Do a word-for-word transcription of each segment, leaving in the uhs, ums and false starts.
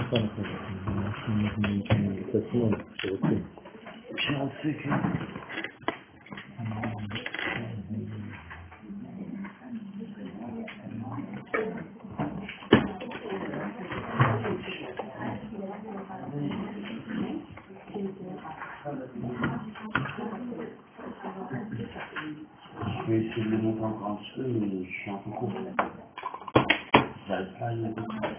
איפה אנחנו מתעצמון שרוצים? כשרוצה, כן. Je vais essayer de le monter encore un petit peu, mais je suis un peu court. J'arrive pas à y aller.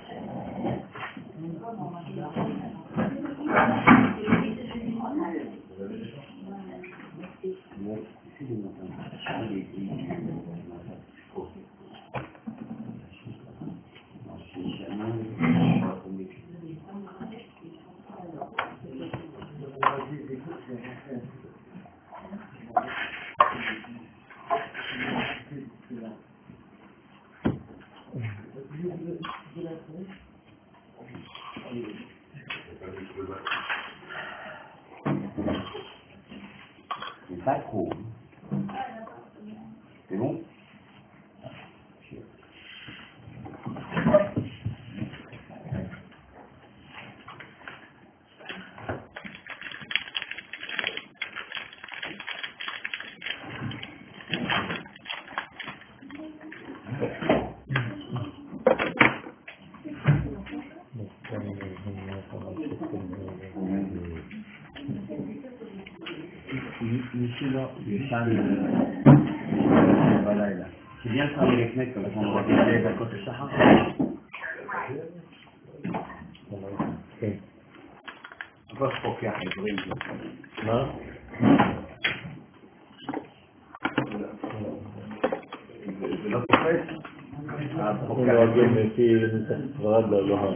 Mais pas trop. C'est bon? Monsieur là, le châle, voilà là. C'est bien de travailler avec mec comme ça, on va regarder à côté de Sahara. On va se poker avec le brise. Non? De l'autre fait, on va dire mais si nous avons de l'oran.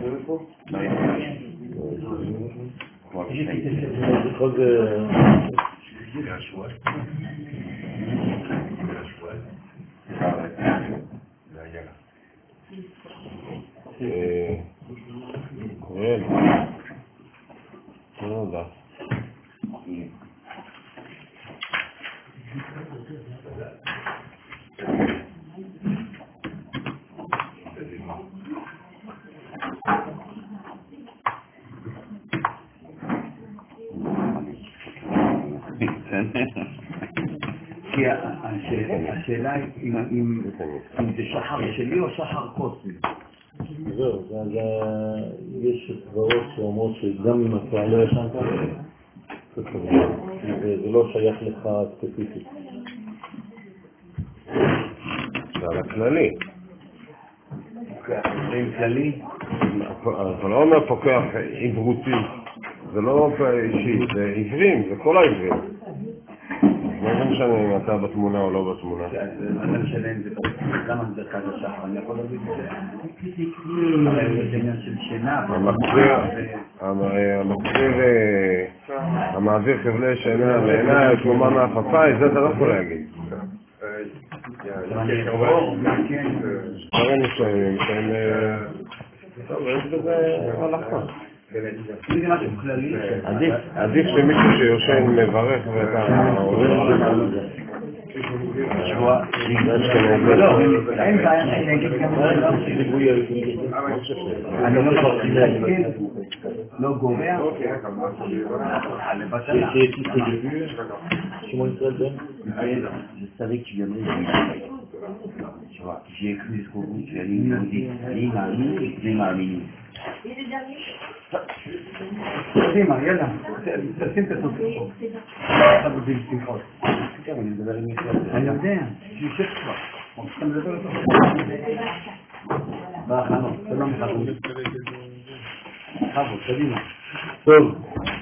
Je crois que la chouette. La chouette. Là, il y a là. Et... Courriel. Non, là. כי השאלה אם זה שחר שלי או שחר קוסמי. זהו, יש דברות שאומרות שגם אם אתה לא ישנת, זה לא שייך לך ספציפית. זה על הכללי. זה כללי? אתה לא אומר פוקח עברותי, זה לא אישי, זה עברים, זה כל העברים. מה זה משנה אם אתה בתמונה או לא בתמונה? מה זה משנה אם זה למה זה דרכת השחר? אני יכול להגיד את זה. אבל זה עניין של שינה. המחזיר, המעביר חבלי שינה לעיניי, תלומה מהחפאי, זה אתה לא יכול להגיד. דברים מסוימים שהם... טוב, יש בזה הלכה. עדיף שמישהו שיושן מברך ואתה עולה לא, אין בעיה שאני אגיד כמה אני לא מפחד, לא גורע je savais que tu viendrais tu vois, j'ai cru jusqu'au bout, tu as dit, il m'a mis, il m'a mis קדימה, יאללה, תשים את הסופים פה. אתה בדיוק שמחות. כן, אני מדבר עם מישהו. אני יודע, שיושב כבר. אתה מדבר איתו. בהכנות, שלום חבוד. חבוד, קדימה. טוב.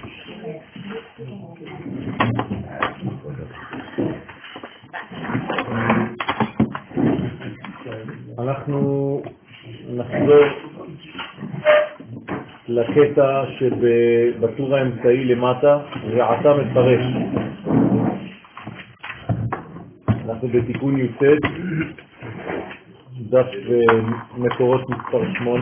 אנחנו נחזור לקטע שבטור האמצעי למטה, ועתה מפרש. אנחנו בתיקון יוצד, דף מקורות מספר שמונה,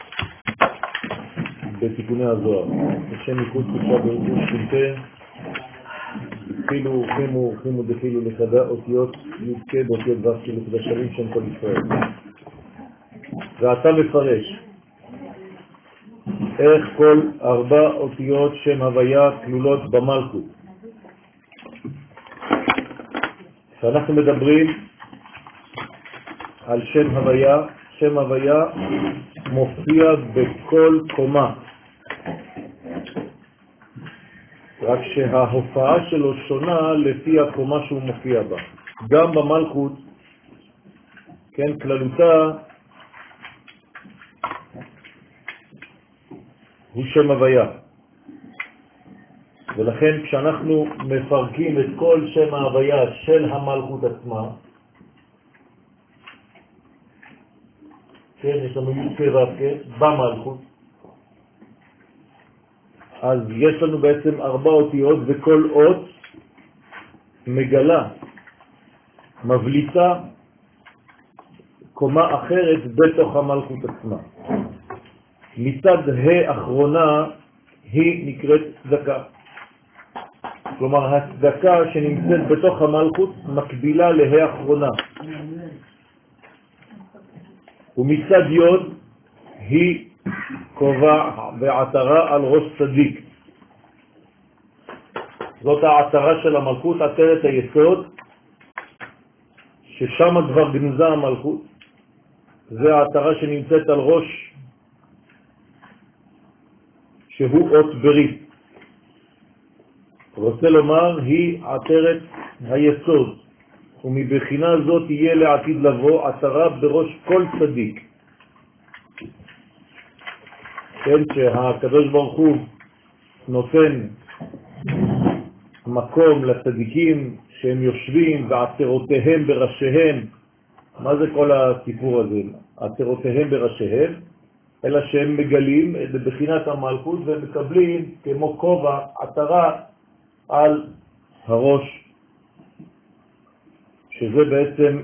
בתיקוני הזוהר. השם מיקוד קודשה ברוך שינתה, התחילו ורחימו ורחימו דחילו לחדה אותיות י"ק באותיות ו' כאילו קדשלים שם כל ישראל. ועתה מפרש. איך כל ארבע אותיות שם הוויה כלולות במלכות. כשאנחנו מדברים על שם הוויה, שם הוויה מופיע בכל קומה, רק שההופעה שלו שונה לפי הקומה שהוא מופיע בה. גם במלכות, כן, כללותה הוא שם הוויה. ולכן כשאנחנו מפרקים את כל שם ההוויה של המלכות עצמה, כן, יש לנו י' כ' ו' כ' במלכות, אז יש לנו בעצם ארבע אותיות, וכל אות מגלה, מבליטה קומה אחרת בתוך המלכות עצמה. מצד האחרונה היא נקראת צדקה. כלומר, הצדקה שנמצאת בתוך המלכות מקבילה להאחרונה. ומצד יוד היא כובע ועטרה על ראש צדיק. זאת העטרה של המלכות, עטרת היסוד, ששם כבר גנוזה המלכות. זה העטרה שנמצאת על ראש שהוא אות ברית. רוצה לומר, היא עטרת היסוד, ומבחינה זאת יהיה לעתיד לבוא עטרה בראש כל צדיק. כן, שהקדוש ברוך הוא נותן מקום לצדיקים שהם יושבים ועטרותיהם בראשיהם. מה זה כל הסיפור הזה? עטרותיהם בראשיהם, אלא שהם מגלים את בחינת המלכות ומקבלים כמו כובע עטרה על הראש, שזה בעצם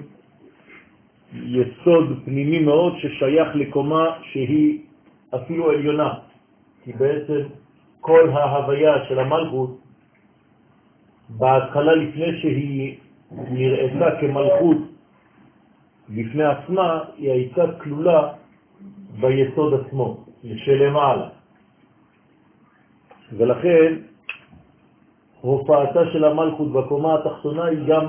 יסוד פנימי מאוד ששייך לקומה שהיא אפילו עליונה, כי בעצם כל ההוויה של המלכות בהתחלה, לפני שהיא נראתה כמלכות בפני עצמה, היא הייתה כלולה ביסוד עצמו, שלמעלה. ולכן הופעתה של המלכות בקומה התחתונה היא גם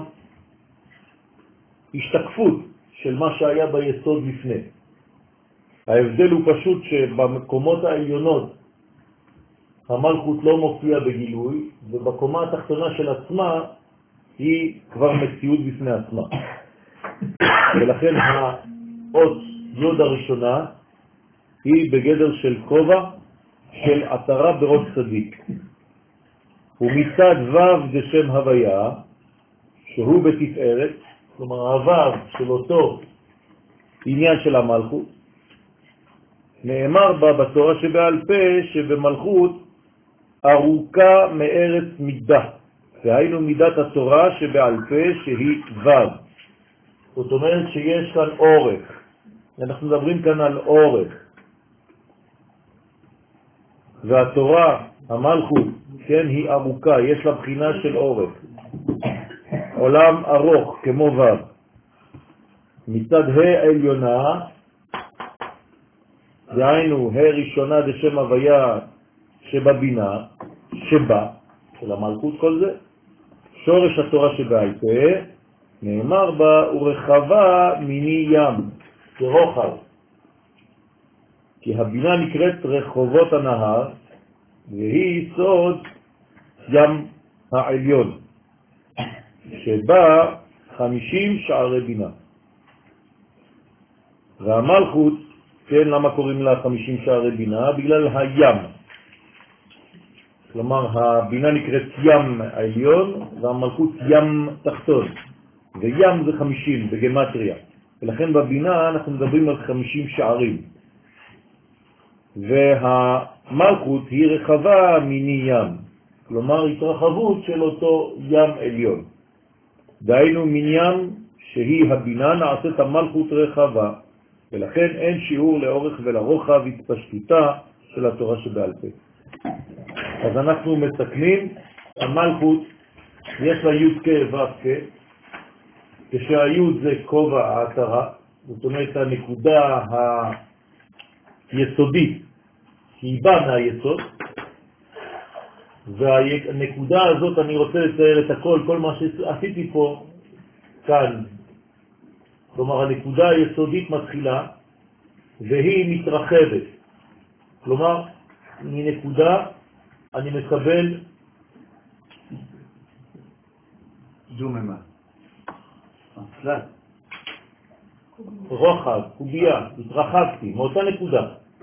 השתקפות של מה שהיה ביסוד לפני. ההבדל הוא פשוט שבמקומות העליונות המלכות לא מופיעה בגילוי, ובקומה התחתונה של עצמה היא כבר מציאות בפני עצמה. ולכן האות יוד הראשונה היא בגדר של כובע של עטרה בראש צדיק. ומצד ו' זה שם הוויה, שהוא בתפארת, כלומר הו' של אותו עניין של המלכות. נאמר בה בתורה שבעל פה שבמלכות ארוכה מארץ מידה, והיינו מידת התורה שבעל פה שהיא ו'. זאת אומרת שיש כאן אורך, אנחנו מדברים כאן על אורך, והתורה, המלכות, כן, היא ארוכה, יש לה בחינה של אורך, עולם ארוך כמו ו'. מצד ה' העליונה, דהיינו ה' ראשונה דשם הוויה שבבינה, שבה, של המלכות כל זה, שורש התורה שבעל פה, נאמר בה ורחבה מיני ים, כרוחב. כי הבינה נקראת רחובות הנהר, והיא סוד ים העליון, שבה חמישים שערי בינה. והמלכות, כן, למה קוראים לה חמישים שערי בינה? בגלל הים. כלומר, הבינה נקראת ים העליון, והמלכות ים תחתון. וים זה חמישים בגמטריה. ולכן בבינה אנחנו מדברים על חמישים שערים. והמלכות היא רחבה מיני ים. כלומר, התרחבות של אותו ים עליון. דהיינו מניין שהיא הבינה נעשית המלכות רחבה. ולכן אין שיעור לאורך ולרוחב התפשטותה של התורה שבעל פה. אז אנחנו מסכמים, המלכות יש לה י' כ' ו' כ', כשהי' זה כובע העטרה, זאת אומרת הנקודה היסודית כי היא באה מהיסוד, והנקודה הזאת אני רוצה לצייר את הכל, כל מה שעשיתי פה כאן. כלומר, הנקודה היסודית מתחילה, והיא מתרחבת. כלומר, מנקודה אני מקבל דוממה. סלט. רוחב, קובייה, התרחבתי, מאותה נקודה.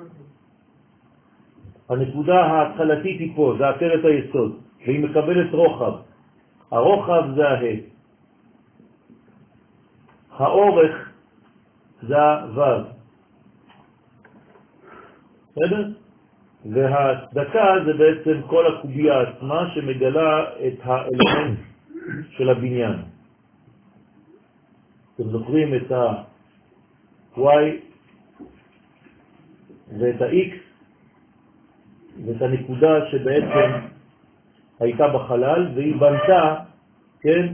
הנקודה ההתחלתית היא פה, זה עטרת היסוד, והיא מקבלת רוחב. הרוחב זה ההד. האורך זה הוו. בסדר? והצדקה זה בעצם כל הקובייה עצמה שמגלה את האלמנט של הבניין. אתם זוכרים את ה-Y ואת ה-X ואת הנקודה שבעצם הייתה בחלל והיא בנתה, כן,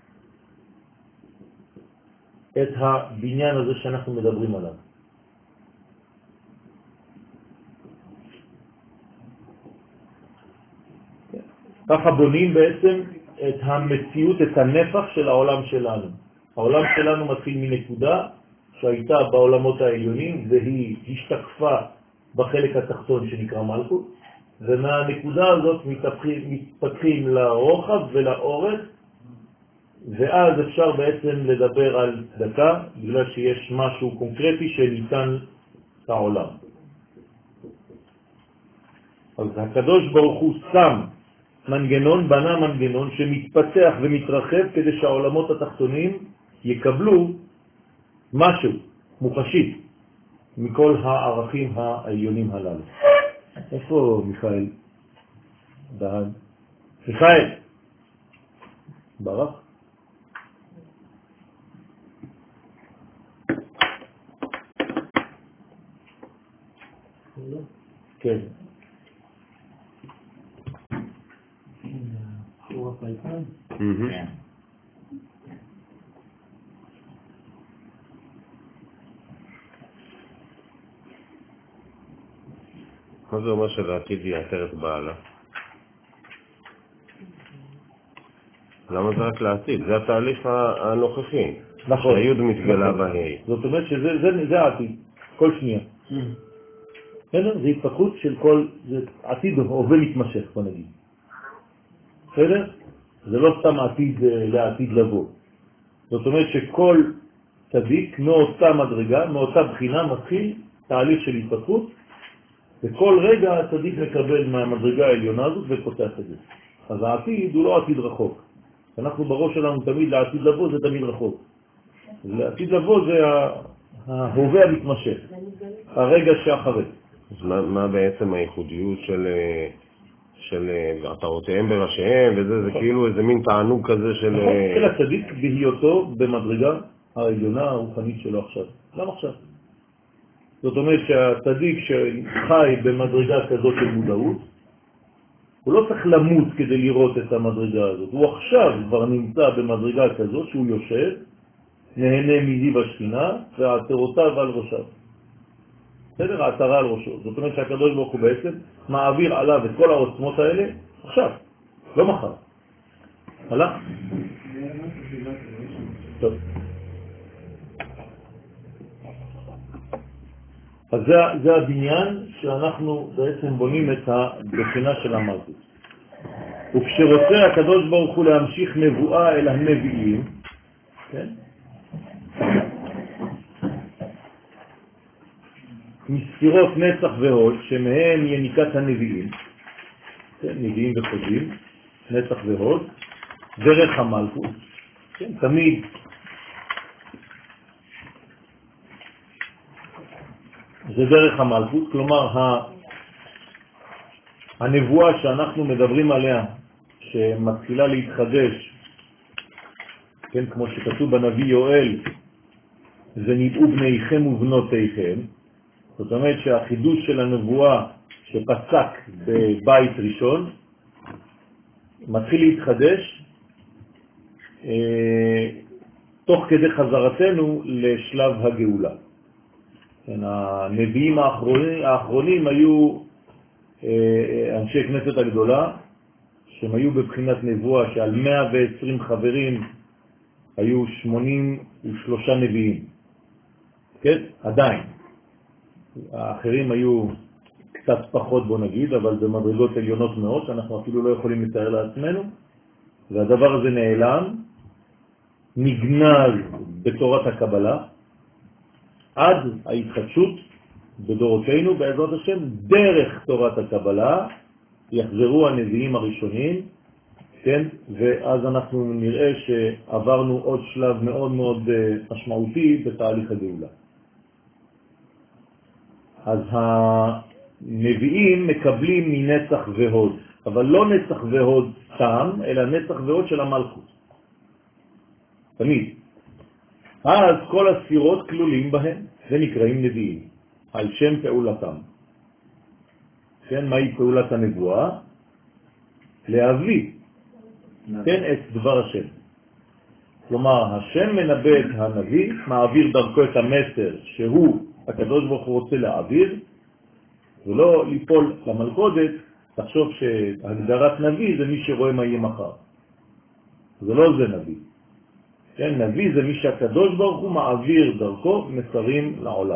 את הבניין הזה שאנחנו מדברים עליו. ככה בונים בעצם את המציאות, את הנפח של העולם שלנו. העולם שלנו מתחיל מנקודה שהייתה בעולמות העליונים והיא השתקפה בחלק התחתון שנקרא מלכות, ומהנקודה הזאת מתפתחים, מתפתחים לרוחב ולאורך, ואז אפשר בעצם לדבר על דקה, בגלל שיש משהו קונקרטי שניתן לעולם. אז הקדוש ברוך הוא שם מנגנון, בנה מנגנון שמתפתח ומתרחב כדי שהעולמות התחתונים יקבלו משהו מוחשי מכל הערכים העליונים הללו. איפה מיכאל? דהן. מיכאל! ברח? כן. כן. מה זה אומר שלעתיד היא עטרת בעלה? למה זה רק לעתיד? זה התהליך הנוכחי. נכון. שהיוד מתגלה בהי. זאת אומרת שזה זה, זה העתיד, כל שנייה. בסדר? זה התפתחות של כל, זה עתיד הווה מתמשך, בוא נגיד. בסדר? זה לא סתם עתיד לעתיד לבוא. זאת אומרת שכל צדיק מאותה מדרגה, מאותה בחינה מתחיל תהליך של התפתחות, וכל רגע הצדיק מקבל מהמדרגה העליונה הזאת ופותח את זה. אז העתיד הוא לא עתיד רחוק. אנחנו בראש שלנו תמיד לעתיד לבוא זה תמיד רחוק. לעתיד לבוא זה ההווה המתמשך, הרגע שאחרי. אז מה, מה בעצם הייחודיות של, של עטרותיהם בראשיהם, וזה זה כאילו איזה מין תענוג כזה של... נכון, של הצדיק בהיותו במדרגה העליונה הרוחנית שלו עכשיו. גם עכשיו. זאת אומרת שהצדיק שחי במדרגה כזאת של מודעות, הוא לא צריך למות כדי לראות את המדרגה הזאת. הוא עכשיו כבר נמצא במדרגה כזאת שהוא יושב, נהנה מזיו השכינה, ועטרותיו על ראשיו. בסדר? העטרה על ראשו. זאת אומרת שהקדוש ברוך הוא בעצם מעביר עליו את כל העוצמות האלה עכשיו, לא מחר. הלך? טוב. אז זה, זה הבניין שאנחנו בעצם בונים את הבחינה של המלכות. וכשרוצה הקדוש ברוך הוא להמשיך נבואה אל הנביאים, כן? מספירות נצח והוד, שמהם יניקת הנביאים, כן? נביאים וחודים, נצח והוד, דרך המלכות, כן? תמיד זה דרך המלכות, כלומר הנבואה שאנחנו מדברים עליה, שמתחילה להתחדש, כן, כמו שכתוב בנביא יואל, זה ניבאו בניכם ובנותיכם, זאת אומרת שהחידוש של הנבואה שפסק בבית ראשון, מתחיל להתחדש אה, תוך כדי חזרתנו לשלב הגאולה. כן, הנביאים האחרונים, האחרונים היו אנשי כנסת הגדולה, שהם היו בבחינת נבואה, שעל מאה ועשרים חברים היו שמונים ושלושה נביאים. כן? עדיין. האחרים היו קצת פחות, בוא נגיד, אבל במדרגות עליונות מאוד, שאנחנו אפילו לא יכולים לתאר לעצמנו, והדבר הזה נעלם, נגנז בתורת הקבלה, עד ההתחדשות בדורותינו, בעזרת השם, דרך תורת הקבלה, יחזרו הנביאים הראשונים, כן? ואז אנחנו נראה שעברנו עוד שלב מאוד מאוד משמעותי בתהליך הגאולה. אז הנביאים מקבלים מנצח והוד, אבל לא נצח והוד סתם, אלא נצח והוד של המלכות. תמיד. אז כל הספירות כלולים בהם, ונקראים נביאים, על שם פעולתם. כן, מהי פעולת הנבואה? להביא, כן, את דבר השם. כלומר, השם מנבא את הנביא, מעביר דרכו את המסר שהוא, הקדוש ברוך הוא רוצה להעביר, ולא ליפול למלכודת, תחשוב שהגדרת נביא זה מי שרואה מה יהיה מחר. זה לא זה נביא. כן, נביא זה מי שהקדוש ברוך הוא מעביר דרכו מסרים לעולם.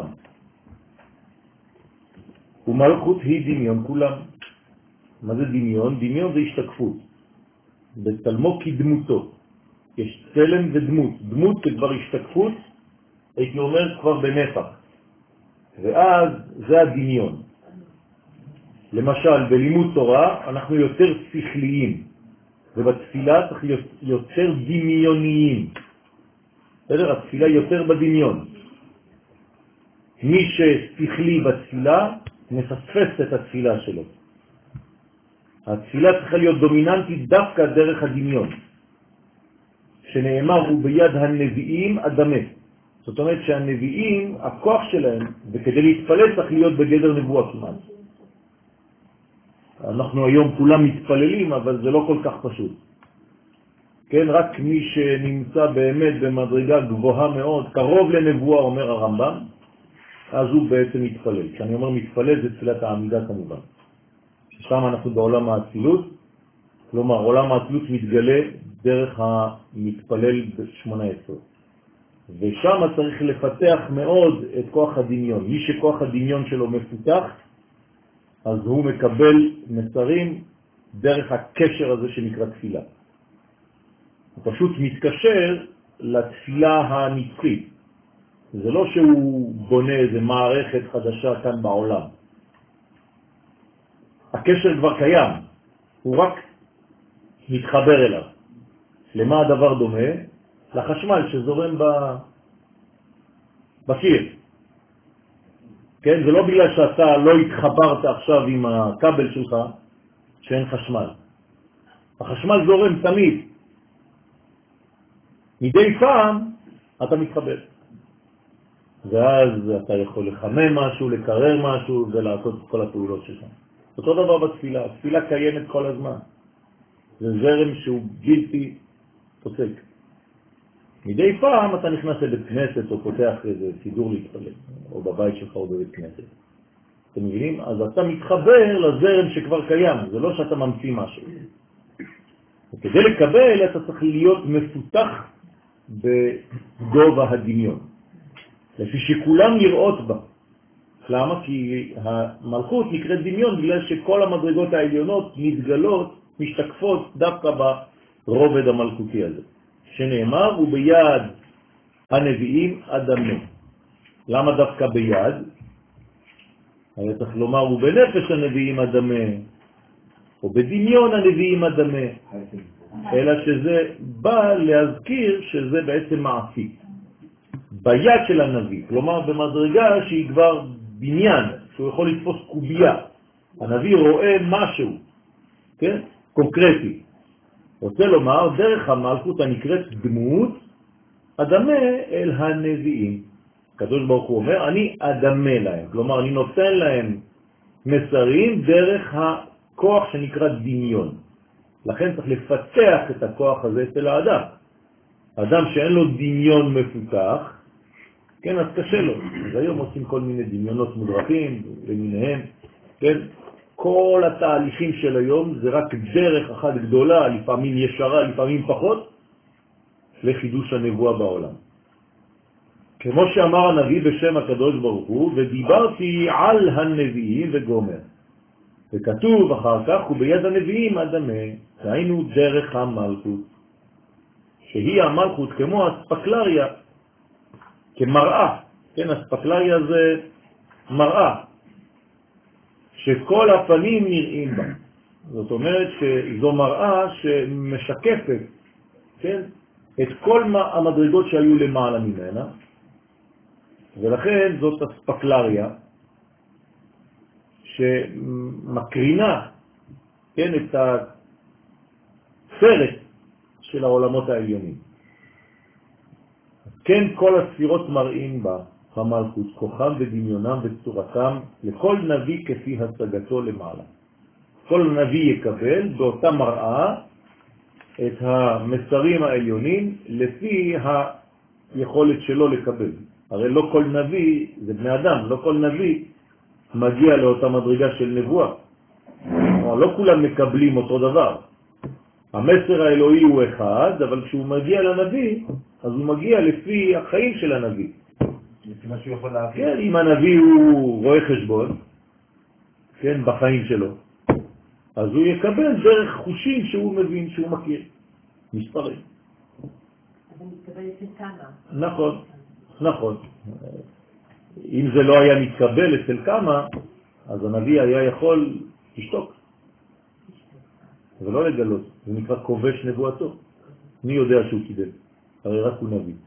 ומלכות היא דמיון כולם. מה זה דמיון? דמיון זה השתקפות. בצלמו כדמותו. יש צלם ודמות. דמות כדבר השתקפות, הייתי אומר כבר בנפח. ואז זה הדמיון. למשל, בלימוד תורה אנחנו יותר שכליים, ובתפילה צריך יותר דמיוניים. בסדר? התפילה יותר בדמיון. מי ששכלי בתפילה, מפספס את התפילה שלו. התפילה צריכה להיות דומיננטית דווקא דרך הדמיון, שנאמר הוא ביד הנביאים אדמה. זאת אומרת שהנביאים, הכוח שלהם, וכדי להתפלל צריך להיות בגדר נבואה כמעט. אנחנו היום כולם מתפללים, אבל זה לא כל כך פשוט. כן, רק מי שנמצא באמת במדרגה גבוהה מאוד, קרוב לנבואה, אומר הרמב"ם, אז הוא בעצם מתפלל. כשאני אומר מתפלל, זה תפילת העמידה כמובן. שם אנחנו בעולם האצילות, כלומר עולם האצילות מתגלה דרך המתפלל ב-שמונה עשרה. ושם צריך לפתח מאוד את כוח הדמיון. מי שכוח הדמיון שלו מפותח, אז הוא מקבל מסרים דרך הקשר הזה שנקרא תפילה. הוא פשוט מתקשר לתפילה הנצחית. זה לא שהוא בונה איזה מערכת חדשה כאן בעולם. הקשר כבר קיים, הוא רק מתחבר אליו. למה הדבר דומה? לחשמל שזורם ב... בקיר. כן, זה לא בגלל שאתה לא התחברת עכשיו עם הכבל שלך שאין חשמל. החשמל זורם תמיד. מדי פעם אתה מתחבר. ואז אתה יכול לחמם משהו, לקרר משהו ולעשות את כל הפעולות שלך. אותו דבר בתפילה, התפילה קיימת כל הזמן. זה זרם שהוא בלתי פוסק. מדי פעם אתה נכנס לבית כנסת או פותח איזה סידור להתפלל, או בבית שלך או בבית כנסת. אתם מבינים? אז אתה מתחבר לזרם שכבר קיים, זה לא שאתה ממציא משהו. וכדי לקבל אתה צריך להיות מפותח בגובה הדמיון, לפי שכולם נראות בה. למה? כי המלכות נקראת דמיון בגלל שכל המדרגות העליונות מתגלות, משתקפות דווקא ברובד המלכותי הזה. שנאמר, הוא ביד הנביאים אדמה. למה דווקא ביד? היה צריך לומר, הוא בנפש הנביאים אדמה, או בדמיון הנביאים אדמה. אלא שזה בא להזכיר שזה בעצם מעשי. ביד של הנביא, כלומר במדרגה שהיא כבר בניין, שהוא יכול לתפוס קוביה. הנביא רואה משהו, כן? קונקרטי. רוצה לומר, דרך המלכות הנקראת דמות, אדמה אל הנביאים. הקדוש ברוך הוא אומר, אני אדמה להם. כלומר, אני נותן להם מסרים דרך הכוח שנקרא דמיון. לכן צריך לפתח את הכוח הזה אצל האדם. אדם שאין לו דמיון מפותח, כן, אז קשה לו. אז היום עושים כל מיני דמיונות מודרכים למיניהם, כן? כל התהליכים של היום זה רק דרך אחת גדולה, לפעמים ישרה, לפעמים פחות, לחידוש הנבואה בעולם. כמו שאמר הנביא בשם הקדוש ברוך הוא, ודיברתי על הנביאים וגומר. וכתוב אחר כך, וביד הנביאים אדמה, היינו דרך המלכות, שהיא המלכות כמו הספקלריה, כמראה, כן, הספקלריה זה מראה, שכל הפנים נראים בה. זאת אומרת שזו מראה שמשקפת, כן, את כל המדרגות שהיו למעלה ממנה, ולכן זאת הספקלריה שמקרינה, כן, את הסרט של העולמות העליונים. כן, כל הספירות מראים בה המלכות, כוחם ודמיונם וצורתם, לכל נביא כפי השגתו למעלה. כל נביא יקבל באותה מראה את המסרים העליונים לפי היכולת שלו לקבל. הרי לא כל נביא, זה בני אדם, לא כל נביא מגיע לאותה מדרגה של נבואה. לא כולם מקבלים אותו דבר. המסר האלוהי הוא אחד, אבל כשהוא מגיע לנביא, אז הוא מגיע לפי החיים של הנביא. לפי מה שהוא יכול להעביר. כן, אם הנביא הוא רואה חשבון, כן, בחיים שלו, אז הוא יקבל דרך חושים שהוא מבין, שהוא מכיר, מספרים. אז הוא מתקבל אצל כמה. נכון, נכון. אם זה לא היה מתקבל אצל כמה, אז הנביא היה יכול לשתוק. ולא לגלות, זה נקרא כובש נבואתו. מי יודע שהוא קיבל? הרי רק הוא נביא.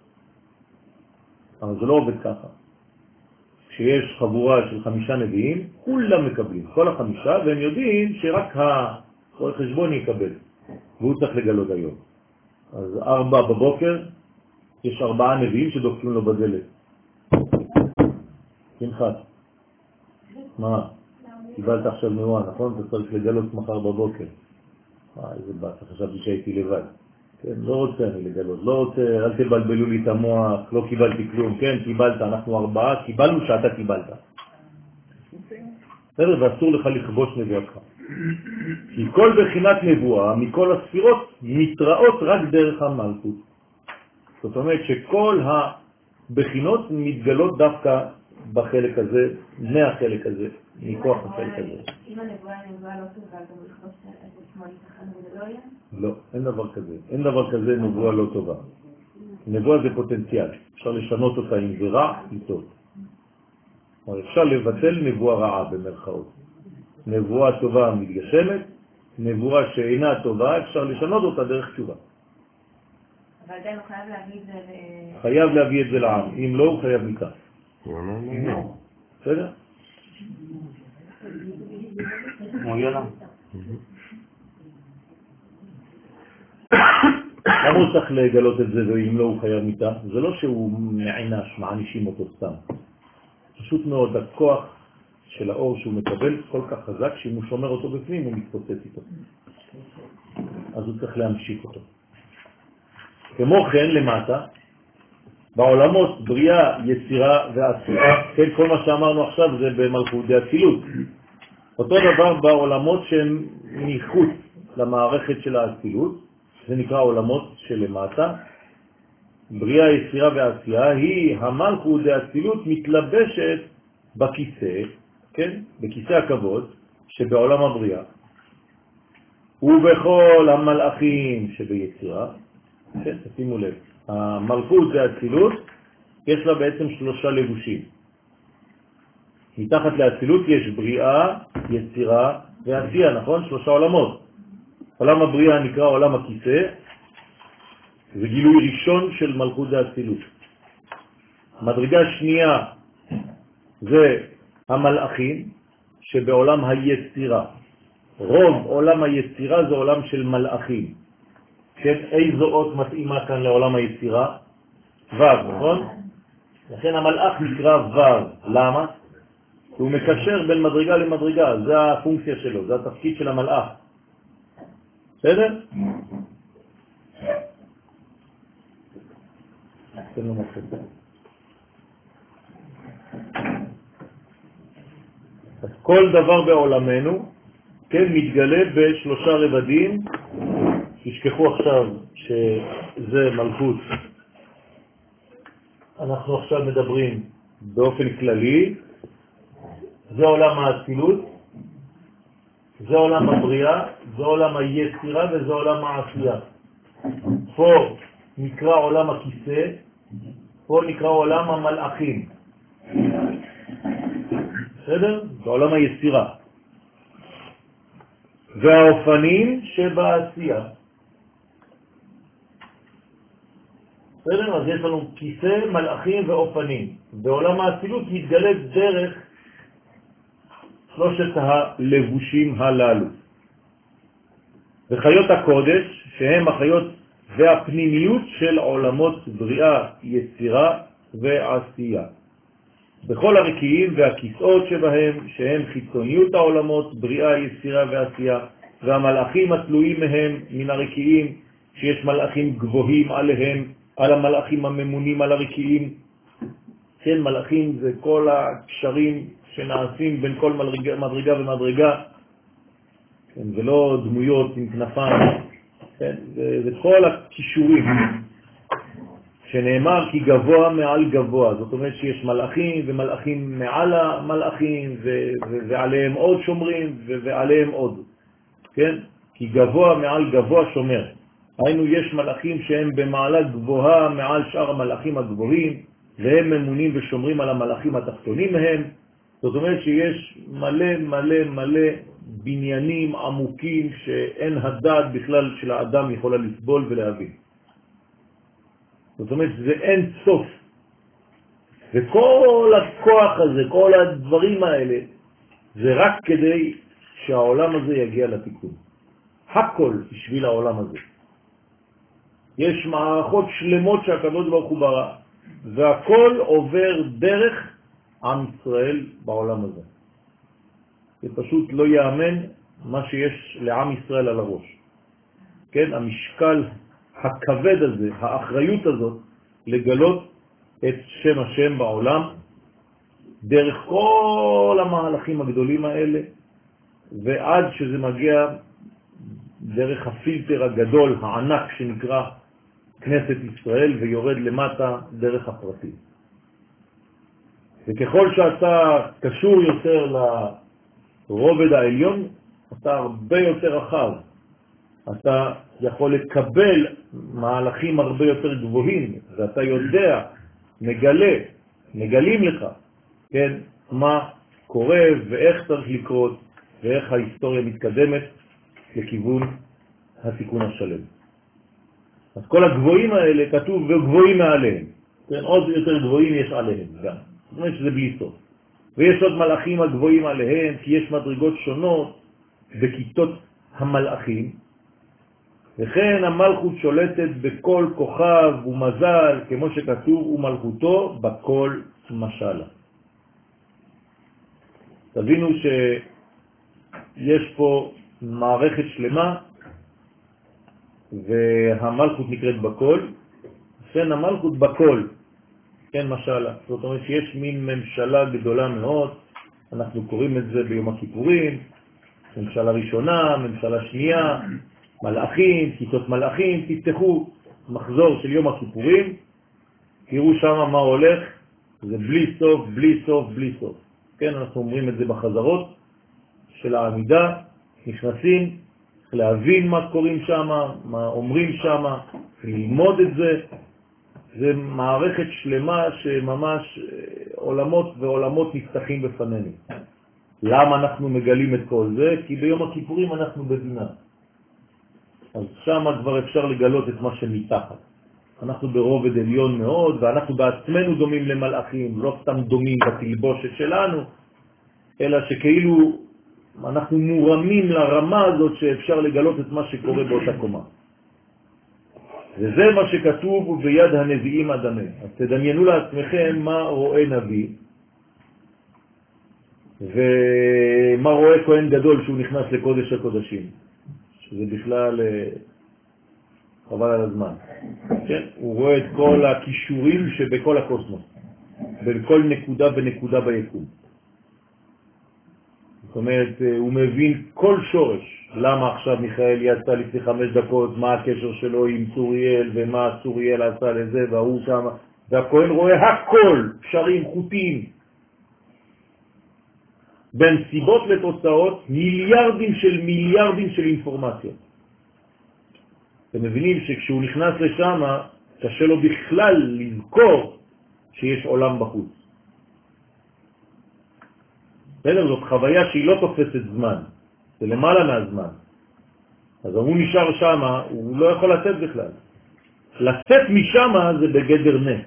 אבל זה לא עובד ככה. כשיש חבורה של חמישה נביאים, כולם מקבלים, כל החמישה, והם יודעים שרק הרואה חשבון יקבל, והוא צריך לגלות היום. אז ארבע בבוקר, יש ארבעה נביאים שדופקים לו בדלת. שמחת. מה? קיבלת עכשיו נבואה, נכון? אתה צריך לגלות מחר בבוקר. אה, איזה בת, חשבתי שהייתי לבד. כן, לא רוצה אני לגלות, לא רוצה, אל תבלבלו לי את המוח, לא קיבלתי כלום, כן, קיבלת, אנחנו ארבעה, קיבלנו שאתה קיבלת. בסדר, ואסור לך לכבוש נבואתך. כי כל בחינת נבואה, מכל הספירות, מתראות רק דרך המלכות. זאת אומרת שכל הבחינות מתגלות דווקא בחלק הזה, מהחלק הזה, מכוח החלק הזה. אם הנבואה הנבואה לא טובה, גם לכבוש את עצמו ייתכן וזה לא יהיה? לא, אין דבר כזה. אין דבר כזה נבואה לא טובה. נבואה זה פוטנציאל. אפשר לשנות אותה אם זה רע, היא טוב. אפשר לבטל נבואה רעה במרכאות. נבואה טובה מתגשמת, נבואה שאינה טובה, אפשר לשנות אותה דרך תשובה. אבל עדיין הוא חייב להביא את זה... חייב להביא את זה לעם. אם לא, הוא חייב מכך. בסדר? כמו יאללה. למה הוא צריך לגלות את זה ואם לא הוא חייב מיתה? זה לא שהוא מענש, מענישים אותו סתם. פשוט מאוד, הכוח של האור שהוא מקבל כל כך חזק, שאם הוא שומר אותו בפנים הוא מתפוצץ איתו. אז הוא צריך להמשיך אותו. כמו כן למטה, בעולמות בריאה, יצירה ועשייה. כן, כל מה שאמרנו עכשיו זה במלכות האצילות. אותו דבר בעולמות שהם מחוץ למערכת של האצילות, זה נקרא עולמות שלמטה. בריאה, יצירה ועשייה היא המלכות האצילות מתלבשת בכיסא, כן? בכיסא הכבוד שבעולם הבריאה. ובכל המלאכים שביצירה, כן, תשימו לב. המלכות והאצילות יש לה בעצם שלושה לבושים. מתחת לאצילות יש בריאה, יצירה ועשייה, נכון? שלושה עולמות. עולם הבריאה נקרא עולם הכיסא, זה גילוי ראשון של מלכות והאצילות. מדרגה שנייה זה המלאכים שבעולם היצירה. רוב עולם היצירה זה עולם של מלאכים. כן, איזו אות מתאימה כאן לעולם היצירה? ו', נכון? לכן המלאך נקרא ו'. למה? הוא מקשר בין מדרגה למדרגה, זה הפונקציה שלו, זה התפקיד של המלאך. בסדר? תן לו מחשב. אז כל דבר בעולמנו, כן, מתגלה בשלושה רבדים. תשכחו עכשיו שזה מלכות. אנחנו עכשיו מדברים באופן כללי. זה עולם האצילות, זה עולם הבריאה, זה עולם היצירה וזה עולם העשייה. פה נקרא עולם הכיסא, פה נקרא עולם המלאכים. בסדר? זה עולם היצירה. והאופנים שבעשייה. בסדר? אז יש לנו כיסא, מלאכים ואופנים. בעולם האצילות מתגלה דרך שלושת הלבושים הללו. וחיות הקודש, שהם החיות והפנימיות של עולמות בריאה, יצירה ועשייה. בכל הרקיעים והכיסאות שבהם, שהם חיצוניות העולמות, בריאה, יצירה ועשייה, והמלאכים התלויים מהם מן הרקיעים, שיש מלאכים גבוהים עליהם, על המלאכים הממונים על הרקיעים. כן, מלאכים זה כל הקשרים שנעשים בין כל מדרגה, מדרגה ומדרגה. כן, זה לא דמויות עם כנפיים, כן, זה, זה כל הכישורים. שנאמר כי גבוה מעל גבוה, זאת אומרת שיש מלאכים ומלאכים מעל המלאכים ו- ו- ועליהם עוד שומרים ו- ועליהם עוד, כן? כי גבוה מעל גבוה שומר. היינו יש מלאכים שהם במעלה גבוהה מעל שאר המלאכים הגבוהים, והם ממונים ושומרים על המלאכים התחתונים מהם. זאת אומרת שיש מלא מלא מלא בניינים עמוקים שאין הדעת בכלל של האדם יכולה לסבול ולהבין. זאת אומרת, זה אין סוף. וכל הכוח הזה, כל הדברים האלה, זה רק כדי שהעולם הזה יגיע לתיקון. הכל בשביל העולם הזה. יש מערכות שלמות שהקדוש ברוך הוא ברא, והכל עובר דרך עם ישראל בעולם הזה. זה פשוט לא יאמן מה שיש לעם ישראל על הראש. כן, המשקל הכבד הזה, האחריות הזאת, לגלות את שם השם בעולם, דרך כל המהלכים הגדולים האלה, ועד שזה מגיע דרך הפילטר הגדול, הענק שנקרא כנסת ישראל, ויורד למטה דרך הפרטים. וככל שאתה קשור יותר לרובד העליון, אתה הרבה יותר רחב. אתה יכול לקבל מהלכים הרבה יותר גבוהים, ואתה יודע, מגלה, מגלים לך, כן, מה קורה ואיך צריך לקרות, ואיך ההיסטוריה מתקדמת לכיוון התיקון השלם. אז כל הגבוהים האלה כתוב וגבוהים מעליהם, כן, עוד יותר גבוהים יש עליהם גם, זאת אומרת שזה בלי סוף. ויש עוד מלאכים הגבוהים עליהם, כי יש מדרגות שונות בכיתות המלאכים, וכן המלכות שולטת בכל כוכב ומזל, כמו שכתוב, ומלכותו בכל משלה. תבינו שיש פה מערכת שלמה, והמלכות נקראת בכל, כן, המלכות בכל, כן, משלה. זאת אומרת שיש מין ממשלה גדולה מאוד, אנחנו קוראים את זה ביום הכיפורים, ממשלה ראשונה, ממשלה שנייה, מלאכים, כיתות מלאכים. תפתחו מחזור של יום הכיפורים, תראו שם מה הולך, זה בלי סוף, בלי סוף, בלי סוף. כן, אנחנו אומרים את זה בחזרות של העמידה, נכנסים, להבין מה קוראים שם, מה אומרים שם, ללמוד את זה. זה מערכת שלמה שממש עולמות ועולמות נפתחים בפנינו. למה אנחנו מגלים את כל זה? כי ביום הכיפורים אנחנו בבינה. אז שם כבר אפשר לגלות את מה שמתחת. אנחנו ברובד עליון מאוד, ואנחנו בעצמנו דומים למלאכים, לא סתם דומים בתלבושת שלנו, אלא שכאילו אנחנו מורמים לרמה הזאת שאפשר לגלות את מה שקורה באותה קומה. וזה מה שכתוב ביד הנביאים אדמה. אז תדמיינו לעצמכם מה רואה נביא, ומה רואה כהן גדול שהוא נכנס לקודש הקודשים. שזה בכלל חבל על הזמן. כן? הוא רואה את כל הכישורים שבכל הקוסמוס, בכל נקודה ונקודה ביקום. זאת אומרת, הוא מבין כל שורש. למה עכשיו מיכאל יצא לפני חמש דקות, מה הקשר שלו עם צוריאל, ומה צוריאל עשה לזה, והוא כמה, והכהן רואה הכל, קשרים, חוטים. בין סיבות לתוצאות, מיליארדים של מיליארדים של אינפורמציות. אתם מבינים שכשהוא נכנס לשם, קשה לו בכלל לזכור שיש עולם בחוץ. בסדר, זאת חוויה שהיא לא תופסת זמן, זה למעלה מהזמן. אז הוא נשאר שם, הוא לא יכול לצאת בכלל. לצאת משם זה בגדר נס.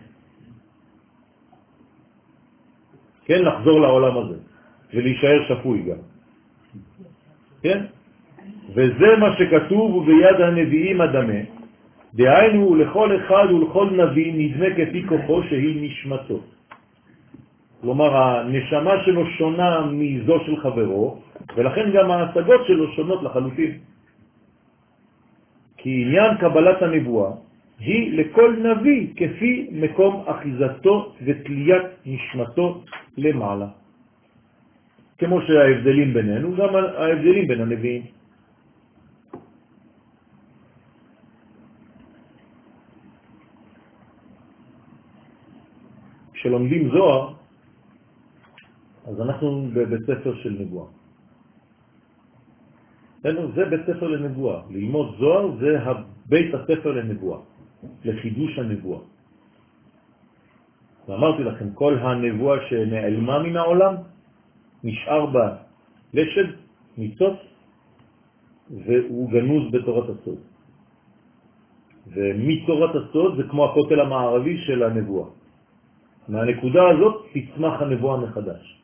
כן, לחזור לעולם הזה, ולהישאר שפוי גם. כן? וזה מה שכתוב וביד הנביאים אדמה, דהיינו לכל אחד ולכל נביא נדמה כפי כוחו שהיא נשמתו. כלומר, הנשמה שלו שונה מזו של חברו, ולכן גם ההשגות שלו שונות לחלוטין. כי עניין קבלת הנבואה היא לכל נביא כפי מקום אחיזתו ותליית נשמתו למעלה. כמו שההבדלים בינינו, גם ההבדלים בין הנביאים. כשלומדים זוהר, אז אנחנו בבית ספר של נבואה. זה בית ספר לנבואה. ללמוד זוהר זה בית הספר לנבואה, לחידוש הנבואה. ואמרתי לכם, כל הנבואה שנעלמה מן העולם, נשאר בה לשד, ניצוץ, והוא גנוז בתורת הסוד. ומתורת הסוד זה כמו הכותל המערבי של הנבואה. מהנקודה הזאת תצמח הנבואה מחדש.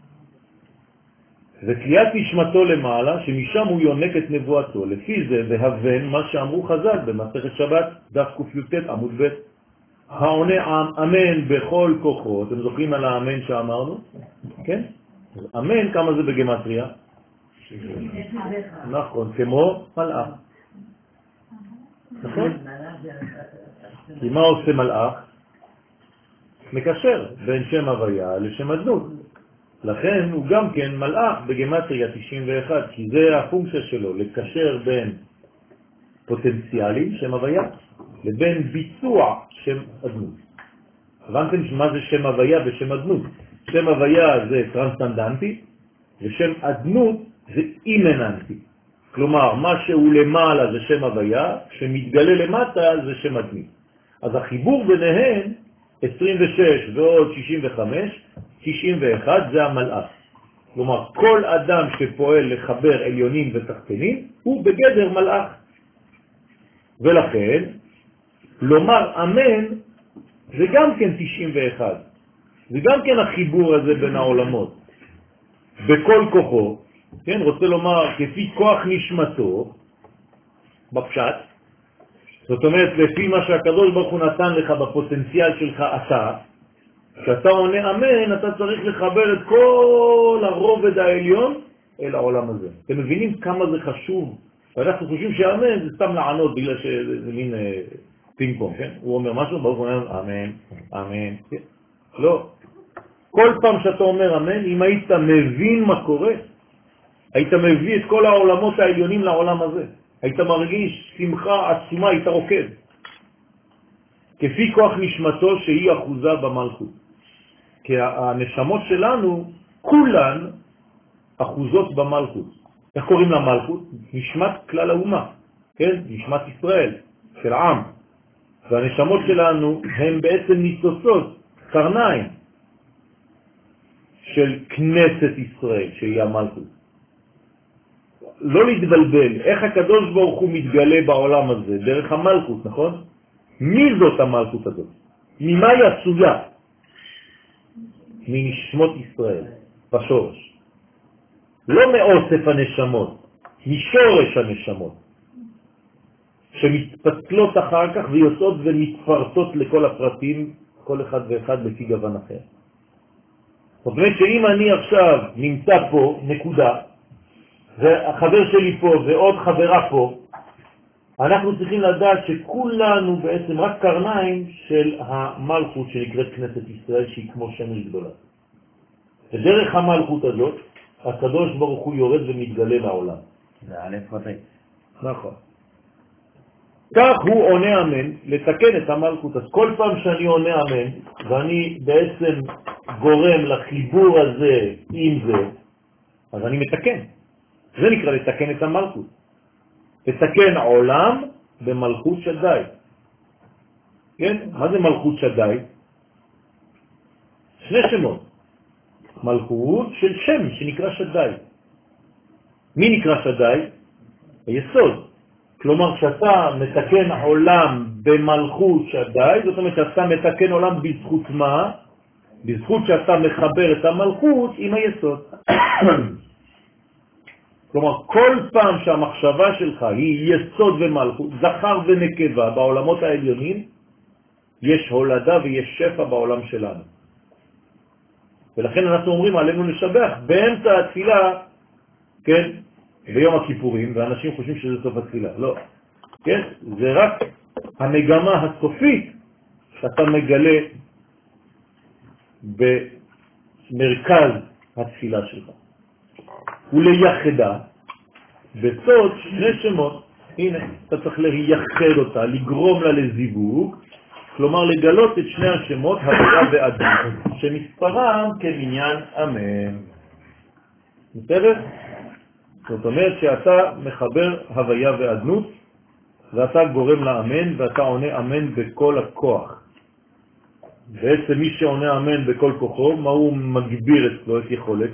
ותליית נשמתו למעלה, שמשם הוא יונק את נבואתו. לפי זה והבן מה שאמרו חז"ל במסכת שבת, דף ק"ט עמוד ב', העונה אמן בכל כוחו. אתם זוכרים על האמן שאמרנו? כן? אמן, כמה זה בגמטריה? נכון, כמו מלאך. נכון? כי מה עושה מלאך? מקשר בין שם הוויה לשם אדנות. לכן הוא גם כן מלאך בגמטריה תשעים ואחת, כי זה הפונקציה שלו, לקשר בין פוטנציאלים, שם הוויה, לבין ביצוע שם אדנות. הבנתם מה זה שם הוויה ושם אדנות? שם הוויה זה טרנסצנדנטי, ושם אדנות זה אימננטי. כלומר, מה שהוא למעלה זה שם הוויה, שמתגלה למטה זה שם אדנות. אז החיבור ביניהם, עשרים ושש ועוד שישים וחמש, תשעים ואחת זה המלאך. כלומר, כל אדם שפועל לחבר עליונים ותחתונים הוא בגדר מלאך. ולכן, לומר אמן זה גם כן תשעים ואחת. זה גם כן החיבור הזה בין העולמות. בכל כוחו, כן, רוצה לומר כפי כוח נשמתו, בפשט, זאת אומרת, לפי מה שהקדוש ברוך הוא נתן לך בפוטנציאל שלך אתה, כשאתה עונה אמן, אתה צריך לחבר את כל הרובד העליון אל העולם הזה. אתם מבינים כמה זה חשוב? ואנחנו חושבים שאמן זה סתם לענות בגלל שזה מין אה, פינג פונג, כן? הוא אומר משהו, ברוך הוא אומר אמן, אמן, כן? לא. כל פעם שאתה אומר אמן, אם היית מבין מה קורה, היית מביא את כל העולמות העליונים לעולם הזה. היית מרגיש שמחה עצומה, היית רוקד. כפי כוח נשמתו שהיא אחוזה במלכות. כי הנשמות שלנו, כולן אחוזות במלכות. איך קוראים לה מלכות? נשמת כלל האומה, כן? נשמת ישראל, של עם. והנשמות שלנו הן בעצם ניצוצות, קרניים, של כנסת ישראל, שהיא המלכות. לא להתבלבל, איך הקדוש ברוך הוא מתגלה בעולם הזה? דרך המלכות, נכון? מי זאת המלכות הזאת? ממה היא עשויה? מנשמות ישראל, בשורש. לא מאוסף הנשמות, משורש הנשמות, שמתפצלות אחר כך ויוצאות ומתפרטות לכל הפרטים, כל אחד ואחד לפי גוון אחר. זאת אומרת שאם אני עכשיו נמצא פה, נקודה, והחבר שלי פה ועוד חברה פה, אנחנו צריכים לדעת שכולנו בעצם רק קרניים של המלכות שנקראת כנסת ישראל, שהיא כמו שמש גדולה. ודרך המלכות הזאת, הקדוש ברוך הוא יורד ומתגלה לעולם. זה א' ודאי. נכון. כך הוא עונה אמן לתקן את המלכות. אז כל פעם שאני עונה אמן, ואני בעצם גורם לחיבור הזה עם זה, אז אני מתקן. זה נקרא לתקן את המלכות. לתקן עולם במלכות שדי. כן? מה זה מלכות שדי? שני שמות. מלכות של שם שנקרא שדי. מי נקרא שדי? היסוד. כלומר, כשאתה מתקן עולם במלכות שדי, זאת אומרת שאתה מתקן עולם בזכות מה? בזכות שאתה מחבר את המלכות עם היסוד. כלומר, כל פעם שהמחשבה שלך היא יסוד ומלכות, זכר ונקבה בעולמות העליונים, יש הולדה ויש שפע בעולם שלנו. ולכן אנחנו אומרים עלינו לשבח באמצע התפילה, כן, ביום הכיפורים, ואנשים חושבים שזה סוף התפילה. לא. כן? זה רק המגמה הסופית שאתה מגלה במרכז התפילה שלך. ולייחדה בסוד שני שמות. הנה, אתה צריך לייחד אותה, לגרום לה לזיווג, כלומר לגלות את שני השמות הוויה ואדנות, שמספרם כמניין אמן. בסדר? זאת אומרת שאתה מחבר הוויה ואדנות, ואתה גורם לאמן, ואתה עונה אמן בכל הכוח. בעצם מי שעונה אמן בכל כוחו, מה הוא מגביר אצלו את יכולת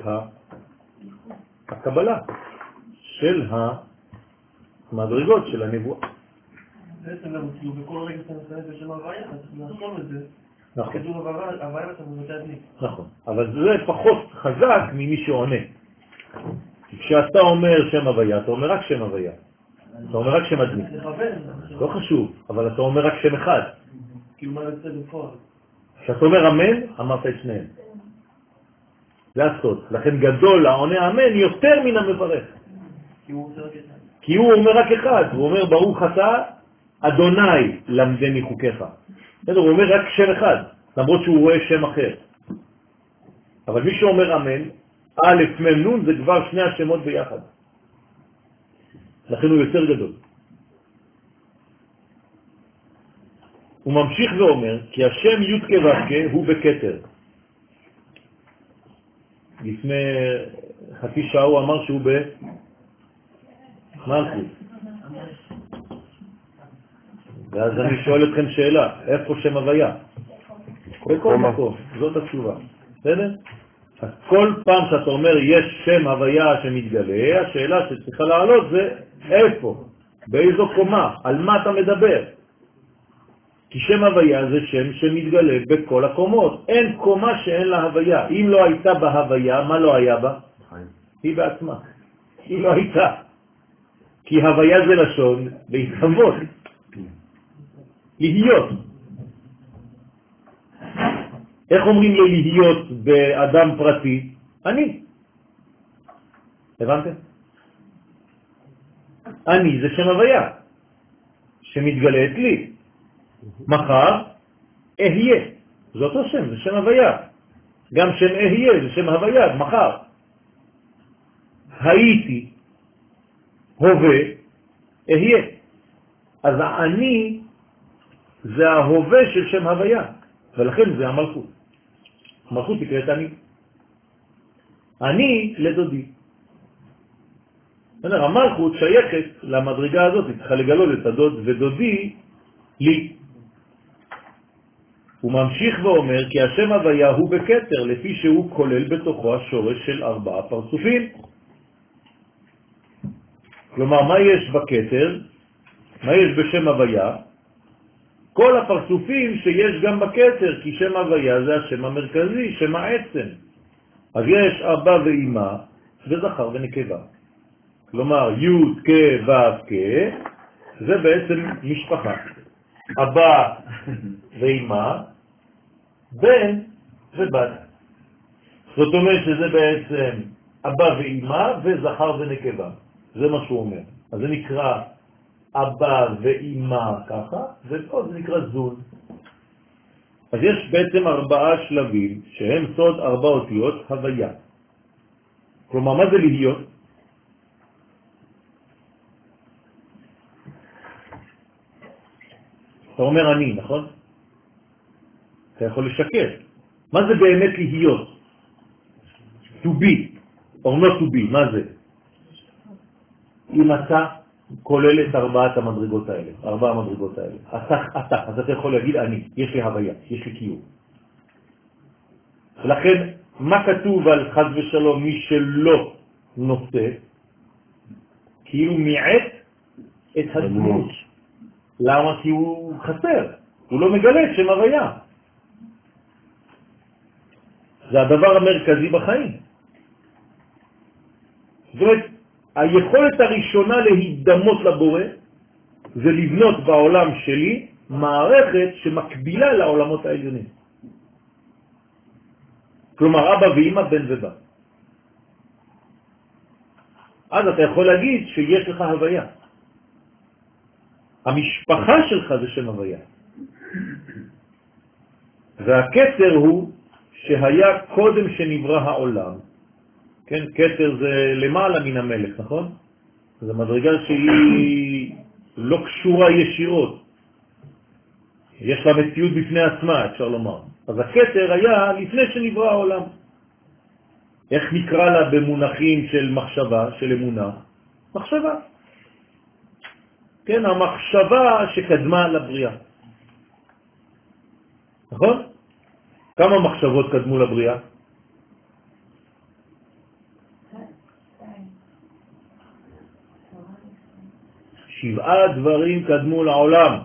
הקבלה של המדרגות של הנבואה. בעצם גם כאילו בכל רגע שאתה מסיים בשם הוויה, אתה צריך לחשוב את זה. נכון. כתוב הוויה אתה מבטא דני. נכון, אבל זה פחות חזק ממי שעונה. כשאתה אומר שם הוויה, אתה אומר רק שם הוויה. אתה אומר רק שם אדמי. לא חשוב, אבל אתה אומר רק שם אחד. כאילו מה יוצא בפועל? כשאתה אומר אמן, אמרת את שניהם. זה הסוד. לכן גדול העונה אמן יותר מן המברך. כי הוא אומר רק אחד. הוא אומר ברוך אתה אדוני למדני חוקיך. הוא אומר רק שם אחד, למרות שהוא רואה שם אחר. אבל מי שאומר אמן, א' מ' נ' זה כבר שני השמות ביחד. לכן הוא יותר גדול. הוא ממשיך ואומר, כי השם י' כו' הוא בכתר. לפני חצי שעה הוא אמר שהוא במלכות. ואז אני שואל אתכם שאלה, איפה שם הוויה? בכל מקום, זאת התשובה. בסדר? אז כל פעם שאתה אומר יש שם הוויה שמתגלה, השאלה שצריכה לעלות זה איפה, באיזו קומה, על מה אתה מדבר. כי שם הוויה זה שם שמתגלה בכל הקומות. אין קומה שאין לה הוויה. אם לא הייתה בה הוויה, מה לא היה בה? היא בעצמה. היא לא הייתה. כי הוויה זה לשון להתהוות. להיות. איך אומרים לו להיות באדם פרטי? אני. הבנתם? אני זה שם הוויה שמתגלה אצלי. מחר אהיה. זה אותו שם, זה שם הוויה. גם שם אהיה זה שם הוויה, מחר. הייתי, הווה, אהיה. אז אני זה ההווה של שם הוויה, ולכן זה המלכות. המלכות תקראת אני. אני לדודי. המלכות שייכת למדרגה הזאת, היא צריכה לגלות את הדוד ודודי לי. הוא ממשיך ואומר כי השם הוויה הוא בכתר, לפי שהוא כולל בתוכו השורש של ארבעה פרצופים. כלומר, מה יש בכתר? מה יש בשם הוויה? כל הפרצופים שיש גם בכתר, כי שם הוויה זה השם המרכזי, שם העצם. אז יש אבא ואמא, וזכר ונקבה. כלומר, י' כ' ו' כ', זה בעצם משפחה. אבא ואמא, בן ובת. זאת אומרת שזה בעצם אבא ואמא וזכר ונקבה. זה מה שהוא אומר. אז זה נקרא אבא ואמא ככה, ופה זה נקרא זון. אז יש בעצם ארבעה שלבים שהם סוד ארבע אותיות הוויה. כלומר, מה זה להיות? אתה אומר אני, נכון? אתה יכול לשקר. מה זה באמת להיות? To be, or not to be, מה זה? אם אתה כולל את ארבעת המדרגות האלה, ארבע המדרגות האלה, אתה, אתה, אז אתה יכול להגיד אני, יש לי הוויה, יש לי קיום. לכן, מה כתוב על חד ושלום מי שלא נושא? כאילו מיעט את הדמות. למה? כי הוא חסר, הוא לא מגלה את שם הוויה. זה הדבר המרכזי בחיים. זאת אומרת, היכולת הראשונה להידמות לבורא זה לבנות בעולם שלי מערכת שמקבילה לעולמות העליונים. כלומר, אבא ואמא, בן ובא. אז אתה יכול להגיד שיש לך הוויה. המשפחה שלך זה שם הוויה. והקטר הוא שהיה קודם שנברא העולם. כן, קטר זה למעלה מן המלך, נכון? זו מדרגה שהיא לא קשורה ישירות. יש לה מציאות בפני עצמה, אפשר לומר. אז הקטר היה לפני שנברא העולם. איך נקרא לה במונחים של מחשבה, של אמונה? מחשבה. כן, המחשבה שקדמה לבריאה. נכון? כמה מחשבות קדמו לבריאה? שבעה דברים קדמו לעולם.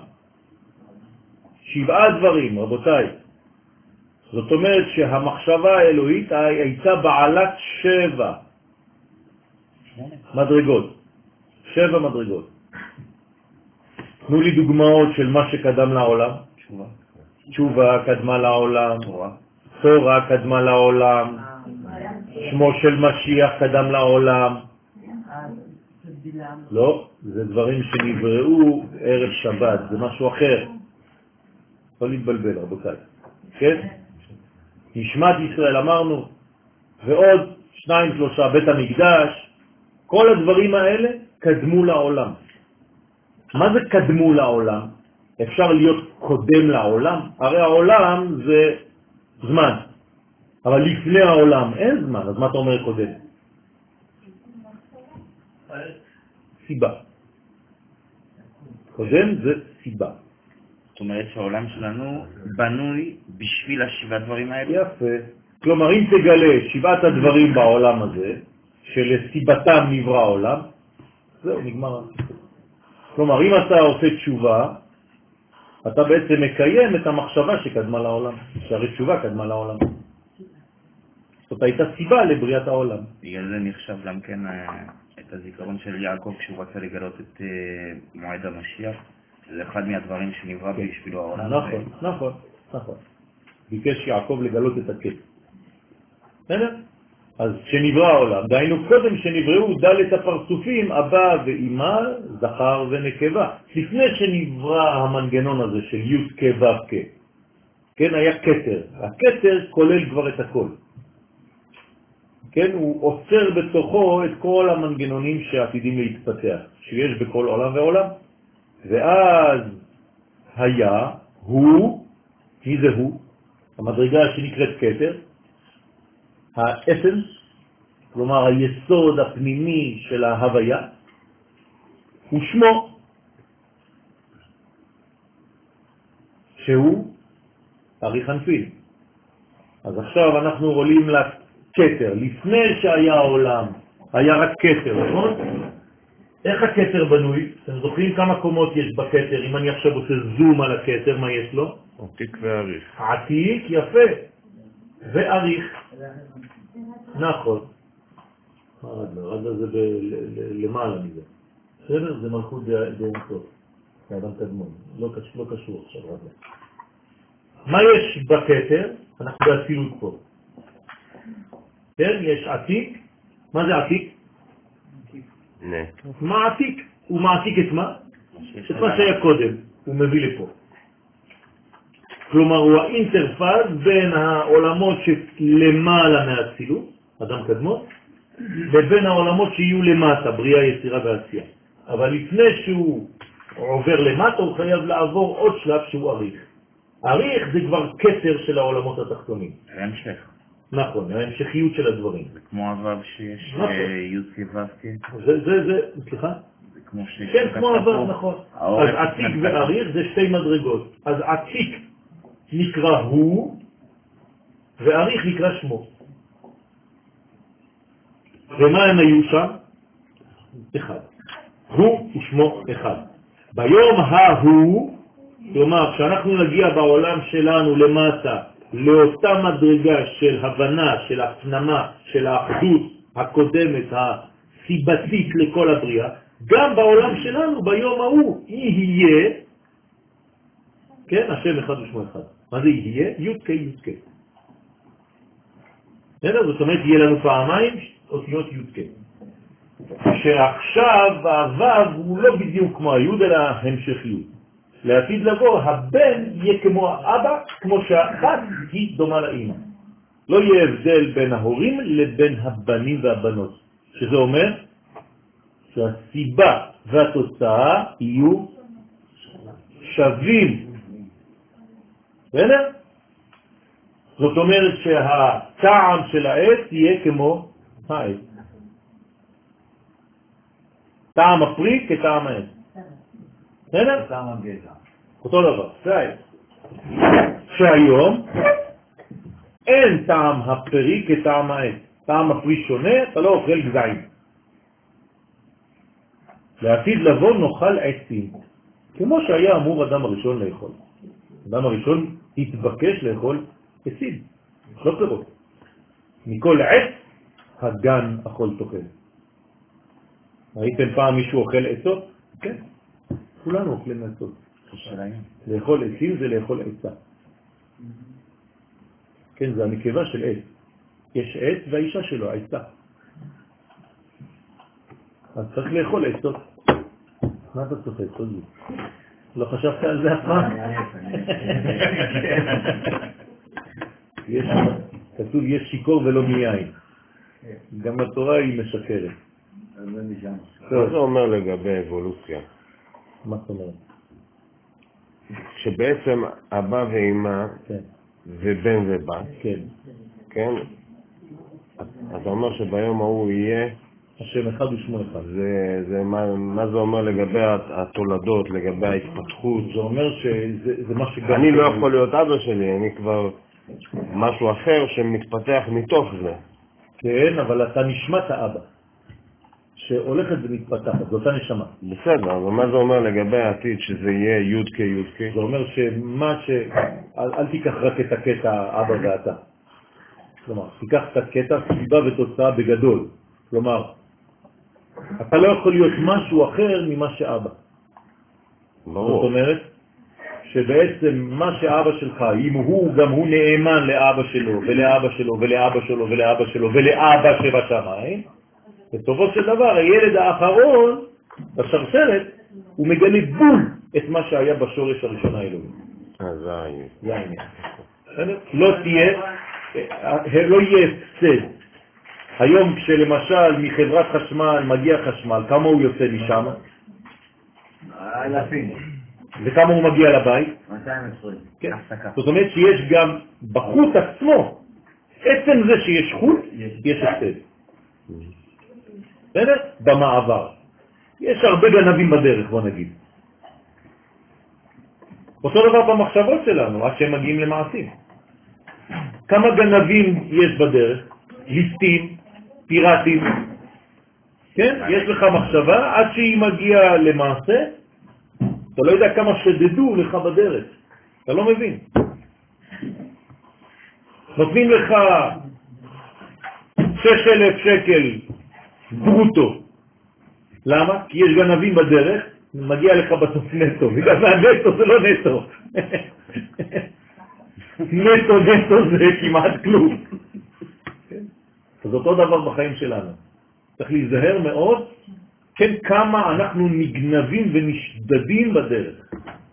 שבעה דברים, רבותיי. זאת אומרת שהמחשבה האלוהית הייתה בעלת שבע מדרגות. שבע מדרגות. תנו לי דוגמאות של מה שקדם לעולם. תשובה. תשובה קדמה לעולם. תורה קדמה לעולם. שמו של משיח קדם לעולם. לא, זה דברים שנבראו ערב שבת, זה משהו אחר. לא להתבלבל, רבותיי. כן? נשמת ישראל אמרנו, ועוד שניים שלושה בית המקדש, כל הדברים האלה קדמו לעולם. מה זה קדמו לעולם? אפשר להיות קודם לעולם? הרי העולם זה זמן, אבל לפני העולם אין זמן, אז מה אתה אומר קודם? סיבה. קודם זה סיבה. זאת אומרת שהעולם שלנו בנוי בשביל השבעה דברים האלה? יפה. כלומר, אם תגלה שבעת הדברים בעולם הזה, שלסיבתם נברא העולם, זהו, נגמר. כלומר, אם אתה עושה תשובה, אתה בעצם מקיים את המחשבה שקדמה לעולם, שהרי תשובה קדמה לעולם. זאת הייתה סיבה לבריאת העולם. בגלל זה נחשב גם כן את הזיכרון של יעקב כשהוא רצה לגלות את מועד המשיח. זה אחד מהדברים שנברא בשבילו העולם. נכון, נכון, נכון. ביקש יעקב לגלות את הקץ. בסדר? אז שנברא העולם, דהיינו קודם שנבראו דלת הפרצופים, אבא ואמא, זכר ונקבה. לפני שנברא המנגנון הזה של י' כ' ו' כ', כן, היה כתר. הכתר כולל כבר את הכל. כן, הוא עוצר בתוכו את כל המנגנונים שעתידים להתפתח, שיש בכל עולם ועולם. ואז היה, הוא, מי זה הוא? המדרגה שנקראת כתר, האסנס, כלומר היסוד הפנימי של ההוויה, הוא שמו, שהוא ארי חנפין. אז עכשיו אנחנו עולים לכתר, לפני שהיה העולם, היה רק כתר, נכון? איך הכתר בנוי? אתם זוכרים כמה קומות יש בכתר? אם אני עכשיו עושה זום על הכתר, מה יש לו? עתיק ועריך. עתיק, יפה. ועריך. נכון. רדה זה למעלה מזה. בסדר? זה מלכות באמצעות. זה אדם קדמון. לא קשור עכשיו רדה. מה יש בכתר? אנחנו באצילות פה. כן? יש עתיק. מה זה עתיק? מעתיק. הוא מעתיק את מה? את מה שהיה קודם. הוא מביא לפה. כלומר, הוא האינטרפס בין העולמות שלמעלה מהאצילות, אדם קדמון, לבין העולמות שיהיו למטה, בריאה, יצירה ועשייה. אבל לפני שהוא עובר למטה, הוא חייב לעבור עוד שלב שהוא אריך. אריך זה כבר כתר של העולמות התחתונים. ההמשך. נכון, ההמשכיות של הדברים. זה כמו הוו שיש י"ק ו"ק. זה, זה, זה, סליחה? זה כמו שיש... כן, כמו הוו, נכון. אז עתיק ואריך זה שתי מדרגות. אז עתיק נקרא הוא, ואריך נקרא שמו. ומה הם היו שם? אחד. הוא ושמו אחד. ביום ההוא, כלומר, כשאנחנו נגיע בעולם שלנו למטה, לאותה מדרגה של הבנה, של הפנמה, של האחדות הקודמת, הסיבתית לכל הבריאה, גם בעולם שלנו, ביום ההוא, יהיה, כן, השם אחד ושמו אחד. מה זה יהיה? י"ק י"ק. זאת אומרת, יהיה לנו פעמיים אותיות י"ק. שעכשיו הוו הוא לא בדיוק כמו היוד, אלא המשכיות. לעתיד לבוא, הבן יהיה כמו האבא, כמו שהאחת היא דומה לאמא. לא יהיה הבדל בין ההורים לבין הבנים והבנות. שזה אומר שהסיבה והתוצאה יהיו שווים. בסדר? זאת אומרת שהטעם של העץ יהיה כמו העץ. טעם הפרי כטעם העץ. בסדר? טעם הגזע. אותו דבר. זה שהיום אין טעם הפרי כטעם העץ. טעם הפרי שונה, אתה לא אוכל גזעים. לעתיד לבוא נאכל עצים, כמו שהיה אמור אדם הראשון לאכול. אדם הראשון התבקש לאכול עצים, לא פירות. מכל עץ הגן אכול תאכל. ראיתם פעם מישהו אוכל עצות? כן. כולנו אוכלים עצות. לאכול עצים זה לאכול עצה. כן, זה הנקבה של עץ. יש עץ והאישה שלו, עצה. אז צריך לאכול עצות. מה אתה צוחק? תודה. לא חשבת על זה אף פעם? כתוב יש שיקור ולא מיין. גם התורה היא משקרת. מה זה אומר לגבי אבולוציה? מה זאת אומרת? שבעצם אבא ואמא ובן ובת, כן? אתה אומר שביום ההוא יהיה השם אחד ושמו אחד. זה, זה, מה, מה זה אומר לגבי התולדות, לגבי ההתפתחות? זה אומר שזה מה שגם... אני לא יכול להיות אבא שלי, אני כבר משהו אחר שמתפתח מתוך זה. כן, אבל אתה נשמת האבא, שהולכת ומתפתחת, זו אותה נשמה. בסדר, אבל מה זה אומר לגבי העתיד שזה יהיה י' כ' י' כ'? זה אומר שמה ש... אל, אל תיקח רק את הקטע אבא ואתה. כלומר, תיקח את הקטע סיבה ותוצאה בגדול. כלומר, אתה לא יכול להיות משהו אחר ממה שאבא. ברור. זאת אומרת, שבעצם מה שאבא שלך, אם הוא גם הוא נאמן לאבא שלו, ולאבא שלו, ולאבא שלו, ולאבא שלו, ולאבא שבשמיים, בסופו של דבר, הילד האחרון, בשרשרת, הוא מגלה בול את מה שהיה בשורש הראשון האלוהי. אז זה העניין. זה העניין. לא תהיה, לא יהיה הפסד. היום כשלמשל מחברת חשמל מגיע חשמל, כמה הוא יוצא משם? אלפים. וכמה הוא מגיע לבית? מאתיים ועשרים. כן. זאת אומרת שיש גם בחוט עצמו, עצם זה שיש חוט, יש הפסד. בסדר? במעבר. יש הרבה גנבים בדרך, בוא נגיד. אותו דבר במחשבות שלנו, עד שהם מגיעים למעשים. כמה גנבים יש בדרך? ליסטים, פיראטים. כן? יש לך מחשבה, עד שהיא מגיעה למעשה, אתה לא יודע כמה שדדו לך בדרך. אתה לא מבין. נותנים לך שש אלף שקל ברוטו. למה? כי יש גנבים בדרך, מגיע לך בסוף נטו. בגלל מהנטו זה לא נטו. נטו נטו זה כמעט כלום. אז אותו דבר בחיים שלנו. צריך להיזהר מאוד, כן, כמה אנחנו נגנבים ונשדדים בדרך.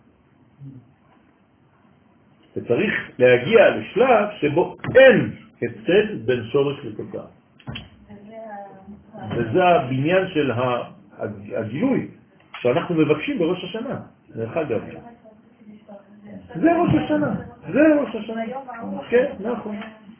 וצריך להגיע לשלב שבו אין הפסד בין שורש לתוצאה. אז זה וזה הבניין של הגילוי שאנחנו מבקשים בראש השנה. דרך אגב. זה ראש השנה. זה ראש השנה. כן, נכון.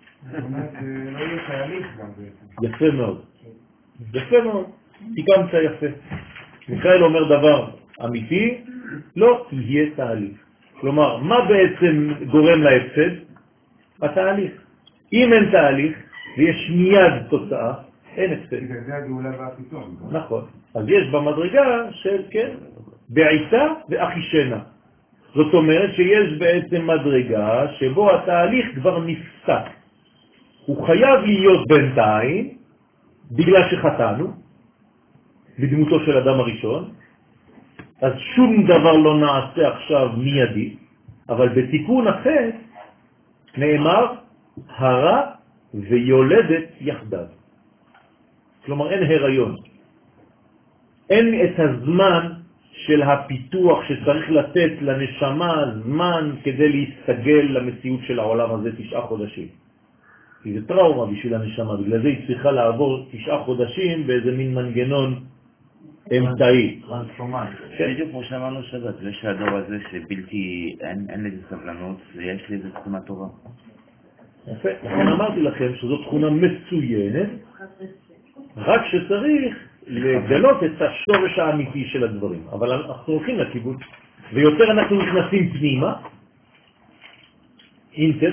יפה מאוד. יפה מאוד. תיקמת יפה. מיכאל אומר דבר אמיתי, לא יהיה תהליך. כלומר, מה בעצם גורם להפסד? התהליך. אם אין תהליך ויש מיד תוצאה, אין הפסד. זה הגאולה והפתאום. נכון. אז יש במדרגה של, כן, בעיתה ואחישנה. זאת אומרת שיש בעצם מדרגה שבו התהליך כבר נפסק. הוא חייב להיות בינתיים, בגלל שחטאנו, בדמותו של אדם הראשון, אז שום דבר לא נעשה עכשיו מיידי, אבל בתיקון החטא נאמר הרע ויולדת יחדיו. כלומר אין הריון. אין את הזמן של הפיתוח שצריך לתת לנשמה זמן כדי להסתגל למציאות של העולם הזה תשעה חודשים. כי זה טראומה בשביל הנשמה, בגלל זה היא צריכה לעבור תשעה חודשים באיזה מין מנגנון אמצעי. בדיוק כמו שאמרנו שבת, זה שהדור הזה שבלתי, אין, אין לזה סבלנות, ויש לזה תכונה טובה. יפה, לכן אמרתי לכם שזו תכונה מצוינת, רק שצריך לגלות את השורש האמיתי של הדברים. אבל אנחנו הולכים לכיוון, ויותר אנחנו נכנסים פנימה, אינטר,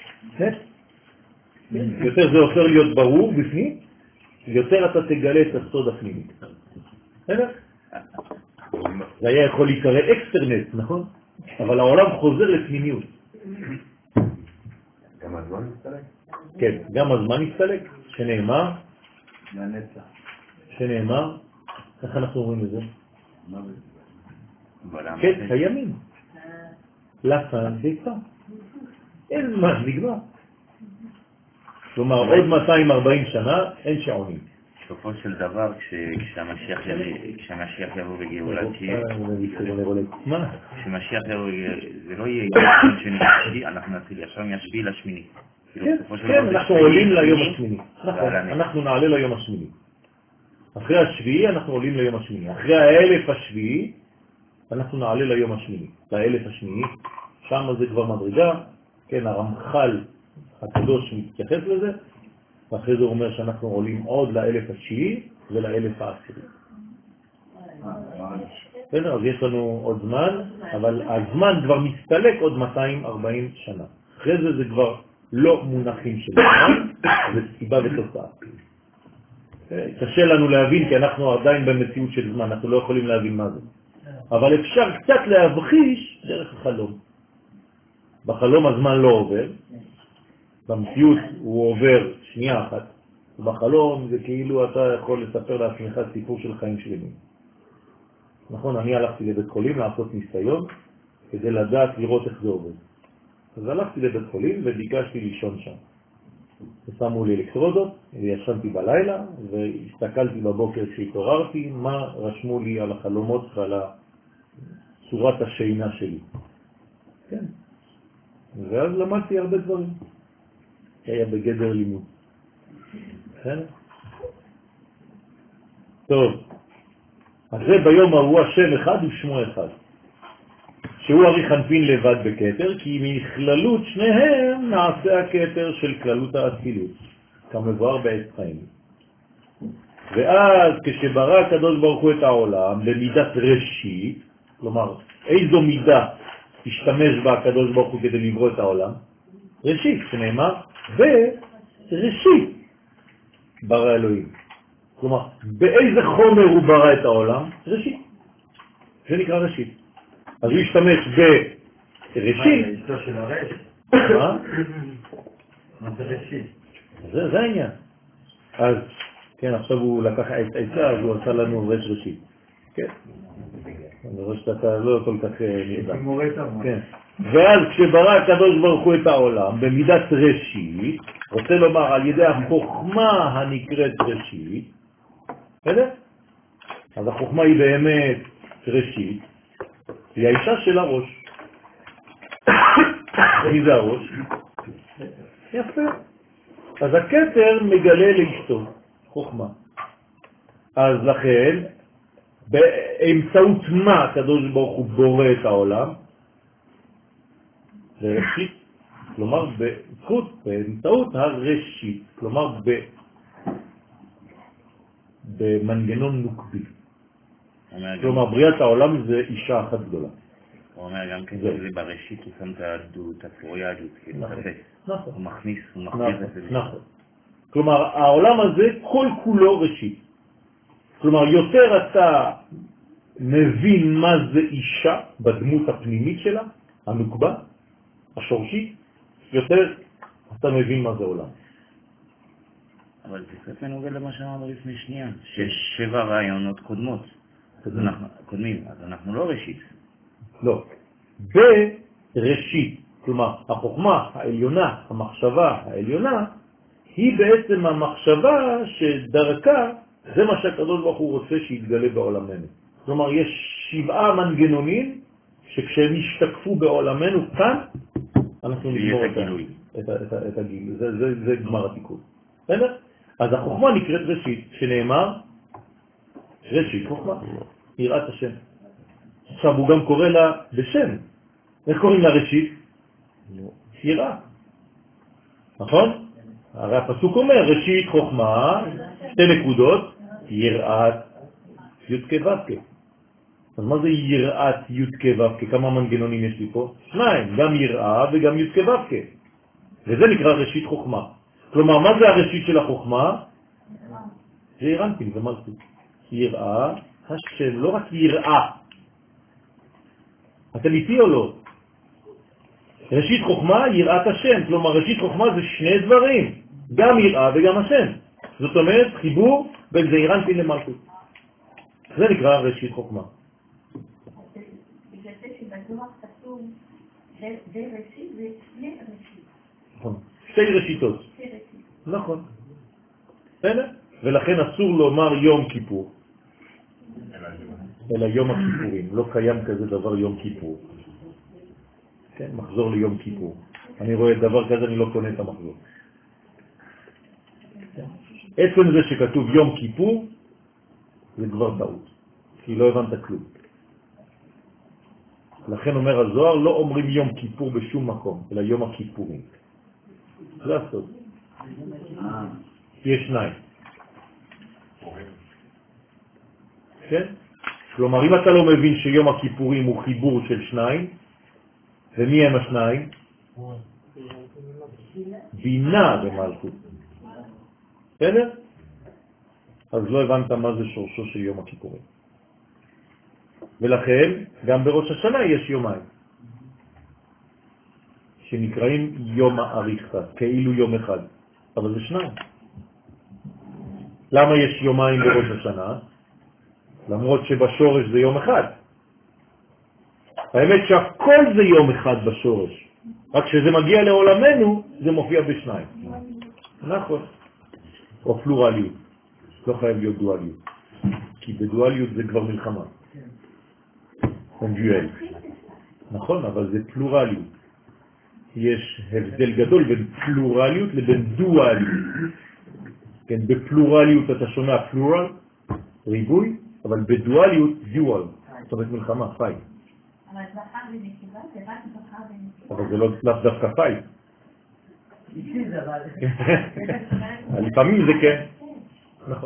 יותר זה הופך להיות ברור בפנים, יותר אתה תגלה את הסוד הפנימי. בסדר? זה היה יכול להיקרא אקסטרנט, נכון? אבל העולם חוזר לפנימיות. גם הזמן מסתלק? כן, גם הזמן מסתלק, שנאמר, מהנצח. שנאמר, איך אנחנו אומרים את זה? אבל כן, הימים. לפן ביפה. אין זמן, נגמר. כלומר, עוד מאתיים וארבעים שנה, אין שעונים. בסופו של דבר, כשהמשיח יבוא בגאולה תהיה, מה? כשמשיח יבוא, זה לא יהיה יום שנשבי, אנחנו נציל ישר מהשביעי לשמיני. כן, אנחנו עולים ליום השמיני. נכון, אנחנו נעלה ליום השמיני. אחרי השביעי אנחנו עולים ליום השמיני. אחרי האלף השביעי אנחנו נעלה ליום השמיני. לאלף השמיני, שם זה כבר מדרגה, כן, הרמח"ל הקדוש מתייחס לזה, ואחרי זה הוא אומר שאנחנו עולים עוד לאלף התשיעי ולאלף העשירי. בסדר, אז יש לנו עוד זמן, אבל הזמן כבר מסתלק עוד מאתיים וארבעים שנה. אחרי זה זה כבר לא מונחים של זמן, זה סיבה ותוצאה. קשה לנו להבין כי אנחנו עדיין במציאות של זמן, אנחנו לא יכולים להבין מה זה. אבל אפשר קצת להבחיש דרך החלום. בחלום הזמן לא עובר, במציאות הוא עובר שנייה אחת, בחלום זה כאילו אתה יכול לספר לעצמך סיפור של חיים שלמים. נכון, אני הלכתי לבית חולים לעשות ניסיון כדי לדעת לראות איך זה עובד. אז הלכתי לבית חולים וביקשתי לישון שם. ושמו לי אלקטרודות, וישנתי בלילה, והסתכלתי בבוקר כשהתעוררתי מה רשמו לי על החלומות ועל צורת השינה שלי. כן. ואז למדתי הרבה דברים. היה בגדר לימוד. כן? טוב. אז זה ביום ההוא השם אחד ושמו אחד. שהוא ארי חנפין לבד בכתר, כי מכללות שניהם נעשה הכתר של כללות האצילות, כמבואר בעץ חיים. ואז כשברא הקדוש ברוך הוא את העולם במידת ראשית, כלומר איזו מידה השתמש בה הקדוש ברוך הוא כדי לברוא את העולם? ראשית, שנאמר, וראשית ברא אלוהים. כלומר, באיזה חומר הוא ברא את העולם? ראשית. זה נקרא ראשית. אז הוא השתמש בראשית. אשתו של הרש. מה? מה זה ראשית? זה, זה העניין. אז, כן, עכשיו הוא לקח את עצה, אז הוא עשה לנו רש ראשית. כן. אני רואה שאתה לא כל כך נרדם. כן. ואז כשברא הקדוש ברוך הוא את העולם, במידת ראשית, רוצה לומר על ידי החוכמה הנקראת ראשית, בסדר? אז החוכמה היא באמת ראשית, היא האישה של הראש. מי זה הראש? יפה. אז הכתר מגלה לאשתו חוכמה. אז לכן, באמצעות מה הקדוש ברוך הוא בורא את העולם? בראשית, כלומר בזכות, באמצעות הראשית, כלומר ב... במנגנון נוקבי. כלומר, בריאת העולם זה אישה אחת גדולה. הוא אומר גם כן שזה בראשית הוא שם את הפלוריאליות, כאילו, הוא מכניס, הוא מכניס את זה. נכון. כלומר, העולם הזה כל כולו ראשית. כלומר, יותר אתה מבין מה זה אישה בדמות הפנימית שלה, הנוקבה, השורשית, יותר אתה מבין מה זה עולם. אבל זה קצת מנוגע למה שאמרנו לפני שנייה, שיש שבע רעיונות קודמות, קודמים, אז אנחנו לא ראשית. לא. בראשית, כלומר, החוכמה העליונה, המחשבה העליונה, היא בעצם המחשבה שדרכה, זה מה שהקדוש ברוך הוא רוצה שיתגלה בעולמנו. כלומר, יש שבעה מנגנונים שכשהם ישתקפו בעולמנו כאן, אנחנו נגמור את הגילוי. את, את, את הגילוי. זה, זה, זה גמר התיקון. בסדר? אז החוכמה נקראת ראשית, שנאמר, ראשית חוכמה, יראת השם. עכשיו הוא גם קורא לה בשם. איך קוראים לה ראשית? יראה. נכון? הרי הפסוק אומר, ראשית חוכמה, שתי נקודות, יראת י' כו'. אז מה זה יראת י' כו'? כמה מנגנונים יש לי פה? שניים, גם יראה וגם י' כו'. וזה נקרא ראשית חוכמה. כלומר, מה זה הראשית של החוכמה? זה ירנטים, זה מלכות. יראה השם, לא רק יראה. אתם איתי או לא? ראשית חוכמה, יראת השם. כלומר, ראשית חוכמה זה שני דברים. גם יראה וגם השם. זאת אומרת, חיבור בין זה ירנטים למלכות. זה נקרא ראשית חוכמה. בגלל זה שבזוהר כתוב, זה ראשית ושני ראשית. נכון. שתי ראשיתות. נכון. בסדר? ולכן אסור לומר יום כיפור. אלא יום הכיפורים. לא קיים כזה דבר יום כיפור. כן, מחזור ליום כיפור. אני רואה דבר כזה, אני לא קונה את המחזור. עצם זה שכתוב יום כיפור, זה כבר טעות. כי לא הבנת כלום. לכן אומר הזוהר, לא אומרים יום כיפור בשום מקום, אלא יום הכיפורים. זה הסוד. יש שניים. כן? כלומר, אם אתה לא מבין שיום הכיפורים הוא חיבור של שניים, ומי הם השניים? בינה ומלכות. בסדר? אז לא הבנת מה זה שורשו של יום הכיפורים. ולכן, גם בראש השנה יש יומיים, שנקראים יום האריכתא, כאילו יום אחד, אבל זה שניים. למה יש יומיים בראש השנה? למרות שבשורש זה יום אחד. האמת שהכל זה יום אחד בשורש, רק כשזה מגיע לעולמנו זה מופיע בשניים. נכון. או פלורליות. לא חייב להיות דואליות. כי בדואליות זה כבר מלחמה. קונג'ואל. נכון, אבל זה פלורליות. יש הבדל גדול בין פלורליות לבין דואליות. כן, בפלורליות אתה שומע פלורל, ריבוי, אבל בדואליות דיואל. זאת אומרת מלחמה, פייט. אבל זכר ונקבה זה רק זכר ונקבה. אבל זה לא דווקא פייט. לפעמים זה כן. נכון.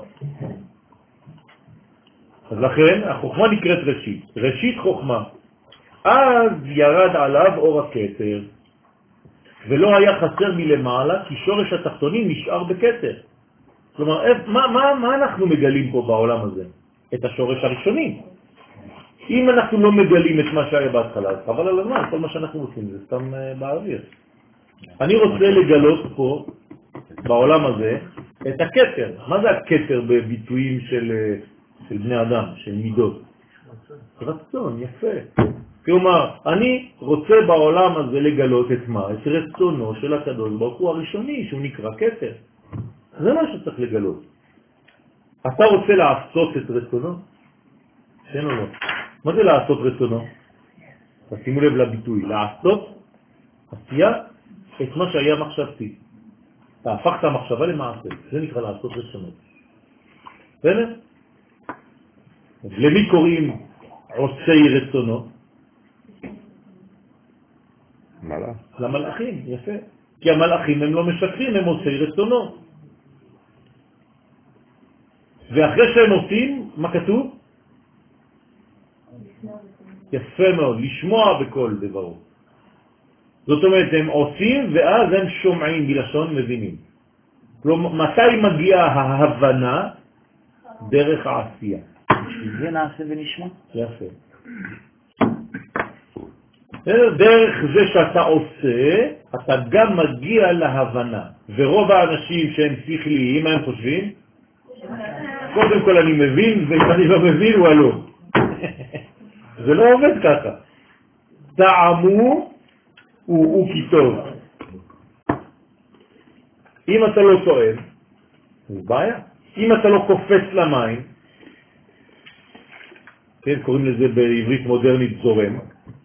אז לכן החוכמה נקראת ראשית. ראשית חוכמה. אז ירד עליו אור הכתר. ולא היה חסר מלמעלה, כי שורש התחתונים נשאר בכתר. כלומר, מה, מה, מה אנחנו מגלים פה בעולם הזה? את השורש הראשוני. אם אנחנו לא מגלים את מה שהיה בהתחלה, אז חבל על הזמן, כל מה שאנחנו עושים זה סתם באוויר. אני רוצה לגלות פה, בעולם הזה, את הכתר. מה זה הכתר בביטויים של, של בני אדם, של מידות? רצון, יפה. כלומר, אני רוצה בעולם הזה לגלות את מה? את רצונו של הקדוש ברוך הוא הראשוני, שהוא נקרא כתר. זה מה שצריך לגלות. אתה רוצה לעשות את רצונו? כן או לא? מה זה לעשות רצונו? תשימו לב לביטוי, לעשות עשייה את מה שהיה מחשבתי. אתה הפכת המחשבה למעשה, זה נקרא לעשות רצונו. בסדר? למי קוראים עושי רצונו? מלאך. למלאכים, יפה. כי המלאכים הם לא משקרים, הם עושי רצונו. ואחרי שהם עושים, מה כתוב? יפה מאוד, לשמוע בכל דברו. זאת אומרת, הם עושים ואז הם שומעים בלשון מבינים. כלומר, מתי מגיעה ההבנה? דרך העשייה. זה נעשה ונשמע. יפה. דרך זה שאתה עושה, אתה גם מגיע להבנה. ורוב האנשים שהם שכליים, מה הם חושבים? קודם כל אני מבין, ואם אני לא מבין, הוא לא. זה לא עובד ככה. טעמו הוא כי טוב. אם אתה לא טועם, זה בעיה. אם אתה לא קופץ למים, כן, קוראים לזה בעברית מודרנית זורם,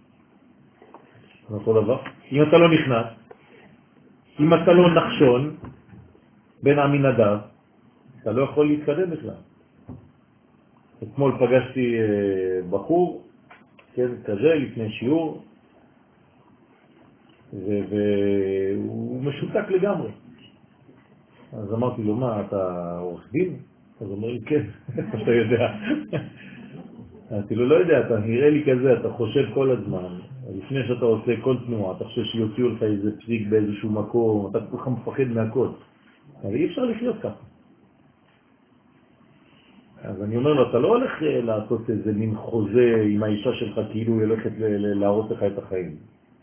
אותו דבר. אם אתה לא נכנס, אם אתה לא נחשון בין עמינדב, אתה לא יכול להתקדם בכלל. אתמול פגשתי בחור, כן, כזה, לפני שיעור, והוא משותק לגמרי. אז אמרתי לו, מה, אתה עורך דין? אז הוא אומר לי, כן, אתה יודע. אמרתי לו, לא יודע, אתה נראה לי כזה, אתה חושב כל הזמן, לפני שאתה עושה כל תנועה, אתה חושב שיוציאו לך איזה פסיק באיזשהו מקום, אתה כולך מפחד מהכל. אבל אי אפשר לחיות ככה. אז אני אומר לו, אתה לא הולך לעשות איזה מין חוזה עם האישה שלך, כאילו היא הולכת להרוס לך את החיים.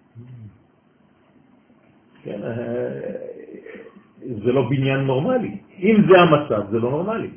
כן, זה לא בניין נורמלי. אם זה המצב, זה לא נורמלי.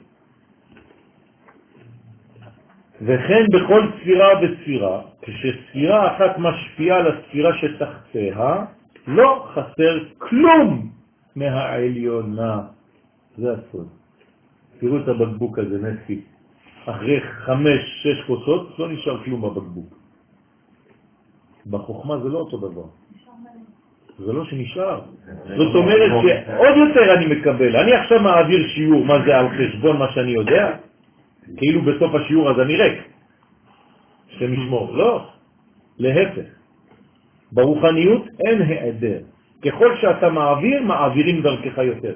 וכן בכל ספירה וספירה, כשספירה אחת משפיעה על הספירה שתחתיה, לא חסר כלום מהעליונה. זה הסוד. תראו את הבקבוק הזה, נפי. אחרי חמש, שש כוסות, לא נשאר כלום בבקבוק. בחוכמה זה לא אותו דבר. זה לא שנשאר. זאת אומרת שעוד יותר אני מקבל. אני עכשיו מעביר שיעור, מה זה על חשבון מה שאני יודע? כאילו בסוף השיעור אז אני ריק. שמשמור. לא. להפך. ברוחניות אין העדר. ככל שאתה מעביר, מעבירים דרכך יותר.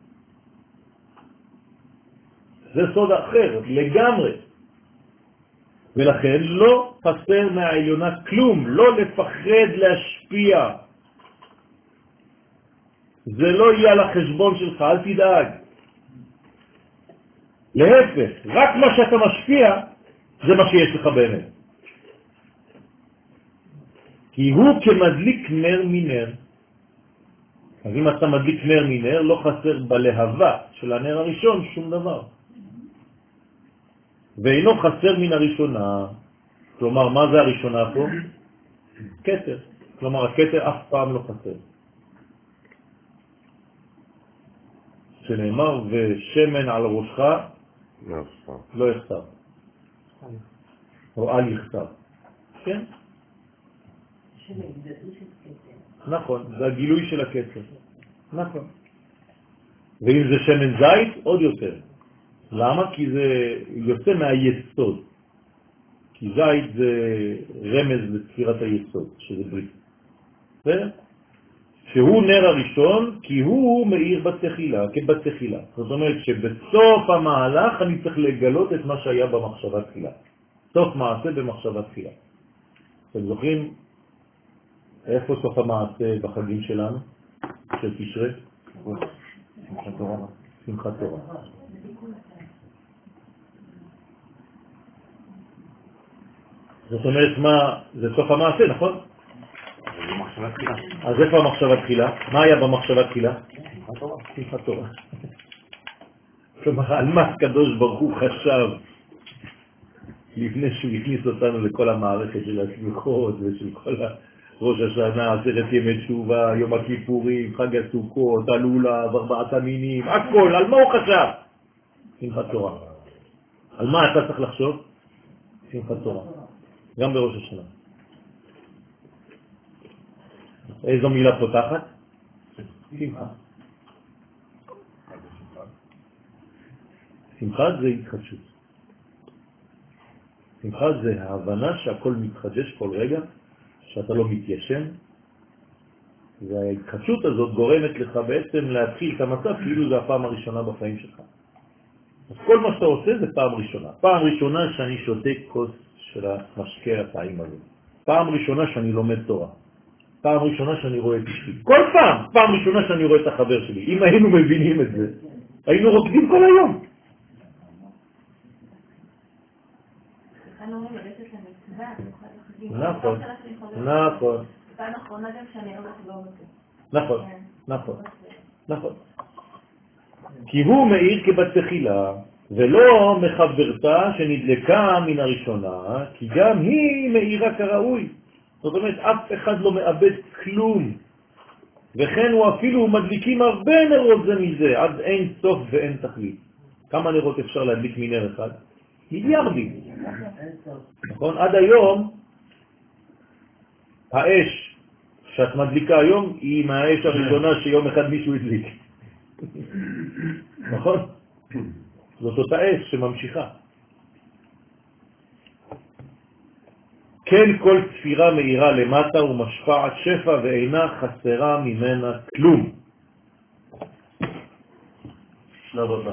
זה סוד אחר, לגמרי. ולכן לא חסר מהעליונה כלום, לא לפחד להשפיע. זה לא יהיה על החשבון שלך, אל תדאג. להפך, רק מה שאתה משפיע, זה מה שיש לך באמת. כי הוא כמדליק נר מנר. אז אם אתה מדליק נר מנר, לא חסר בלהבה של הנר הראשון שום דבר. ואינו חסר מן הראשונה. כלומר, מה זה הראשונה פה? כתר. כלומר, הכתר אף פעם לא חסר. שנאמר, ושמן על ראשך לא יחסר. או אל יחסר. כן? נכון, זה הגילוי של הכתר. נכון. ואם זה שמן זית, עוד יותר. למה? כי זה יוצא מהיסוד. כי זית זה רמז לספירת היסוד, שזה ברית. בסדר? שהוא נר הראשון, כי הוא מאיר בתחילה, כבתחילה. זאת אומרת שבסוף המהלך אני צריך לגלות את מה שהיה במחשבה תחילה. סוף מעשה במחשבה תחילה. אתם זוכרים איפה סוף המעשה בחגים שלנו? של תשרי? שמחת תורה. שמחת תורה. זאת אומרת מה? זה סוף המעשה, נכון? אז איפה המחשבה תחילה? מה היה במחשבה תחילה? שמחת תורה. כלומר, על מה הקדוש ברוך הוא חשב לפני שהוא הכניס אותנו לכל המערכת של הסליחות ושל כל ראש השנה, עשרת ימי תשובה, יום הכיפורים, חג הסוכות, הלולב, ארבעת המינים, הכל, על מה הוא חשב? שמחת תורה. על מה אתה צריך לחשוב? שמחת תורה. גם בראש השנה. איזו מילה פותחת? שמחה. שמחה זה התחדשות. שמחה זה ההבנה שהכל מתחדש כל רגע, שאתה לא מתיישן, וההתחדשות הזאת גורמת לך בעצם להתחיל את המצב כאילו זה הפעם הראשונה בחיים שלך. אז כל מה שאתה עושה זה פעם ראשונה. פעם ראשונה שאני שותה כוס של המשקה הטעים הזה. פעם ראשונה שאני לומד תורה. פעם ראשונה שאני רואה את אשתי. כל פעם, פעם ראשונה שאני רואה את החבר שלי. אם היינו מבינים את זה, היינו רוקדים כל היום. נכון, נכון. פעם אחרונה גם שאני לא לא רוצה. נכון, נכון, נכון. כי הוא מאיר כבת תחילה, ולא מחברתה שנדלקה מן הראשונה, כי גם היא מאירה כראוי. זאת אומרת, אף אחד לא מאבד כלום. וכן הוא אפילו מדליקים הרבה נרות זה מזה, עד אין סוף ואין תכלית. כמה נרות אפשר להדליק מנר אחד? מיליארדים. נכון? עד היום, האש שאת מדליקה היום היא מהאש הראשונה שיום אחד מישהו הדליק. נכון? זאת אותה אש שממשיכה. כן, כל צפירה מאירה למטה ומשפעת שפע ואינה חסרה ממנה כלום. שלב הבא.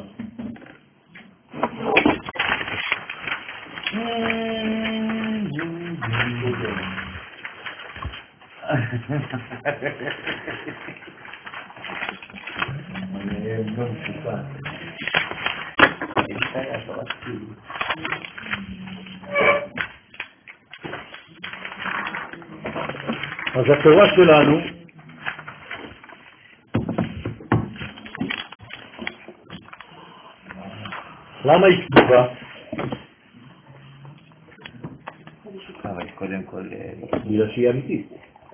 אז התורה שלנו למה היא כתובה? אבל קודם כל... בגלל שהיא אמיתית.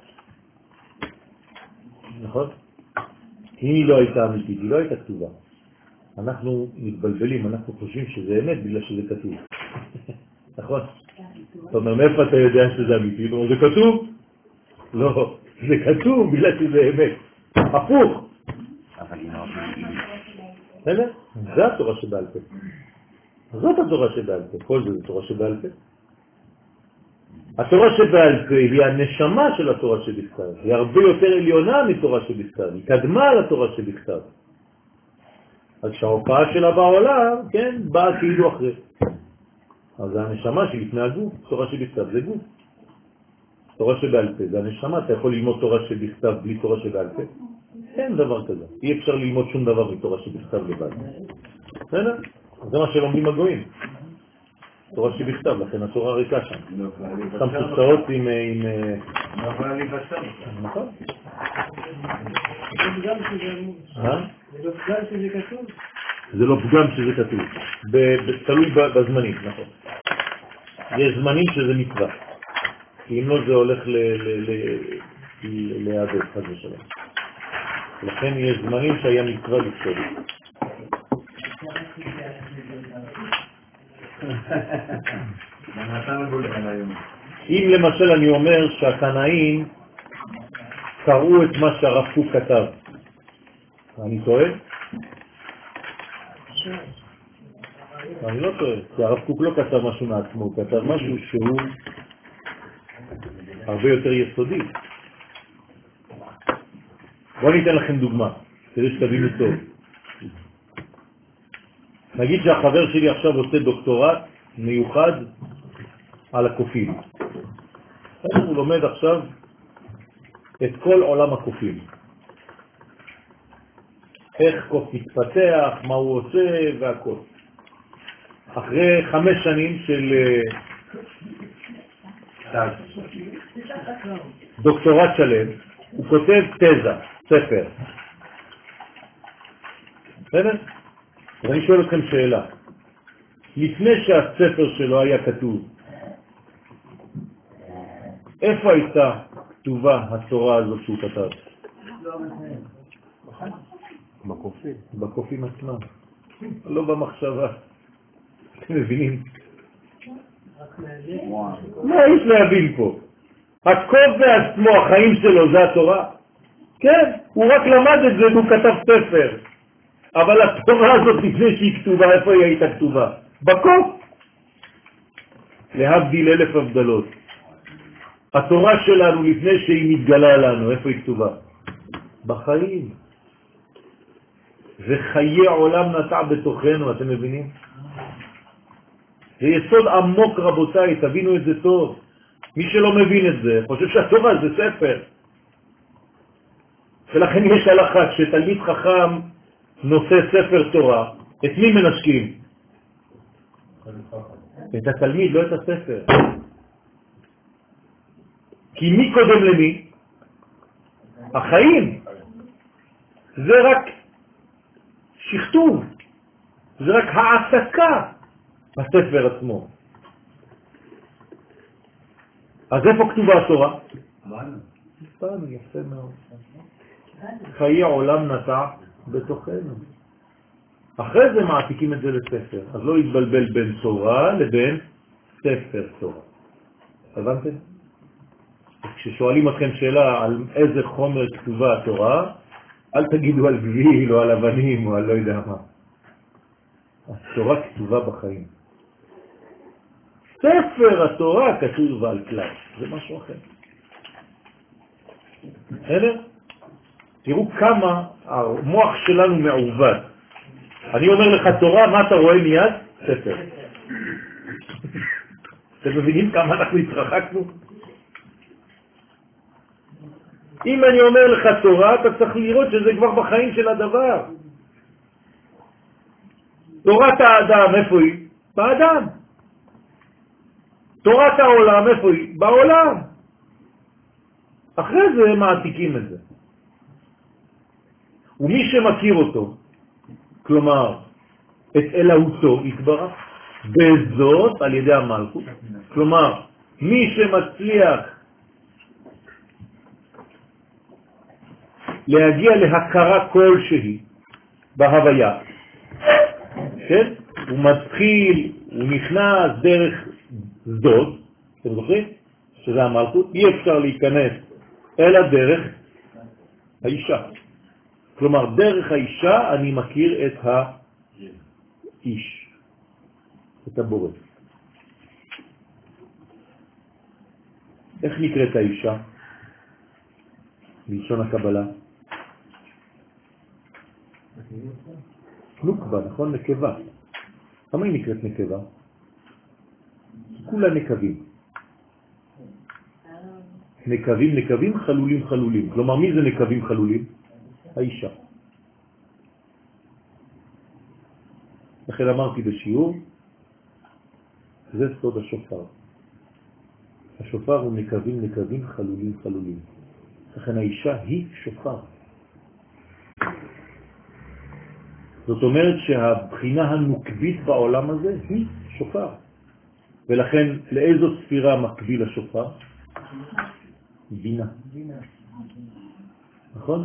נכון? אם היא לא הייתה אמיתית, היא לא הייתה כתובה. אנחנו מתבלבלים, אנחנו חושבים שזה אמת בגלל שזה כתוב. נכון? זאת אומרת, מאיפה אתה יודע שזה אמיתי? זה כתוב? לא, זה כתוב בגלל שזה אמת. הפוך. אבל היא מאוד... בסדר? זה התורה שבעל פה. זאת התורה שבעל פה. כל זה זה תורה שבעל פה. התורה שבעל פה היא הנשמה של התורה שבכתב. היא הרבה יותר עליונה מתורה שבכתב. היא קדמה לתורה שבכתב. אז שההופעה שלה בעולם, כן, באה כאילו אחרי. אז הנשמה שלפני הגוף, תורה שבכתב זה גוף. תורה שבעל פה, זה הנשמה, אתה יכול ללמוד תורה שבכתב בלי תורה שבעל פה? אין דבר כזה. אי אפשר ללמוד שום דבר מתורה שבכתב לבד. בסדר? זה מה שלומדים הגויים. תורה שבכתב, לכן התורה ריקה שם. שם תוצאות עם... לא יכולה להיבצע. נכון? זה פגם שזה... אה? זה לא פגם שזה כתוב. זה לא פגם שזה כתוב. תלוי בזמנים, נכון. יש זמנים שזה מצווה. כי אם לא זה הולך להיאבד, חד ושלום. לכן יש זמנים שהיה מצווה לכתוב. אם למשל אני אומר שהקנאים קראו את מה שהרב קוק כתב, אני טועה? אני לא טועה, כי הרב קוק לא כתב משהו מעצמו, הוא כתב משהו שהוא הרבה יותר יסודי. בואו ניתן לכם דוגמה, כדי שתבינו טוב. נגיד שהחבר שלי עכשיו עושה דוקטורט מיוחד על הקופים. הוא לומד עכשיו את כל עולם הקופים. איך קוף מתפתח, מה הוא עושה והכל. אחרי חמש שנים של דוקטורט שלם, הוא כותב תזה, ספר. בסדר? אז אני שואל אתכם שאלה. לפני שהספר שלו היה כתוב, איפה הייתה כתובה התורה הזאת שהוא כתב? בקופים. בקופים עצמם. לא במחשבה. אתם מבינים? מה יש להבין פה? הקוף בעצמו, החיים שלו, זה התורה? כן, הוא רק למד את זה והוא כתב ספר. אבל התורה הזאת לפני שהיא כתובה, איפה היא הייתה כתובה? בקוף. להבדיל אלף הבדלות. התורה שלנו לפני שהיא מתגלה לנו, איפה היא כתובה? בחיים. וחיי עולם נטע בתוכנו, אתם מבינים? זה יסוד עמוק רבותיי, תבינו את זה טוב. מי שלא מבין את זה, חושב שהתורה זה ספר. ולכן יש הלכה, כשתלמיד חכם נושא ספר תורה, את מי מנשקים? את התלמיד, לא את הספר. כי מי קודם למי? החיים. זה רק שכתוב, זה רק העסקה בספר עצמו. אז איפה כתובה התורה? בנו, יפה מאוד. חיי עולם נטע בתוכנו. אחרי זה מעתיקים את זה לספר, אז לא יתבלבל בין תורה לבין ספר תורה. הבנתם? כששואלים אתכם שאלה על איזה חומר כתובה התורה, אל תגידו על גביל או על אבנים או על לא יודע מה. התורה כתובה בחיים. ספר התורה כתוב על כלל, זה משהו אחר. בסדר? תראו כמה המוח שלנו מעובד. אני אומר לך תורה, מה אתה רואה מיד? ספר. אתם מבינים כמה אנחנו התרחקנו? אם אני אומר לך תורה, אתה צריך לראות שזה כבר בחיים של הדבר. תורת האדם, איפה היא? באדם. תורת העולם, איפה היא? בעולם. אחרי זה מעתיקים את זה. ומי שמכיר אותו, כלומר, את אלוהותו יתברך, בזאת על ידי המלכות, כלומר, מי שמצליח להגיע להכרה כלשהי בהוויה, כן? הוא מתחיל, הוא נכנס דרך זאת, אתם זוכרים? שזה המלכות, אי אפשר להיכנס אלא דרך האישה. כלומר, דרך האישה אני מכיר את האיש, את הבורא. איך נקראת האישה? בלשון הקבלה. נוקבה, נכון? נקבה. למה היא נקראת נקבה? כולה נקבים. נקבים, נקבים, חלולים, חלולים. כלומר, מי זה נקבים חלולים? האישה. לכן אמרתי בשיעור, זה סוד השופר. השופר הוא נקבים, נקבים, חלולים, חלולים. לכן האישה היא שופר. זאת אומרת שהבחינה הנוקבית בעולם הזה היא שופר. ולכן לאיזו ספירה מקביל השופר? בינה. נכון?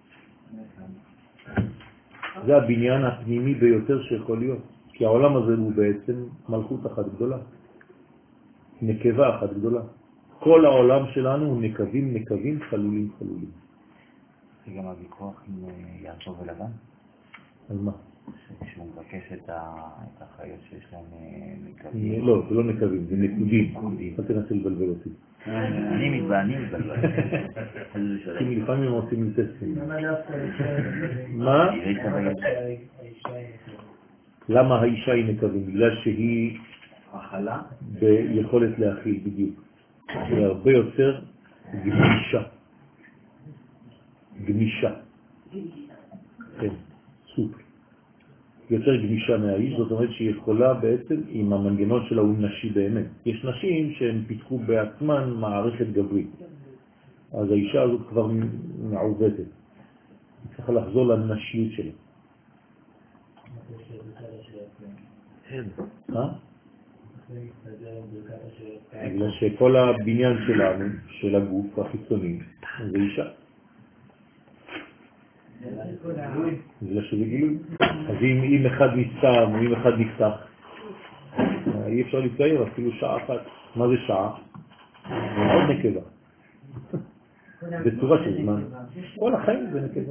זה הבניין הפנימי ביותר שיכול להיות. כי העולם הזה הוא בעצם מלכות אחת גדולה. נקבה אחת גדולה. כל העולם שלנו הוא נקבים, נקבים, חלולים, חלולים. זה גם הוויכוח עם יעקב ולבן? על מה? כשהוא מבקש את החיות שיש להם נקבים. לא, זה לא נקבים, זה נקודים. אל תנסה לבלבל אותי. אני מתבעני מתבלבל. כי לפעמים הם עושים לי טסטים. מה? למה האישה היא נקבים? בגלל שהיא ביכולת להכיל בדיוק. היא הרבה יותר גמישה. גמישה. כן, סופר. יותר גמישה מהאיש, זאת אומרת שהיא יכולה בעצם, עם המנגנון שלה הוא נשי באמת. יש נשים שהן פיתחו בעצמן מערכת גברית. אז האישה הזאת כבר מעובדת. היא צריכה לחזור לנשיות שלה. אה? בגלל שכל הבניין שלנו, של הגוף החיצוני, זה אישה. בגלל שזה גילוי. אז אם אחד נסתם או אם אחד נפתח, אי אפשר להתקיים אפילו שעה אחת. מה זה שעה? זה מאוד נקבה. בצורה של זמן. כל החיים זה נקבה.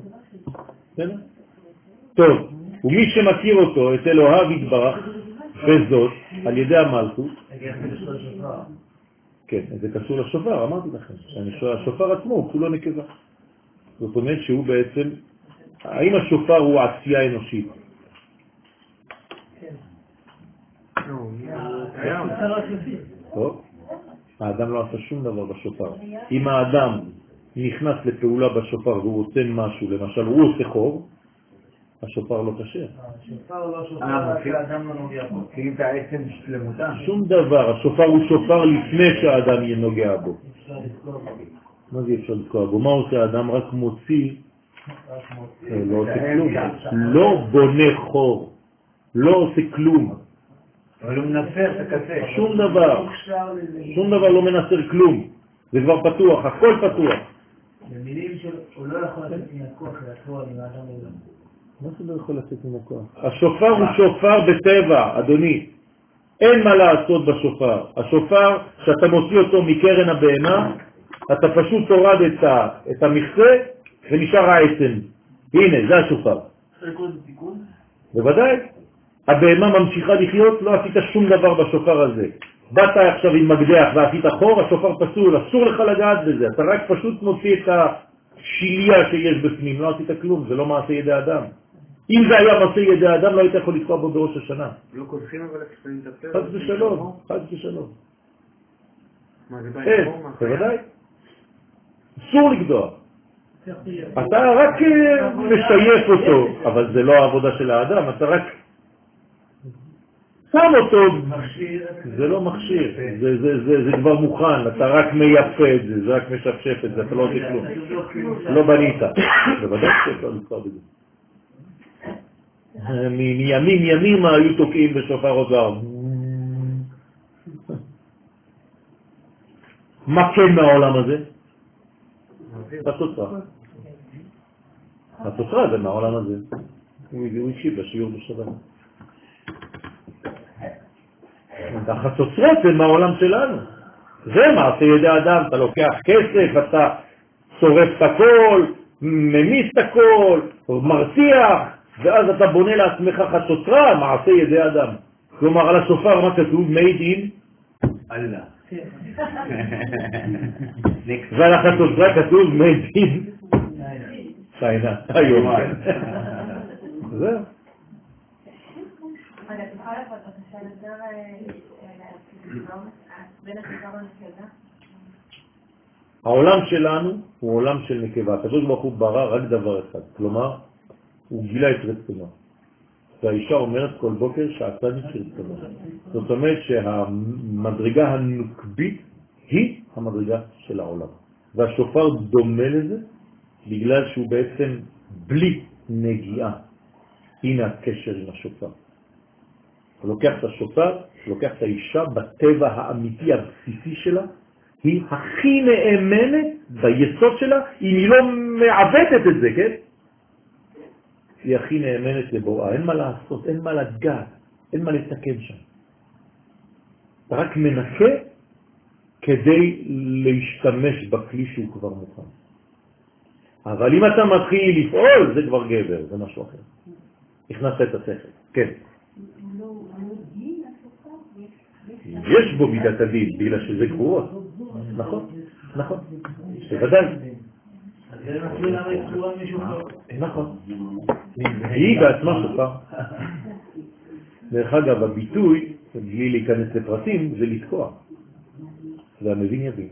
טוב, ומי שמכיר אותו, את אלוהיו יתברך, בזאת, על ידי המלכות, כן, זה קשור לשופר, אמרתי לכם. השופר עצמו הוא כולו נקבה. זאת אומרת שהוא בעצם, האם השופר הוא עשייה אנושית? טוב, האדם לא עשה שום דבר בשופר. אם האדם נכנס לפעולה בשופר והוא עושה משהו, למשל הוא עושה חור, השופר לא קשר. השופר לא שופר, האדם לא נוגע בו. כי אם זה העצם שלמותה. שום דבר, השופר הוא שופר לפני שהאדם ינוגע בו. מה זה אפשר לתקוע בו? מה עושה האדם? רק מוציא, לא עושה כלום. לא בונה חור, לא עושה כלום. אבל הוא מנסר את הקצה. שום דבר, שום דבר לא מנסר כלום. זה כבר פתוח, הכל פתוח. במילים שהוא לא יכול לצאת מן הכוח לעצמו עם האדם עולם. מה זה לא יכול לצאת מן הכוח? השופר הוא שופר בטבע, אדוני. אין מה לעשות בשופר. השופר, שאתה מוציא אותו מקרן הבהמה, אתה פשוט תורד את, ה, את המכסה ונשאר העצם. הנה, זה השופר. אפשר לקרוא לזה תיקון? בוודאי. הבהמה ממשיכה לחיות, לא עשית שום דבר בשופר הזה. באת עכשיו עם מקדח ועשית חור, השופר פסול, אסור לך לגעת בזה. אתה רק פשוט מוציא את השיליה שיש בפנים, לא עשית כלום, זה לא מעשה ידי אדם. אם זה היה מעשה ידי אדם, לא היית יכול לתקוע בו בראש השנה. לא קודחים אבל כשאתה מתאפר. חד ושלום, חד ושלום. מה זה בא אין, עם חור? בוודאי. אסור לגדוע. אתה רק משייף אותו, אבל זה לא העבודה של האדם, אתה רק שם אותו, זה לא מכשיר, זה, זה, זה, זה כבר מוכן, אתה רק מייפה את זה, זה רק משפשף את זה, אתה לא עושה כלום, לא בנית, בוודאי שאתה נצטר בזה. מימים ימים היו תוקעים בשופר עוזר. מה כן מהעולם הזה? התוצרה. התוצרה זה מהעולם הזה. הוא הקשיב בשיעור בשבת. החצוצרות זה מהעולם שלנו. זה מעשה ידי אדם, אתה לוקח כסף, אתה שורף את הכל, ממיס את הכל, מרתיח, ואז אתה בונה לעצמך חצוצרה, מעשה ידי אדם. כלומר, על השופר מה כתוב? made in אללה. ועל החצוצרה כתוב made in צ'יינה. היום. זהו. רגע, תוכל לך בבקשה יותר בין הכיכר לנקבה? העולם שלנו הוא עולם של נקבה. הקדוש ברוך הוא ברא רק דבר אחד, כלומר, הוא גילה את רצונו. והאישה אומרת כל בוקר שעשני כרצונו. זאת אומרת שהמדרגה הנוקבית היא המדרגה של העולם. והשופר דומה לזה בגלל שהוא בעצם בלי נגיעה. הנה הקשר עם השופר. הוא לוקח את השופר, לוקח את האישה בטבע האמיתי הבסיסי שלה, היא הכי נאמנת ביסוד שלה, אם היא לא מעבדת את זה, כן? היא הכי נאמנת לבוראה, אין מה לעשות, אין מה לגעת, אין מה לתקן שם. אתה רק מנקה כדי להשתמש בכלי שהוא כבר מוכן. אבל אם אתה מתחיל לפעול, זה כבר גבר, זה משהו אחר. הכנסת את השכל, כן. יש בו מידת הדין, בגלל שזה גבורות. נכון, נכון. בוודאי. נכון. היא בעצמה שופר. דרך אגב, הביטוי, בלי להיכנס לפרטים, זה לתקוע. והמבין יבין.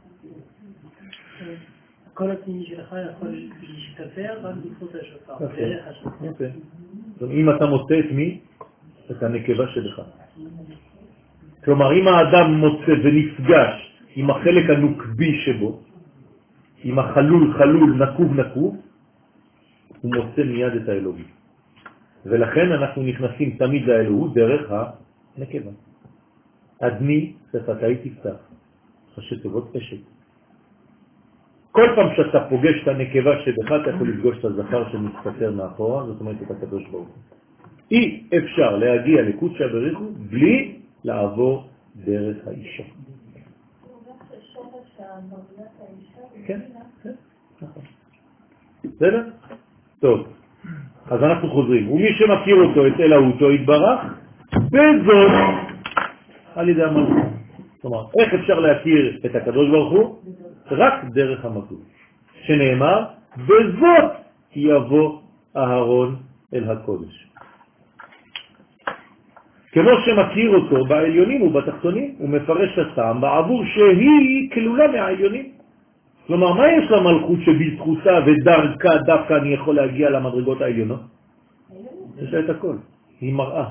כל הפנימי שלך יכול להשתפר רק בזכות השופר. יפה. אם אתה מוצא את מי? את הנקבה שלך. כלומר, אם האדם מוצא ונפגש עם החלק הנוקבי שבו, עם החלול חלול נקוב נקוב, הוא מוצא מיד את האלוהים. ולכן אנחנו נכנסים תמיד לאלוהות דרך הנקבה. אדני שפתאי תפתח, ראשי תיבות פשט. כל פעם שאתה פוגש את הנקבה שבך, אתה יכול לפגוש את הזכר שמסתתר מאחורה, זאת אומרת את הקדוש ברוך הוא. אי אפשר להגיע לקודשא בריחו בלי לעבור דרך האישה. כן, כן, נכון. בסדר? טוב. אז אנחנו חוזרים. ומי שמכיר אותו, את אלוהותו יתברך, בזאת על ידי המלכות. כלומר, איך אפשר להכיר את הקדוש ברוך הוא? רק דרך המלכות. שנאמר, בזאת יבוא אהרון אל הקודש. כמו שמכיר אותו בעליונים ובתחתונים, הוא מפרש את הטעם בעבור שהיא כלולה מהעליונים. כלומר, מה יש למלכות שבזכותה ודרכה דווקא אני יכול להגיע למדרגות העליונות? יש לה את הכל, היא מראה.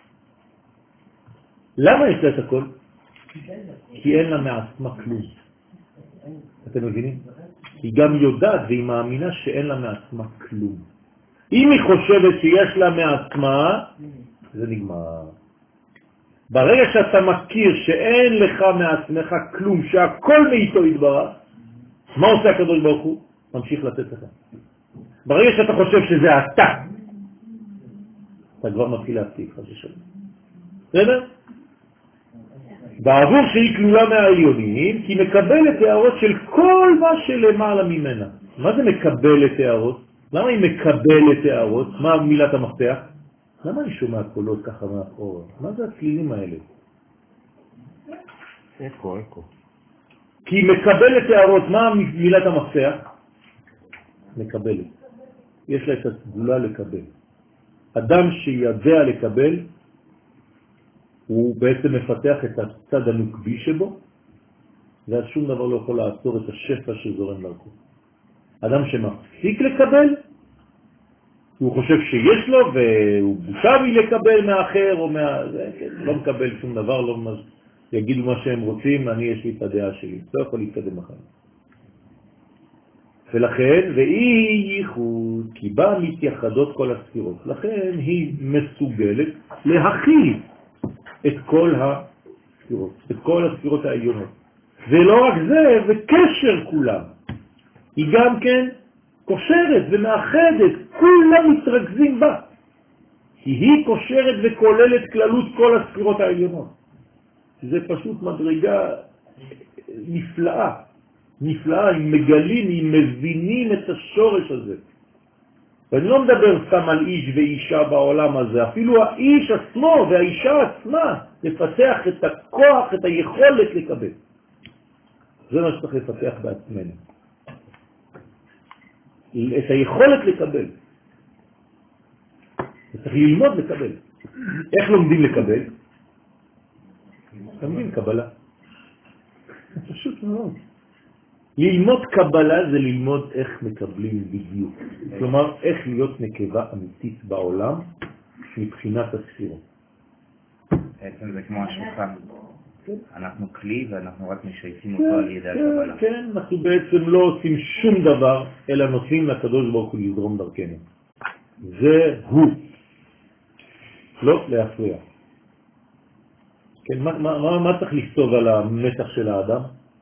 למה יש לה את הכל? כי אין לה מעצמה כלום. אתם מבינים? היא גם יודעת והיא מאמינה שאין לה מעצמה כלום. אם היא חושבת שיש לה מעצמה, זה נגמר. ברגע שאתה מכיר שאין לך מעצמך כלום, שהכל מאיתו יתברך, מה עושה הקדוש ברוך הוא? ממשיך לתת לך. ברגע שאתה חושב שזה אתה, אתה כבר מתחיל להפסיק חס ושלום. בסדר? בעבור שהיא כלולה מהעליונים, כי מקבלת הערות של כל מה שלמעלה ממנה. מה זה מקבלת הערות? למה היא מקבלת הערות? מה מילת המפתח? למה אני שומע קולות ככה מאחור? מה זה הצלילים האלה? אקו, אקו. כי היא מקבלת הערות, מה מילת המפתח? מקבלת. יש לה את הסגולה לקבל. אדם שידע לקבל, הוא בעצם מפתח את הצד הנוקבי שבו, ואז שום דבר לא יכול לעצור את השפע שזורם דרכו. אדם שמפסיק לקבל, הוא חושב שיש לו, והוא בושה בי לקבל מאחר, או מה... זה, כן, לא מקבל שום דבר, לא מז... יגידו מה שהם רוצים, אני יש לי את הדעה שלי, לא יכול להתקדם אחר. ולכן, והיא ייחוד, כי בה מתייחדות כל הספירות, לכן היא מסוגלת להכיל את כל הספירות, את כל הספירות העליונות. ולא רק זה, וקשר כולם. היא גם כן קושרת ומאחדת, כולם מתרכזים בה. כי היא קושרת וכוללת כללות כל הספירות העליונות. זה פשוט מדרגה נפלאה. נפלאה, אם מגלים, אם מבינים את השורש הזה. ואני לא מדבר סתם על איש ואישה בעולם הזה, אפילו האיש עצמו והאישה עצמה לפתח את הכוח, את היכולת לקבל. זה מה שצריך לפתח בעצמנו. את היכולת לקבל. צריך ללמוד לקבל. איך לומדים לקבל? לומדים קבלה. פשוט מאוד. ללמוד קבלה זה ללמוד איך מקבלים בדיוק. כלומר, איך להיות נקבה אמיתית בעולם מבחינת הספירות. בעצם זה כמו השולחן. אנחנו כלי ואנחנו רק משייטים אותו על ידי הקבלה. כן, אנחנו בעצם לא עושים שום דבר, אלא נותנים לקדוש ברוך הוא לזרום דרכנו. זה הוא. לא להפריע. כן, מה, מה, מה צריך לכתוב על המתח של האדם?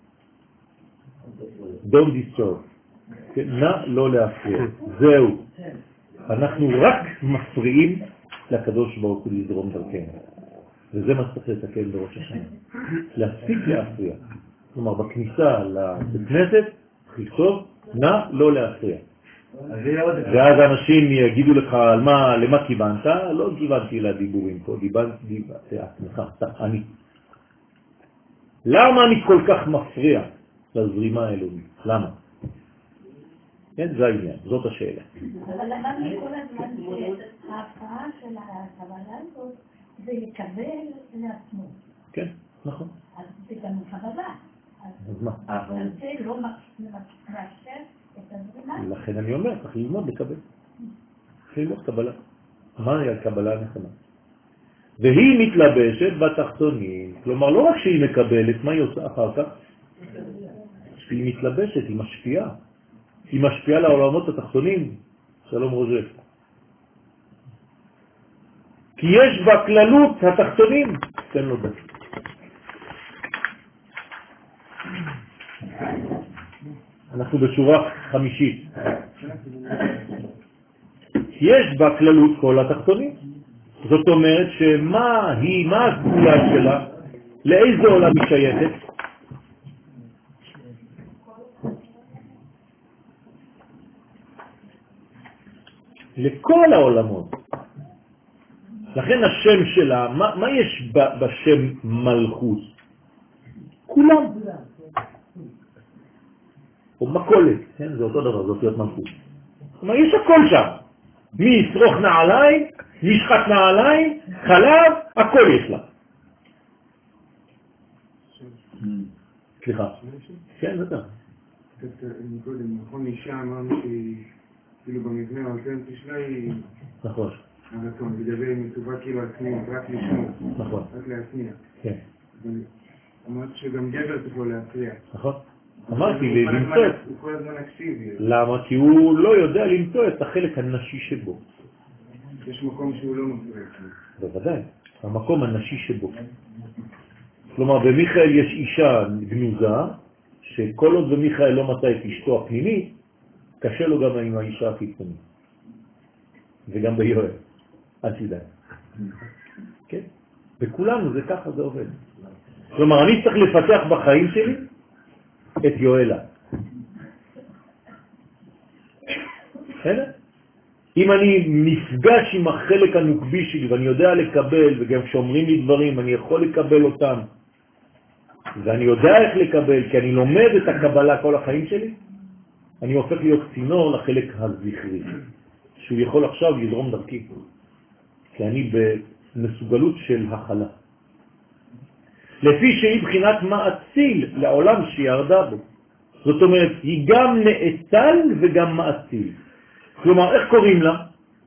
Don't disturb. כן, נא לא להפריע. זהו. אנחנו רק מפריעים לקדוש ברוך הוא לזרום דרכנו. וזה מה שצריך לתקן בראש השנה. להפסיק להפריע. כלומר, בכניסה לבית כנסת, לכתוב, נא לא להפריע. ואז האנשים יגידו לך על מה, למה כיוונת, לא כיוונתי לדיבורים פה, דיברתי לעצמך, אני. למה אני כל כך מפריע לזרימה האלוהית? למה? כן, זה העניין, זאת השאלה. אבל למדנו כל הזמן שההפרעה של הקבלה הזאת זה לקבל לעצמו. כן, נכון. אז זה גם קבלה. אז מה? אבל זה לא מאפשר את הזרימה. לכן אני אומר, צריך ללמוד לקבל. צריך ללמוד קבלה. מה היא הקבלה הנכונה? והיא מתלבשת בתחתונים. כלומר, לא רק שהיא מקבלת, מה היא עושה אחר כך? שהיא מתלבשת, היא משפיעה. היא משפיעה לעולמות התחתונים. שלום רוז'ק. כי יש בה כללות התחתונים. תן לו דק. אנחנו בשורה חמישית. יש בה כללות כל התחתונים. זאת אומרת שמה היא, מה הסגולה שלה, לאיזה עולם היא שייכת? לכל העולמות. לכן השם שלה, מה, מה יש בשם מלכות? כולם. או מקולת, כן? זה אותו דבר, זאת להיות מלכות. כלומר, יש הכל שם. מי ישרוך נעליים, משחת נעליים, חלב, הכל יש לה. סליחה. כן, זה טוב. קודם, נכון, אישה אמרנו שהיא, כאילו במבנה האותנטי שלה היא... נכון. הרצון, לדבר עם מצווה כאילו עצמיות, רק לשמור. נכון. רק להצניע. כן. אמרת שגם גבר צריך לו להצליח. נכון. אמרתי, למצוא את... הוא כל הזמן אקטיבי. למה? כי הוא לא יודע למצוא את החלק הנשי שבו. יש מקום שהוא לא מצליח. בוודאי, המקום הנשי שבו. כלומר, במיכאל יש אישה גנוזה, שכל עוד במיכאל לא מצא את אשתו הפנימית, קשה לו גם עם האישה החיצונית. וגם ביואל. אל תדע. כן? בכולנו זה ככה זה עובד. כלומר, אני צריך לפתח בחיים שלי את יואלה. בסדר? אם אני נפגש עם החלק הנוקבי שלי ואני יודע לקבל, וגם כשאומרים לי דברים אני יכול לקבל אותם, ואני יודע איך לקבל, כי אני לומד את הקבלה כל החיים שלי, אני הופך להיות צינור לחלק הזכרי, שהוא יכול עכשיו לזרום דרכי, כי אני במסוגלות של החלה. לפי שהיא בחינת מעציל לעולם שירדה בו. זאת אומרת, היא גם נאצל וגם מעציל. כלומר, איך קוראים לה?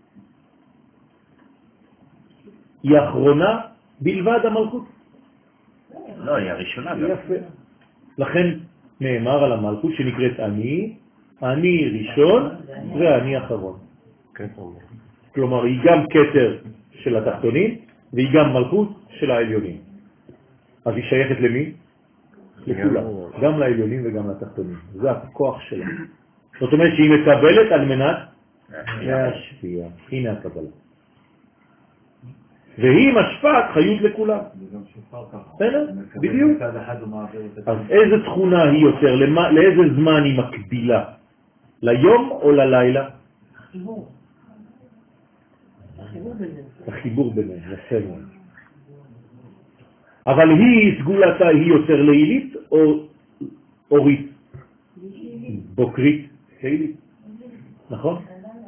היא האחרונה בלבד המלכות. לא, היא הראשונה. יפה. לכן נאמר על המלכות שנקראת אני, אני ראשון ואני אחרון. כלומר, היא גם כתר של התחתונים והיא גם מלכות של העליונים. אז היא שייכת למי? לכולם. גם לעליונים וגם לתחתונים. זה הכוח שלה. זאת אומרת שהיא מקבלת על מנת להשפיע. הנה הקבלה. והיא משפעת חיות לכולם. בסדר? בדיוק. אז איזה תכונה היא יותר? לאיזה זמן היא מקבילה? ליום או ללילה? החיבור ביניהם. יפה מאוד. אבל היא, סגולתה, היא יותר לילית או אורית? בוקרית? לילית. נכון?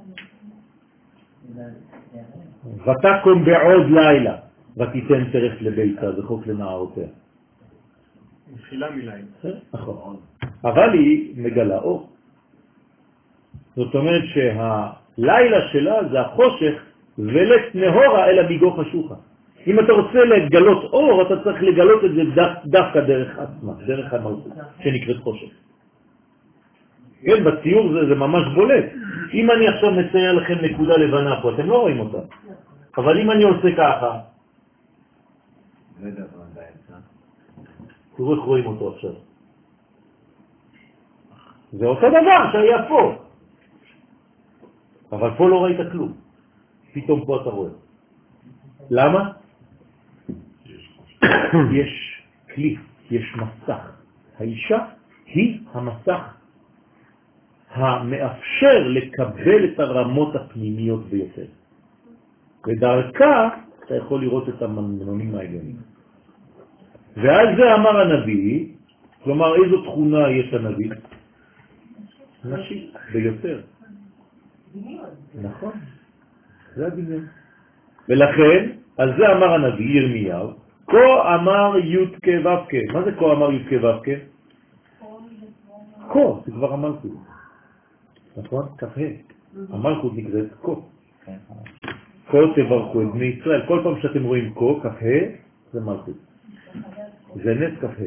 ותקום בעוד לילה ותיתן טרף לביתה, זה חוק לנערותיה. מחילה מלילה. נכון. אבל היא מגלה אור. זאת אומרת שהלילה שלה זה החושך ולת נהורה אלא ביגו חשוכה. אם אתה רוצה לגלות אור, אתה צריך לגלות את זה דווקא דרך עצמה, דרך המלכות, שנקראת חושך. כן, בציור זה, זה ממש בולט. אם אני עכשיו מצייר לכם נקודה לבנה פה, אתם לא רואים אותה. אבל אם אני עושה ככה, תראו איך רואים אותו עכשיו. זה אותו דבר שהיה פה. אבל פה לא ראית כלום. פתאום פה אתה רואה. למה? יש כלי, יש מסך. האישה היא המסך המאפשר לקבל את הרמות הפנימיות ביותר. ודרכה אתה יכול לראות את המנגנונים העליונים. ועל זה אמר הנביא, כלומר איזו תכונה יש הנביא? נשי, ביותר. נכון, זה הדמיון. ולכן, על זה אמר הנביא ירמיהו, כה אמר י' כ' ו' כ'. מה זה כה אמר י' כ' ו' כ'? כה, זה כבר המלכות. נכון? כ"ה. המלכות נקראת כה. כה תברכו את בני ישראל. כל פעם שאתם רואים כה, כ"ה, זה מלכות. זה נס כ"ה.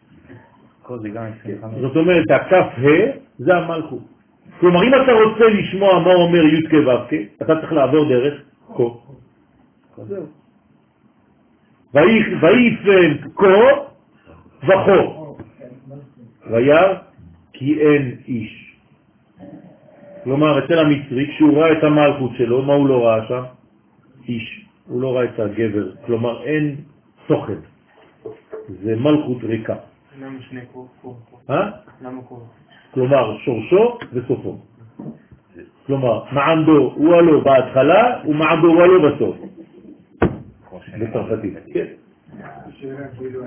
זאת אומרת, הכ"ה זה המלכות. כלומר, אם אתה רוצה לשמוע מה אומר י' כ' ו' כ', אתה צריך לעבור דרך כה. זהו. ויפן כה וכו. וירא כי אין איש. כלומר, אצל המצרי, כשהוא ראה את המלכות שלו, מה הוא לא ראה שם? איש. הוא לא ראה את הגבר. כלומר, אין תוכן. זה מלכות ריקה. למה שני כה? אה? למה כה? כלומר, שורשו וסופו. כלומר, מעמדו הוא הלא בהתחלה ומעמדו הוא הלא בסוף. בצרפתית, כן. שאלה כאילו,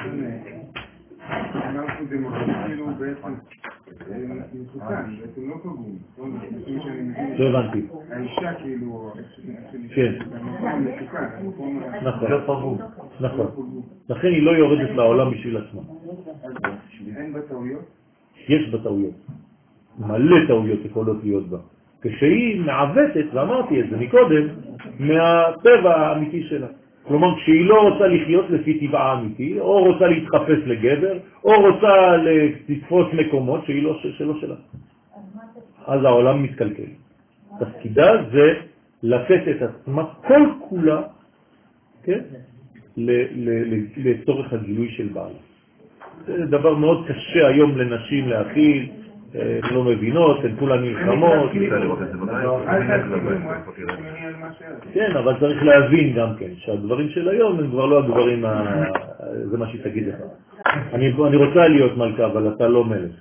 אנחנו דמוקרטים כאילו בעצם מסוכן, בעצם לא פגום. לא הבנתי. האישה כאילו, כן. המקום מסוכן, המקום נכון, לא פגום. נכון. לכן היא לא יורדת לעולם בשביל עצמה. אין בה טעויות? יש בה טעויות. מלא טעויות יכולות להיות בה. כשהיא מעוותת, ואמרתי את זה מקודם, מהטבע האמיתי שלה. כלומר, כשהיא לא רוצה לחיות לפי טבעה האמיתי, או רוצה להתחפש לגבר, או רוצה לתפוס מקומות שהיא לא, שלא שלה. אז העולם מתקלקל. תפקידה זה לתת את עצמה כל כולה, כן? לצורך הגילוי של בעל. זה דבר מאוד קשה היום לנשים להכיל, לא מבינות, הן כולן נלחמות. כן, אבל צריך להבין גם כן, שהדברים של היום הם כבר לא הדברים, זה מה שהיא תגיד לך. אני רוצה להיות מלכה, אבל אתה לא מלך.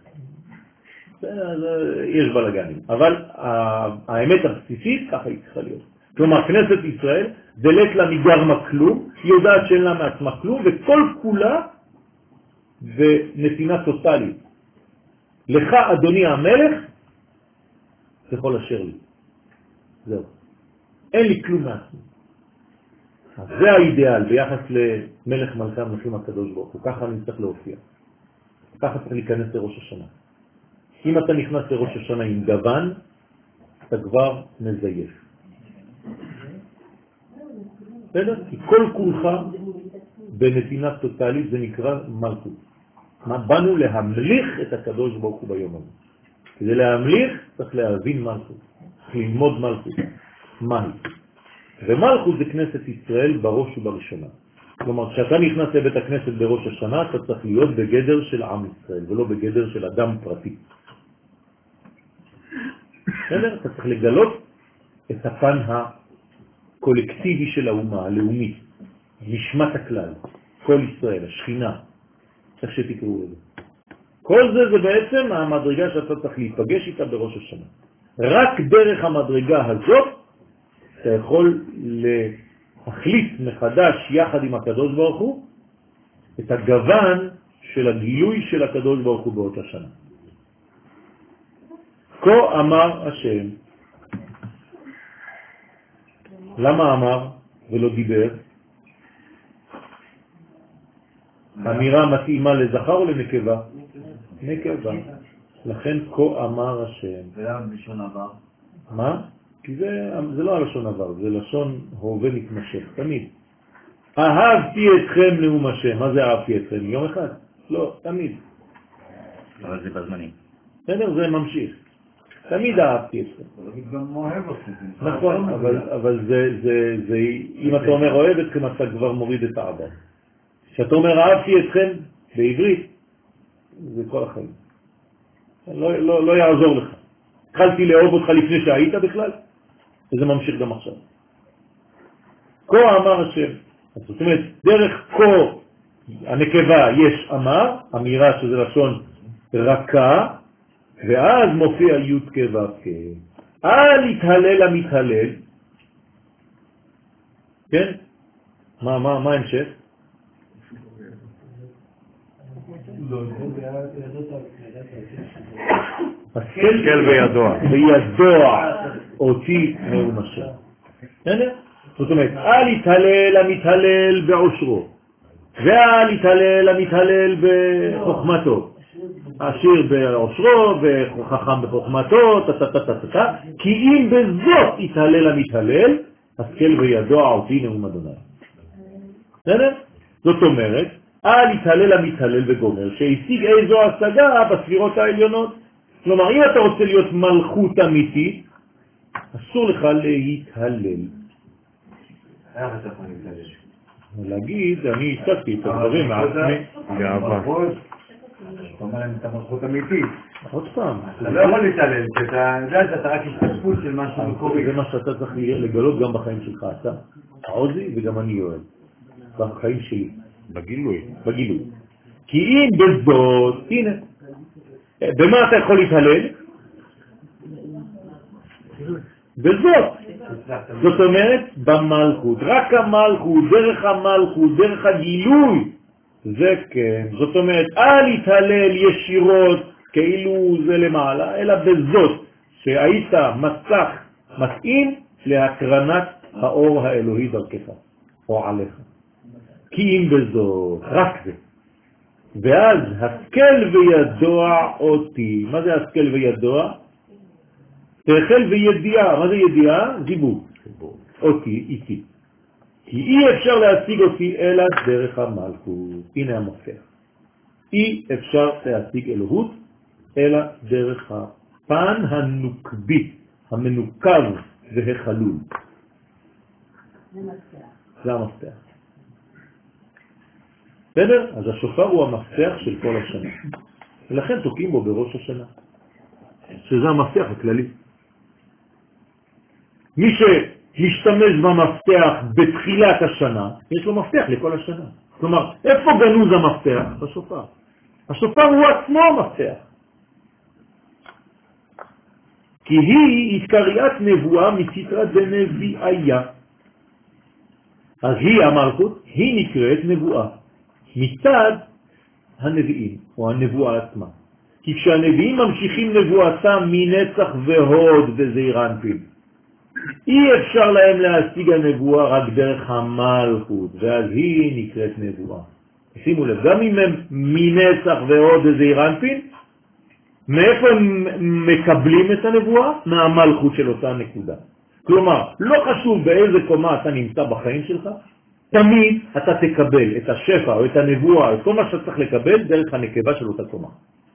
יש בלגנים. אבל האמת הבסיסית, ככה היא צריכה להיות. כלומר, כנסת ישראל, דלת לה מגרמה כלום, היא יודעת שאין לה מעצמה כלום, וכל כולה ונתינה טוטלית. לך, אדוני המלך, יכול אשר לי. זהו. אין לי כלום מעצמי. אז זה האידאל ביחס למלך מלכה מלכים הקדוש ברוך הוא. ככה אני צריך להופיע. ככה צריך להיכנס לראש השנה. אם אתה נכנס לראש השנה עם גוון, אתה כבר מזייף. בסדר? כי כל כולך בנתינה טוטלית זה נקרא מלכות. מה באנו להמליך את הקדוש ברוך הוא ביום הזה. כדי להמליך צריך להבין מלכות, צריך ללמוד מלכות. מהי? ומלכות זה כנסת ישראל בראש ובראשונה. כלומר, כשאתה נכנס לבית הכנסת בראש השנה, אתה צריך להיות בגדר של עם ישראל, ולא בגדר של אדם פרטי. בסדר? אתה צריך לגלות את הפן הקולקטיבי של האומה, הלאומית, נשמת הכלל, כל ישראל, השכינה, איך שתקראו לזה. כל זה זה בעצם המדרגה שאתה צריך להיפגש איתה בראש השנה. רק דרך המדרגה הזאת אתה יכול להחליט מחדש יחד עם הקדוש ברוך הוא את הגוון של הגילוי של הקדוש ברוך הוא באותה שנה. כה אמר השם. למה אמר ולא דיבר? אמירה מתאימה לזכר או לנקבה? נקבה. לכן כה אמר השם. ולמה בלשון עבר? מה? כי זה, זה לא הלשון עבר, זה לשון הווה מתמשך, תמיד. אהבתי אתכם נאום השם. מה זה אהבתי אתכם? יום אחד? לא, תמיד. אבל זה בזמנים. בסדר, זה ממשיך. תמיד אהבתי אתכם. זה גם אוהב אותי. נכון, אבל, אבל זה, זה, זה, אם אתה אומר אוהב אתכם, אתה כבר מוריד את העבר. כשאתה אומר אהבתי אתכם בעברית, זה כל החיים. לא, לא, לא יעזור לך. התחלתי לאהוב אותך לפני שהיית בכלל, וזה ממשיך גם עכשיו. כה אמר השם. זאת אומרת, דרך כה הנקבה יש אמר, אמירה שזה לשון רכה, ואז מופיע י' כ' ו' כ'. אל יתהלל המתהלל. כן? מה, מה, מה המשך? השכל וידוע. וידוע אותי נאום השם. זאת אומרת, אל יתהלל המתהלל בעושרו, ואל יתהלל המתהלל בחוכמתו. עשיר בעושרו וחכם בחוכמתו, תתתתתתת, כי אם בזאת יתהלל המתהלל, השכל וידוע אותי נאום אדוני. בסדר? זאת אומרת, אל יתהלל המתהלל וגומר, שהשיג איזו השגה בספירות העליונות. כלומר, אם אתה רוצה להיות מלכות אמיתית, אסור לך להתהלל. איך אתה יכול להתהלל? להגיד, אני השגתי את הדברים מעצמי. גאווה. אתה אומר להם את המלכות אמיתית. עוד פעם. אתה לא יכול להתהלל, כי אתה יודע שאתה רק השתתפות של משהו מקורי. זה מה שאתה צריך לגלות גם בחיים שלך, אתה. עוזי וגם אני יואל. בחיים שלי. בגילוי. בגילוי. כי אם בזאת, הנה, במה אתה יכול להתהלל? בזאת. זאת אומרת, במלכות. רק המלכות, דרך המלכות, דרך הגילוי, זה כן. זאת אומרת, אל יתהלל ישירות כאילו זה למעלה, אלא בזאת שהיית מסך מתאים להקרנת האור האלוהי דרכך, או עליך. כי אם בזאת, רק זה. ואז השכל וידוע אותי. מה זה השכל וידוע? שכל וידיעה. מה זה ידיעה? זיווג. אותי, איתי. כי אי אפשר להשיג אותי אלא דרך המלכות. הנה המפתח. אי אפשר להשיג אלוהות אלא דרך הפן הנוקבי, המנוקב והחלול. זה המפתח. בסדר? אז השופר הוא המפתח של כל השנה. ולכן תוקעים בו בראש השנה. שזה המפתח הכללי. מי שמשתמש במפתח בתחילת השנה, יש לו מפתח לכל השנה. כלומר, איפה גנוז המפתח? בשופר. השופר הוא עצמו המפתח. כי היא התקריית נבואה מסתרא דנביאיה. אז היא, המלכות, היא נקראת נבואה. מצד הנביאים, או הנבואה עצמה. כי כשהנביאים ממשיכים נבואתם מנצח והוד וזעיר אנפין, אי אפשר להם להשיג הנבואה רק דרך המלכות, ואז היא נקראת נבואה. שימו לב, גם אם הם מנצח והוד וזעיר אנפין, מאיפה הם מקבלים את הנבואה? מהמלכות של אותה נקודה. כלומר, לא חשוב באיזה קומה אתה נמצא בחיים שלך, תמיד אתה תקבל את השפע או את הנבואה, את כל מה שאתה צריך לקבל דרך הנקבה של אותה קומה.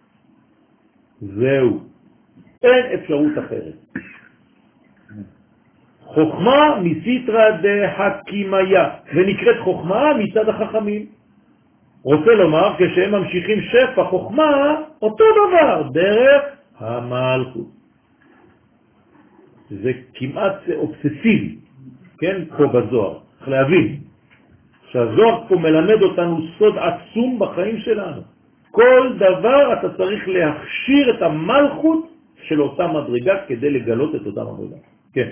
זהו. אין אפשרות אחרת. חוכמה מסיטרא דחכימיה, ונקראת חוכמה מצד החכמים. רוצה לומר, כשהם ממשיכים שפע חוכמה, אותו דבר, דרך המלכות. זה כמעט אובססיבי, כן? פה בזוהר. צריך להבין שהזוהר פה מלמד אותנו סוד עצום בחיים שלנו. כל דבר אתה צריך להכשיר את המלכות של אותה מדרגה כדי לגלות את אותה מדרגה. כן.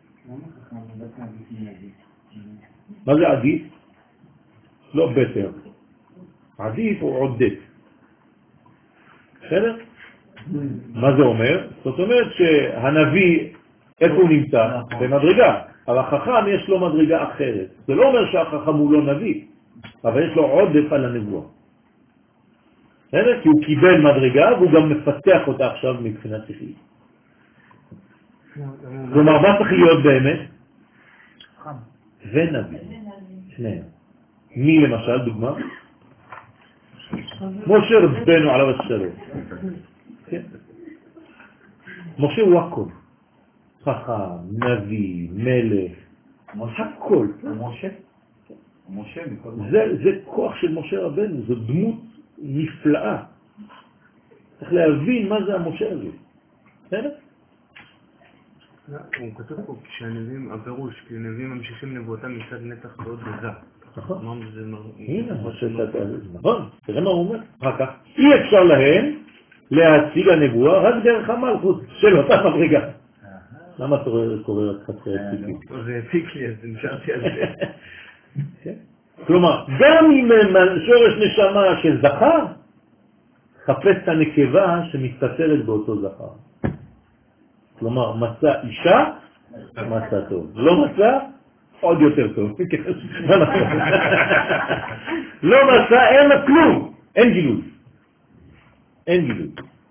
מה זה עדיף? לא בטר. עדיף הוא עודף. בסדר? מה זה אומר? זאת אומרת שהנביא, איפה הוא נמצא? במדרגה. אבל החכם יש לו מדרגה אחרת. זה לא אומר שהחכם הוא לא נביא, אבל יש לו עודף על הנבואה. בסדר? כי הוא קיבל מדרגה והוא גם מפתח אותה עכשיו מבחינת שכלית. כלומר, מה צריך להיות באמת? ונביא. שניהם. מי למשל, דוגמה? משה רבנו עליו השלום. משה הוא הכל. חכם, נביא, מלך, הכל. משה? משה מכל משה. זה, זה כוח של משה רבנו, זו דמות נפלאה. צריך להבין מה זה המשה הזה. בסדר? הוא כתוב פה כשהנביאים, הפירוש, כי הנביאים ממשיכים נבואתם מצד נתח ועוד בזה. נכון. הנה, נכון, תראה מה הוא אומר. אחר כך, אי אפשר להם להציג הנבואה רק דרך המלכות של אותה מדרגה. למה אתה קורא רק חצי ציפי? זה הפיק לי, אז נשארתי על זה. כלומר, גם אם שורש נשמה של זכר, חפש את הנקבה שמתפצלת באותו זכר. כלומר, מצא אישה, מצא טוב. לא מצא, עוד יותר טוב. לא מצא, אין לה כלום. אין גילוי. אין גילוי.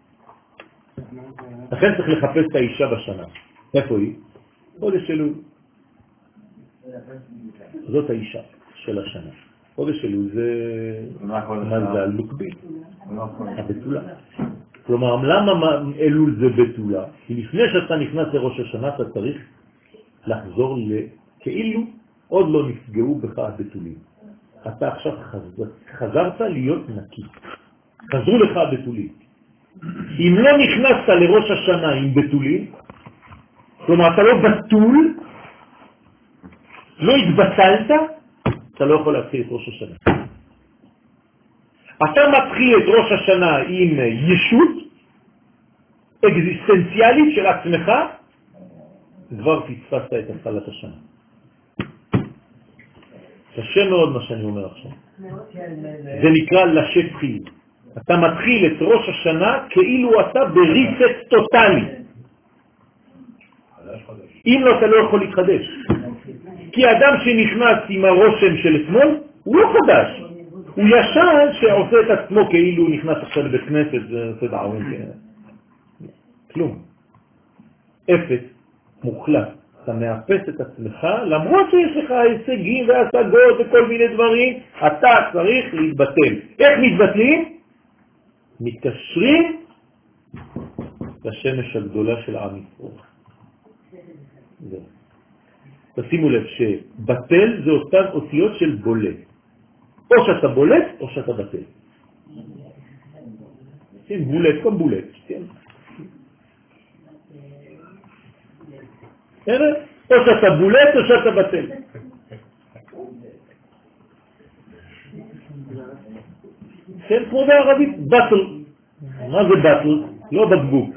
לכן צריך לחפש את האישה בשנה. איפה היא? חודש אלול. זאת האישה של השנה. חודש אלול זה מזל מקביל. הבתולה. כלומר, למה אלול זה בתולה? כי לפני שאתה נכנס לראש השנה אתה צריך לחזור כאילו עוד לא נפגעו בך הבתולים. אתה עכשיו חזרת להיות נקי. חזרו לך הבתולים. אם לא נכנסת לראש השנה עם בתולים, כלומר, אתה לא בתול, לא התבטלת, אתה לא יכול להתחיל את ראש השנה. אתה מתחיל את ראש השנה עם ישות אקזיסטנציאלית של עצמך, כבר פספסת את התחלת השנה. קשה מאוד מה שאני אומר עכשיו. זה נקרא לשפחי. אתה מתחיל את ראש השנה כאילו אתה בריסט טוטלי. אם לא, אתה לא יכול להתחדש. כי אדם שנכנס עם הרושם של אתמול, הוא לא חדש. הוא ישן שעושה את עצמו כאילו הוא נכנס עכשיו לבית כנסת, זה עושה דעוין. כלום. אפס, מוחלט. אתה מאפס את עצמך, למרות שיש לך הישגים והשגות וכל מיני דברים, אתה צריך להתבטל. איך מתבטלים? מתקשרים לשמש הגדולה של עם ישראל. תשימו לב שבטל זה אותן אותיות של בולט. או שאתה בולט או שאתה בטל. כן, בולט, כמו בולט. כן. או שאתה בולט או שאתה בטל. כן, כמו בערבית, בטל. מה זה בטל? לא בקבוק.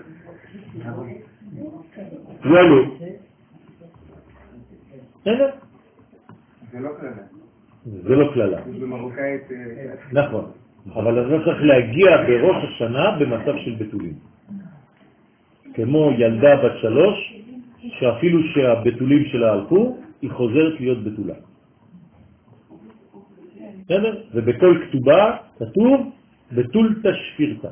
וואלו. בסדר? זה לא כללה. זה לא כללה. במרוקאית... נכון. אבל אתה צריך להגיע בראש השנה במצב של בתולים. כמו ילדה בת שלוש, שאפילו שהבתולים שלה הלכו, היא חוזרת להיות בתולה. בסדר? ובכל כתובה כתוב בתול תשפירתה.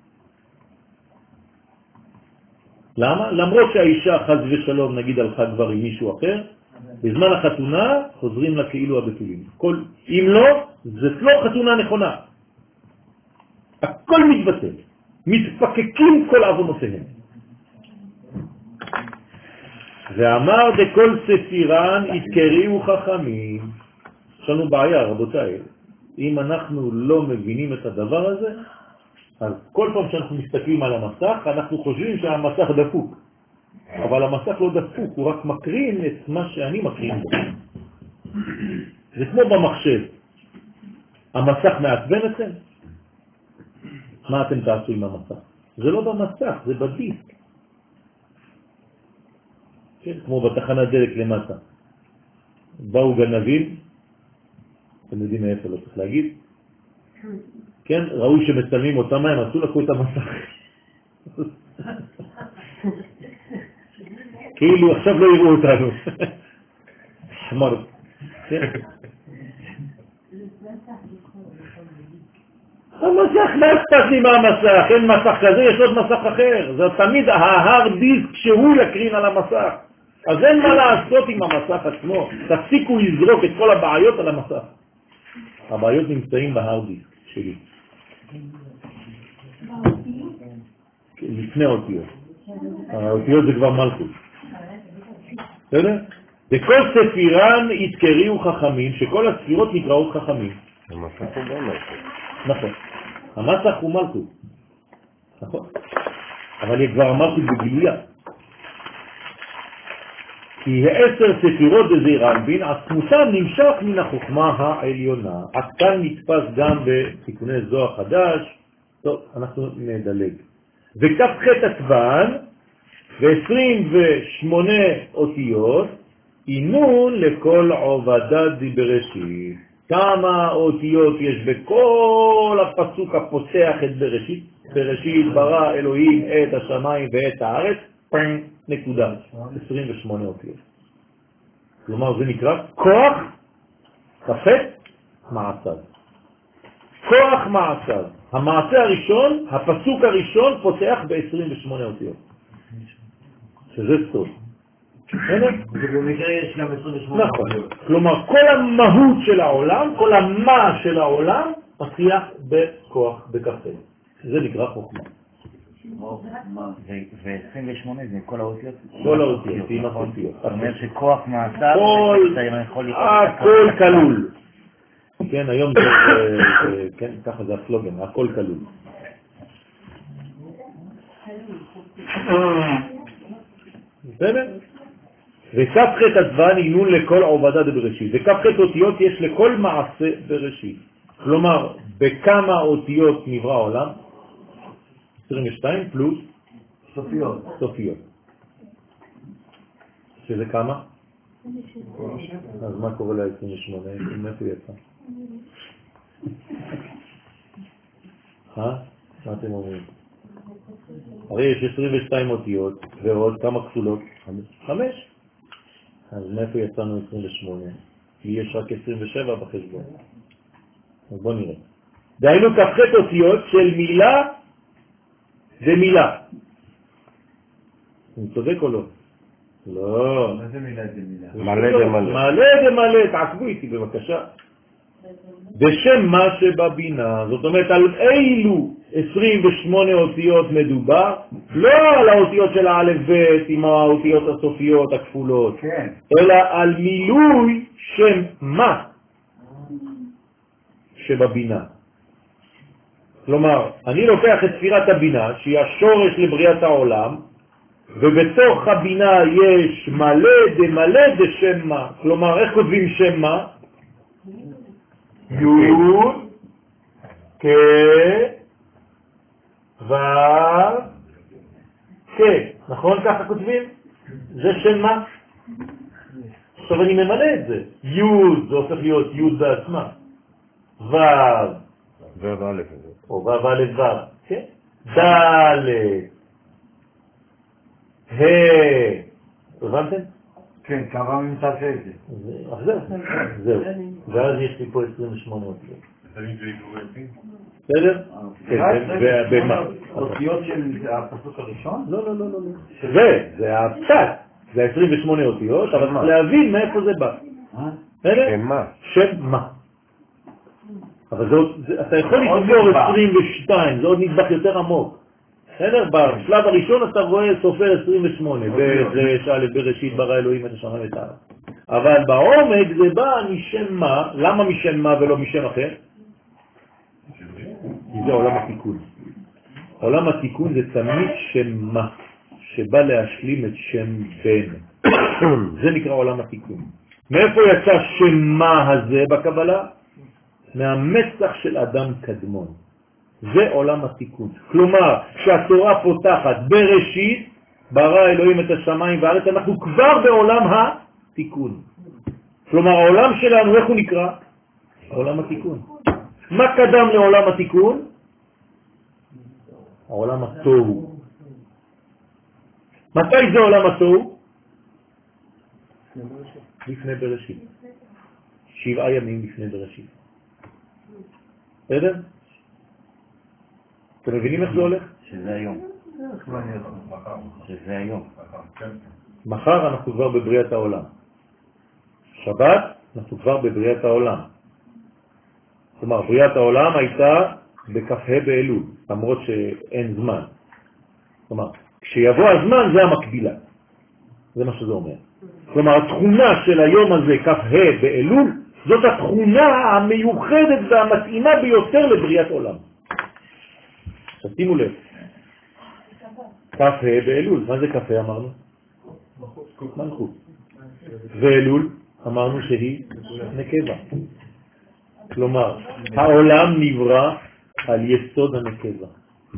למה? למרות שהאישה חז ושלום נגיד הלכה כבר עם מישהו אחר, בזמן החתונה חוזרים לה כאילו הבתולים. כל, אם לא, זה לא חתונה נכונה. הכל מתבטל. מתפקקים כל עוונותיהם. ואמר דכל ספירן יתקריאו חכמים. יש לנו בעיה, רבותיי. אם אנחנו לא מבינים את הדבר הזה, אז כל פעם שאנחנו מסתכלים על המסך, אנחנו חושבים שהמסך דפוק. אבל המסך לא דפוק, הוא רק מקרין את מה שאני מקרין בו. זה כמו במחשב. המסך מעצבן אתכם? מה אתם תעשו עם המסך? זה לא במסך, זה בדיסק. כן, כמו בתחנת דלק למטה. באו גנבים, אתם יודעים מאיפה לא צריך להגיד, כן, ראו שמצלמים אותם מהם, עשו לקחו את המסך. כאילו עכשיו לא יראו אותנו. חמר. המסך, מה אכפת לי מהמסך? אין מסך כזה, יש עוד מסך אחר. זה תמיד ההארד דיסק שהוא יקרין על המסך. אז אין מה לעשות עם המסך עצמו. תפסיקו לזרוק את כל הבעיות על המסך. הבעיות נמצאים בהארד דיסק שלי. לפני האותיות. האותיות זה כבר מלכות. בסדר? בכל ספירן יתקריאו חכמים, שכל הספירות נקראות חכמים. המסך הוא גם מלכות. נכון. המסך הוא מלכות. נכון. אבל היא כבר אמרתי בגילויה. כי העשר ספירות בזעיר אנפין, עצמותם נמשך מן החוכמה העליונה. עד כאן נתפס גם בתיקוני זוהר חדש. טוב, אנחנו נדלג. וכף חטא עצבן, ו-עשרים ושמונה אותיות, עינון לכל עובדה בראשית. כמה אותיות יש בכל הפסוק הפותח את בראשית? בראשית ברא אלוהים את השמיים ואת הארץ, נקודה. עשרים ושמונה אותיות. כלומר זה נקרא כוח כפת מעשיו. כוח מעשיו. המעשה הראשון, הפסוק הראשון פותח ב-עשרים ושמונה אותיות. שזה סוד. זה במקרה יש גם עשרים ושמונה. נכון. כלומר, כל המהות של העולם, כל המה של העולם, פתיח בכוח, בכפת. זה נקרא חוכמה. ו-עשרים ושמונה זה כל האותיות? כל האותיות, עם האותיות. זאת אומרת שכוח מעשה, הכל כלול. כן, היום זה, כן, ככה זה הסלוגן, הכל כלול. בסדר? וכף חטא עצבן עינון לכל עובדה בראשית. וכף חטא אותיות יש לכל מעשה בראשית. כלומר, בכמה אותיות נברא העולם? עשרים ושתיים פלוס סופיות. סופיות. שזה כמה? אז מה קורה ל-עשרים ושמונה? מאיפה יצא? אה? מה אתם אומרים? הרי יש עשרים ושתיים אותיות, ועוד כמה כפולות? חמש. אז מאיפה יצאנו עשרים ושמונה? כי יש רק עשרים ושבע בחשבון. אז בוא נראה. דהיינו כ"ח אותיות של מילה ומילה. אני צודק או לא? לא. מה זה מילה זה מילה? מלא זה מלא. מלא זה מלא, תעקבו איתי בבקשה. בשם מה שבבינה, זאת אומרת על אילו עשרים ושמונה אותיות מדובר, לא על האותיות של האלף ב' עם האותיות הסופיות הכפולות, כן. אלא על מילוי שם מה שבבינה. כלומר, אני לוקח את ספירת הבינה, שהיא השורש לבריאת העולם, ובתוך הבינה יש מלא דמלא דשם מה. כלומר, איך כותבים שם מה? יוד, כ, ו, כ. נכון ככה כותבים? זה שם מה? עכשיו אני ממלא את זה. יוד, זה הופך להיות יוד בעצמה. ו, ו וא' או ו וא' ו, כן? ד', ה', הבנתם? כן, כמה ממצא זה את זה? אז זהו, זהו. ואז יש לי פה עשרים ושמונה אותיות. בסדר? ובמה? אותיות של הפסוק הראשון? לא, לא, לא, לא. זה, זה הפשט. זה עשרים ושמונה אותיות, אבל צריך להבין מאיפה זה בא. בסדר? שם מה? שם מה. אבל אתה יכול לספור עשרים ושתיים, זה עוד נדבך יותר עמוק. בסדר? בשלב הראשון אתה רואה סופר עשרים ושמונה, זה שאלה בראשית ברא אלוהים את השמיים ואת הארץ. אבל בעומק זה בא משם מה, למה משם מה ולא משם אחר? כי זה עולם התיקון. עולם התיקון זה תמיד שם מה, שבא להשלים את שם בן. זה נקרא עולם התיקון. מאיפה יצא שם מה הזה בקבלה? מהמצח של אדם קדמון. זה עולם התיקון. כלומר, כשהתורה פותחת בראשית, ברא אלוהים את השמיים והארץ, אנחנו כבר בעולם התיקון. כלומר, העולם שלנו, איך הוא נקרא? עולם התיקון. מה קדם לעולם התיקון? העולם התוהו. מתי זה עולם התוהו? לפני בראשית. שבעה ימים לפני בראשית. בסדר? אתם מבינים איך זה הולך? שזה היום. שזה היום. מחר אנחנו כבר בבריאת העולם. שבת אנחנו כבר בבריאת העולם. כלומר, בריאת העולם הייתה בכ"ה באלול, למרות שאין זמן. כלומר, כשיבוא הזמן זה המקבילה. זה מה שזה אומר. כלומר, התכונה של היום הזה, כ"ה באלול, זאת התכונה המיוחדת והמתאימה ביותר לבריאת עולם. שימו לב. כ"ה באלול, מה זה כ"ה אמרנו? מלכות. ואלול אמרנו שהיא נקבה. כלומר, העולם נברא על יסוד הנקבה.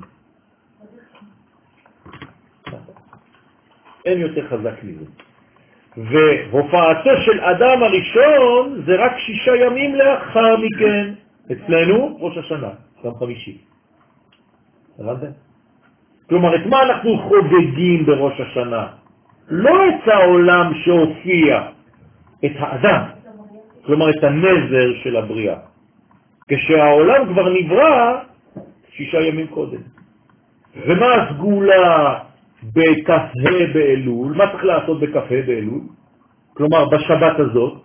אין יותר חזק מזה. והופעתו של אדם הראשון זה רק שישה ימים לאחר מכן. אצלנו ראש השנה, גם חמישי. הבנתם? כלומר, את מה אנחנו חוגגים בראש השנה? לא את העולם שהופיע, את האדם. כלומר, את הנזר של הבריאה. כשהעולם כבר נברא שישה ימים קודם. ומה הסגולה בכ"ה באלול? מה צריך לעשות בכ"ה באלול? כלומר, בשבת הזאת,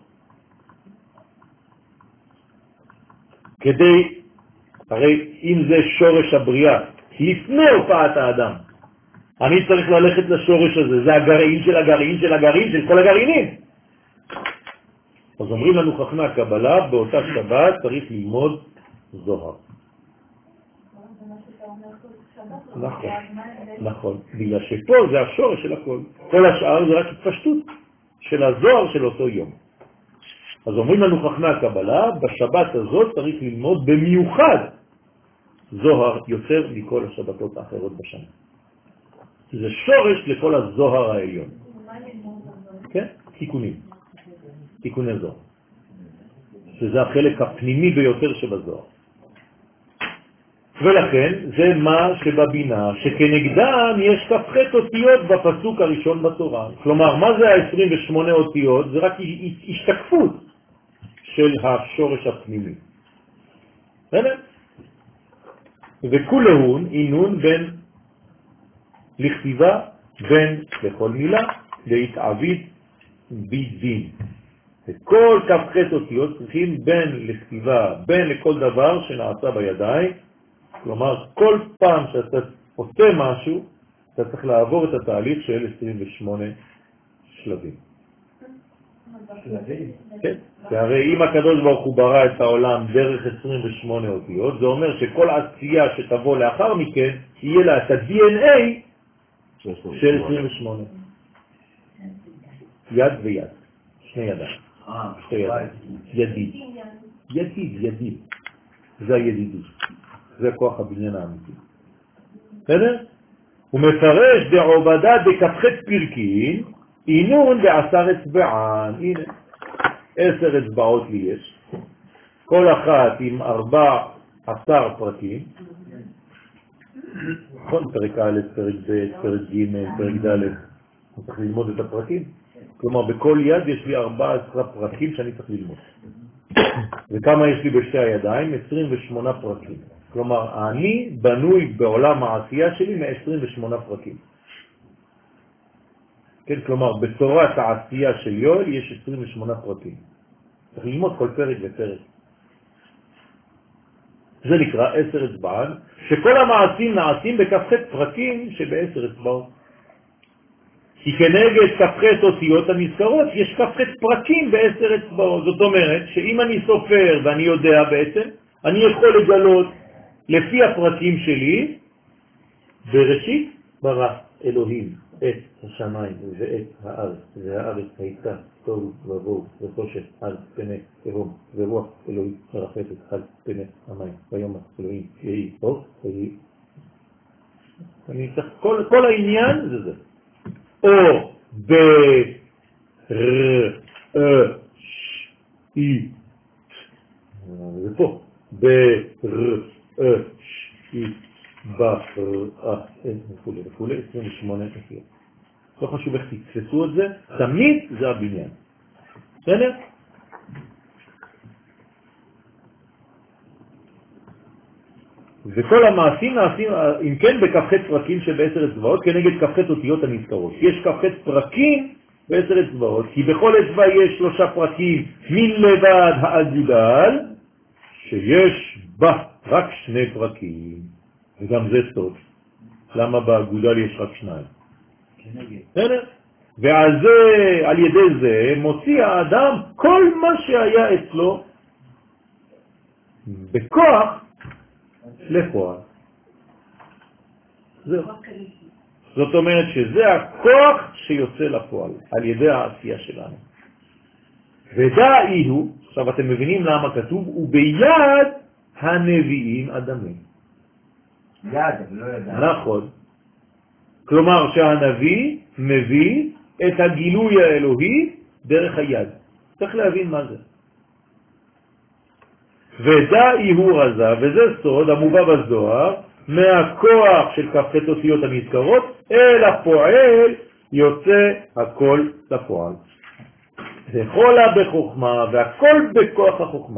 כדי, הרי אם זה שורש הבריאה, לפני הופעת האדם, אני צריך ללכת לשורש הזה, זה הגרעין של הגרעין של הגרעין של כל הגרעינים. אז אומרים לנו חכמי הקבלה, באותה שבת צריך ללמוד זוהר. נכון, נכון, בגלל שפה זה השורש של הכל. כל השאר זה רק התפשטות של הזוהר של אותו יום. אז אומרים לנו חכמי הקבלה, בשבת הזאת צריך ללמוד במיוחד זוהר יותר מכל השבתות האחרות בשנה. זה שורש לכל הזוהר העליון. כן? תיקונים. תיקוני זוהר. שזה החלק הפנימי ביותר שבזוהר. ולכן זה מה שבבינה, שכנגדם יש כ"ח אותיות בפסוק הראשון בתורה. כלומר, מה זה ה-עשרים ושמונה אותיות? זה רק השתקפות של השורש הפנימי. בסדר? וכולהון אינון בין לכתיבה, בין לכל מילה, להתעביד בדין. וכל כ"ח אותיות צריכים בין לכתיבה, בין לכל דבר שנעשה בידיים. כלומר, כל פעם שאתה עושה משהו, אתה צריך לעבור את התהליך של עשרים ושמונה שלבים. שלבים? כן. והרי אם הקדוש ברוך הוא ברא את העולם דרך עשרים ושמונה אותיות, זה אומר שכל עשייה שתבוא לאחר מכן, יהיה לה את ה-די אן איי של עשרים ושמונה. יד ויד. שני ידיים. שתי ידיים. ידיד. ידיד, ידיד. זה הידידות. זה כוח הבניין האמיתי. בסדר? הוא מפרש בעובדה בכ"ח פרקים, אינון בעשר אצבען. הנה, עשר אצבעות לי יש. כל אחת עם ארבע עשר פרקים. נכון, פרק א', פרק ב', פרק ג', פרק ד'. אני צריך ללמוד את הפרקים. כלומר, בכל יד יש לי ארבע עשרה פרקים שאני צריך ללמוד. וכמה יש לי בשתי הידיים? עשרים ושמונה פרקים. כלומר, אני בנוי בעולם העשייה שלי מ-עשרים ושמונה פרקים. כן, כלומר, בצורת העשייה של יואל יש עשרים ושמונה פרקים. צריך ללמוד כל פרק ופרק. זה נקרא עשר אצבען, שכל המעשים נעשים בכ"ח פרקים שבעשר אצבעות. כי כנגד כ"ח אותיות הנזכרות יש כ"ח פרקים בעשר אצבעות. זאת אומרת שאם אני סופר ואני יודע בעצם, אני יכול לגלות לפי הפרקים שלי, בראשית ברא אלוהים את השמיים ואת הארץ, והארץ הייתה תוהו ובוהו וחושך על פני תהום, ורוח אלוהים מרחפת על פני המים, ויאמר אלוהים יהי אור ויהי. אני צריך, כל, כל העניין זה זה. או ב ר א ש אי, זה פה, ב ר א ש אי ב ר א וכו' וכו', עשרים ושמונה אותיות. לא חשוב איך תתפסו את זה, תמיד זה הבניין. בסדר? וכל המעשים נעשים, אם כן, בכ"ח פרקים שבעשר אצבעות, כנגד כ"ח אותיות הנזכרות. יש כ"ח פרקים בעשר אצבעות, כי בכל אצבע יש שלושה פרקים מלבד האגודל, שיש בה רק שני פרקים. וגם זה סוד. למה באגודל יש רק שניים? בסדר? ועל זה, על ידי זה, מוציא האדם כל מה שהיה אצלו בכוח לפועל. זהו. זאת אומרת שזה הכוח שיוצא לפועל על ידי העשייה שלנו. ודאי הוא, עכשיו אתם מבינים למה כתוב, וביד הנביאים אדמים. יד, לא ידע. נכון. כלומר שהנביא מביא את הגילוי האלוהי דרך היד. צריך להבין מה זה. ודאי הוא רזה, וזה סוד המובא בזוהר, מהכוח של כ"ח אותיות הנזכרות, אל הפועל יוצא הכל לפועל. וכל בחוכמה, והכל בכוח החוכמה.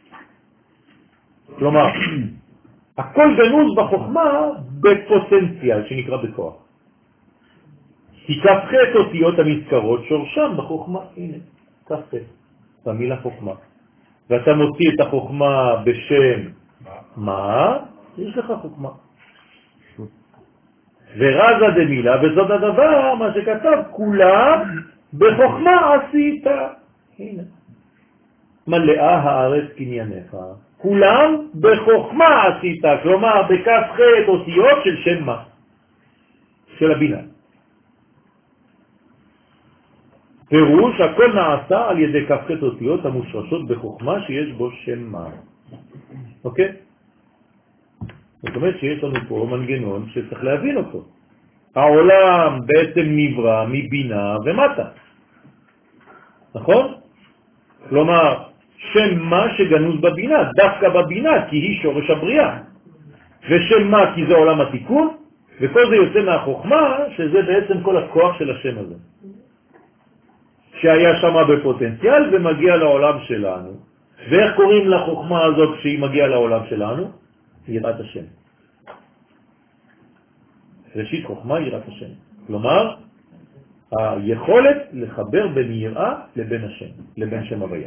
כלומר, הכל גנוז בחוכמה בפוטנציאל שנקרא בכוח. כי כ"ח אותיות הנזכרות שורשם בחוכמה. הנה, כ"ח, במילה חוכמה. ואתה מוציא את החוכמה בשם מה? יש לך חוכמה. ורזה דמילה, וזאת הדבר, מה שכתב, כולם בחוכמה עשית. הנה. מלאה הארץ קנייניך. כולם בחוכמה עשית, כלומר בכ"ח אותיות של שם מה? של הבינה. פירוש, הכל נעשה על ידי כ"ח אותיות המושרשות בחוכמה שיש בו שם מה. אוקיי? זאת אומרת שיש לנו פה מנגנון שצריך להבין אותו. העולם בעצם נברא מבינה ומטה. נכון? כלומר, שם מה שגנוז בבינה, דווקא בבינה, כי היא שורש הבריאה. ושם מה כי זה עולם התיקון, וכל זה יוצא מהחוכמה, שזה בעצם כל הכוח של השם הזה. שהיה שם בפוטנציאל ומגיע לעולם שלנו. ואיך קוראים לחוכמה הזאת כשהיא מגיעה לעולם שלנו? יראת השם. ראשית חוכמה יראת השם. כלומר, היכולת לחבר בין יראה לבין השם, לבין שם הוויה.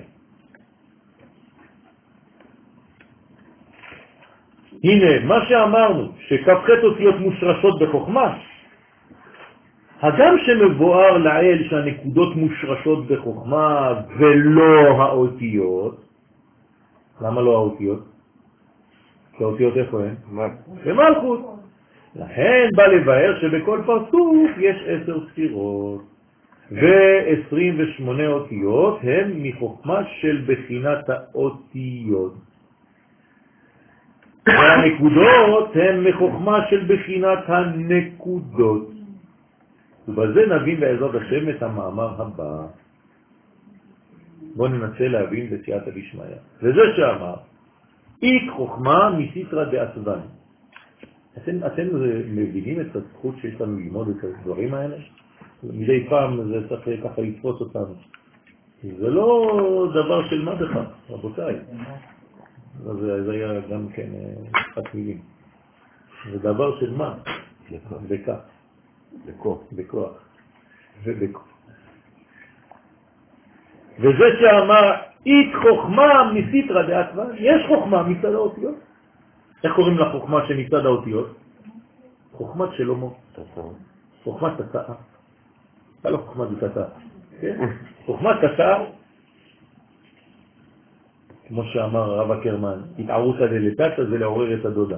הנה, מה שאמרנו, שכ"ח אותיות מושרשות בחוכמה, הגם שמבואר לעיל שהנקודות מושרשות בחוכמה ולא האותיות, למה לא האותיות? כי האותיות איפה הן? במלכות. לכן בא לבאר שבכל פרצוף יש עשר ספירות, ו-עשרים ושמונה אותיות הן מחוכמה של בחינת האותיות. והנקודות הן מחוכמה של בחינת הנקודות. ובזה נבין בעזרת השם את המאמר הבא. בואו ננסה להבין בסייעתא דשמיא. וזה שאמר, אית חוכמה מסיתרא דעצבן. אתם, אתם מבינים את הזכות שיש לנו ללמוד את הדברים האלה? מדי פעם זה צריך ככה לתפוס אותנו. זה לא דבר של מה בכך, רבותיי. זה, זה היה גם כן משחק מילים. זה דבר של מה? בכך. בכוח. בכוח. ובכוח. וזה שאמר, אית חוכמה מסיתרא דעצבן, יש חוכמה מצד האותיות. איך קוראים לחוכמה שמצד האותיות? חוכמת שלמה. חוכמת תתאה. לא חוכמת תתאה. חוכמת תתאה, כמו שאמר הרב אקרמן, התערותא דלתתא זה לעורר את הדודה.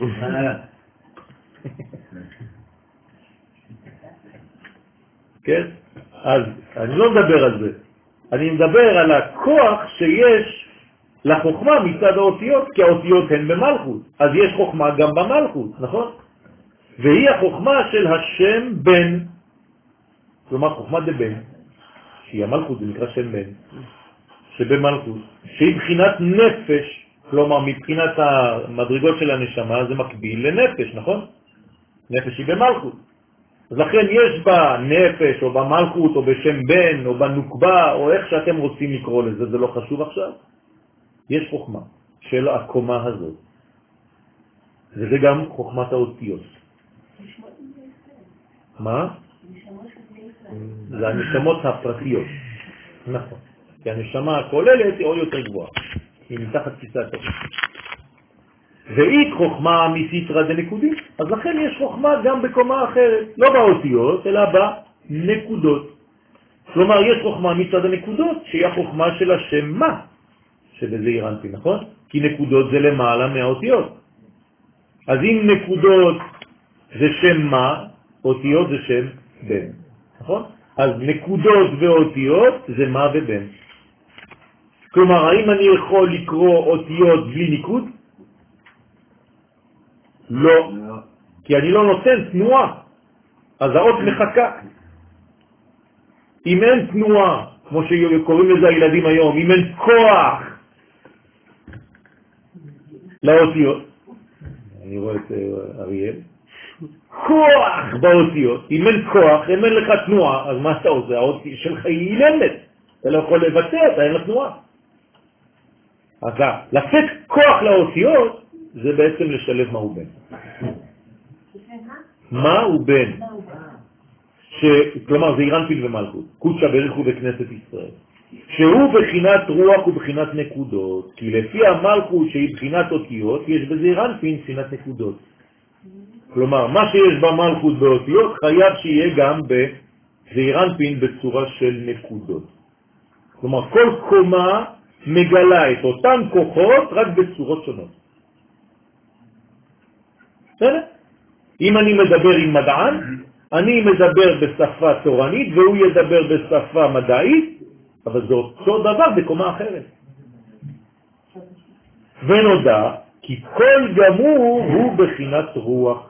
כן? אז אני לא מדבר על זה. אני מדבר על הכוח שיש לחוכמה מצד האותיות, כי האותיות הן במלכות. אז יש חוכמה גם במלכות, נכון? והיא החוכמה של השם בן. כלומר, חוכמה דבן, שהיא המלכות, זה נקרא שם בן, שבמלכות, שהיא בחינת נפש, כלומר, מבחינת המדרגות של הנשמה, זה מקביל לנפש, נכון? נפש היא במלכות. אז לכן יש בה נפש, או במלכות, או בשם בן, או בנוקבה, או איך שאתם רוצים לקרוא לזה, זה לא חשוב עכשיו. יש חוכמה של הקומה הזאת. וזה גם חוכמת האותיות. מה? זה הנשמות הפרטיות. נכון. כי הנשמה הכוללת היא עוד יותר גבוהה. היא מתחת תפיסת הכל. ואית חוכמה מסיתרא דנקודית. אז לכן יש חוכמה גם בקומה אחרת. לא באותיות, אלא בנקודות. כלומר, יש חוכמה מצד הנקודות, שהיא החוכמה של השם מה. שבזה אירנטי, נכון? כי נקודות זה למעלה מהאותיות. אז אם נקודות זה שם מה, אותיות זה שם בן. נכון? אז נקודות ואותיות זה מה ובן. כלומר, האם אני יכול לקרוא אותיות בלי ניקוד? לא. כי אני לא נותן תנועה. אז האות מחכה. אם אין תנועה, כמו שקוראים לזה הילדים היום, אם אין כוח לאותיות, אני רואה את אריאל, כוח באותיות, אם אין כוח, אם אין לך תנועה, אז מה אתה עושה? האות שלך היא אילמת, אתה לא יכול לבצע, אתה אין לך תנועה. אז לתת כוח לאותיות, זה בעצם לשלב מה הוא בן. מה הוא בן? כלומר, זה אירנפיל ומלכות, קודשא בריך הוא בכנסת ישראל. שהוא בחינת רוח ובחינת נקודות, כי לפי המלכות שהיא בחינת אותיות, יש בזה אירנפיל בחינת נקודות. כלומר, מה שיש במלכות באותיות חייב שיהיה גם בזעירנפין בצורה של נקודות. כלומר, כל קומה מגלה את אותן כוחות רק בצורות שונות. בסדר? אם אני מדבר עם מדען, אני מדבר בשפה תורנית והוא ידבר בשפה מדעית, אבל זה אותו דבר בקומה אחרת. ונודע כי כל גמור הוא בחינת רוח.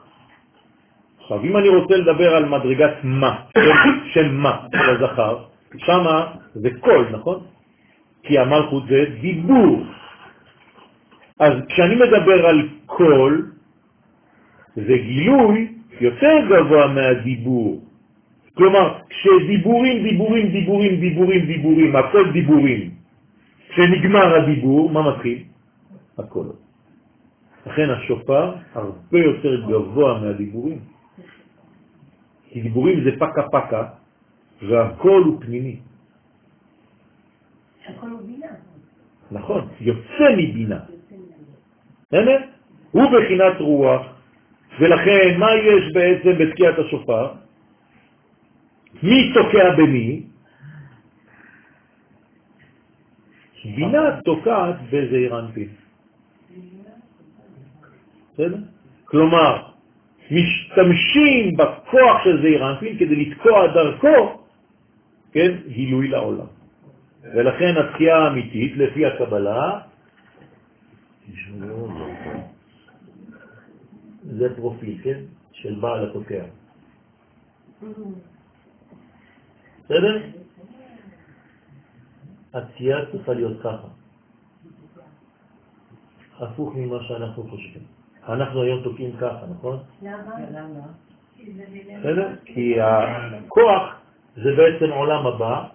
עכשיו, אם אני רוצה לדבר על מדרגת מה, שם מה, של הזכר, שמה זה קול, נכון? כי המלכות זה דיבור. אז כשאני מדבר על קול, זה גילוי יותר גבוה מהדיבור. כלומר, כשדיבורים, דיבורים, דיבורים, דיבורים, דיבורים, הכל דיבורים. כשנגמר הדיבור, מה מתחיל? הכל. לכן השופר הרבה יותר גבוה מהדיבורים. כי דיבורים זה פקה פקה, והכל הוא פנימי. הכל הוא בינה. נכון, יוצא מבינה. הנה, הוא בחינת רוח, ולכן מה יש בעצם בתקיעת השופר? מי תוקע במי? בינה תוקעת בזעיר אנפין. בסדר? כלומר, משתמשים בכוח של זעיר אנפין כדי לתקוע דרכו, כן, גילוי לעולם. ולכן התקיעה האמיתית, לפי הקבלה, זה פרופיל, כן? של בעל התוקע. בסדר? התקיעה צריכה להיות ככה. הפוך ממה שאנחנו חושבים. אנחנו היום תוקעים ככה, נכון? למה? בסדר? כי הכוח זה בעצם עולם הבא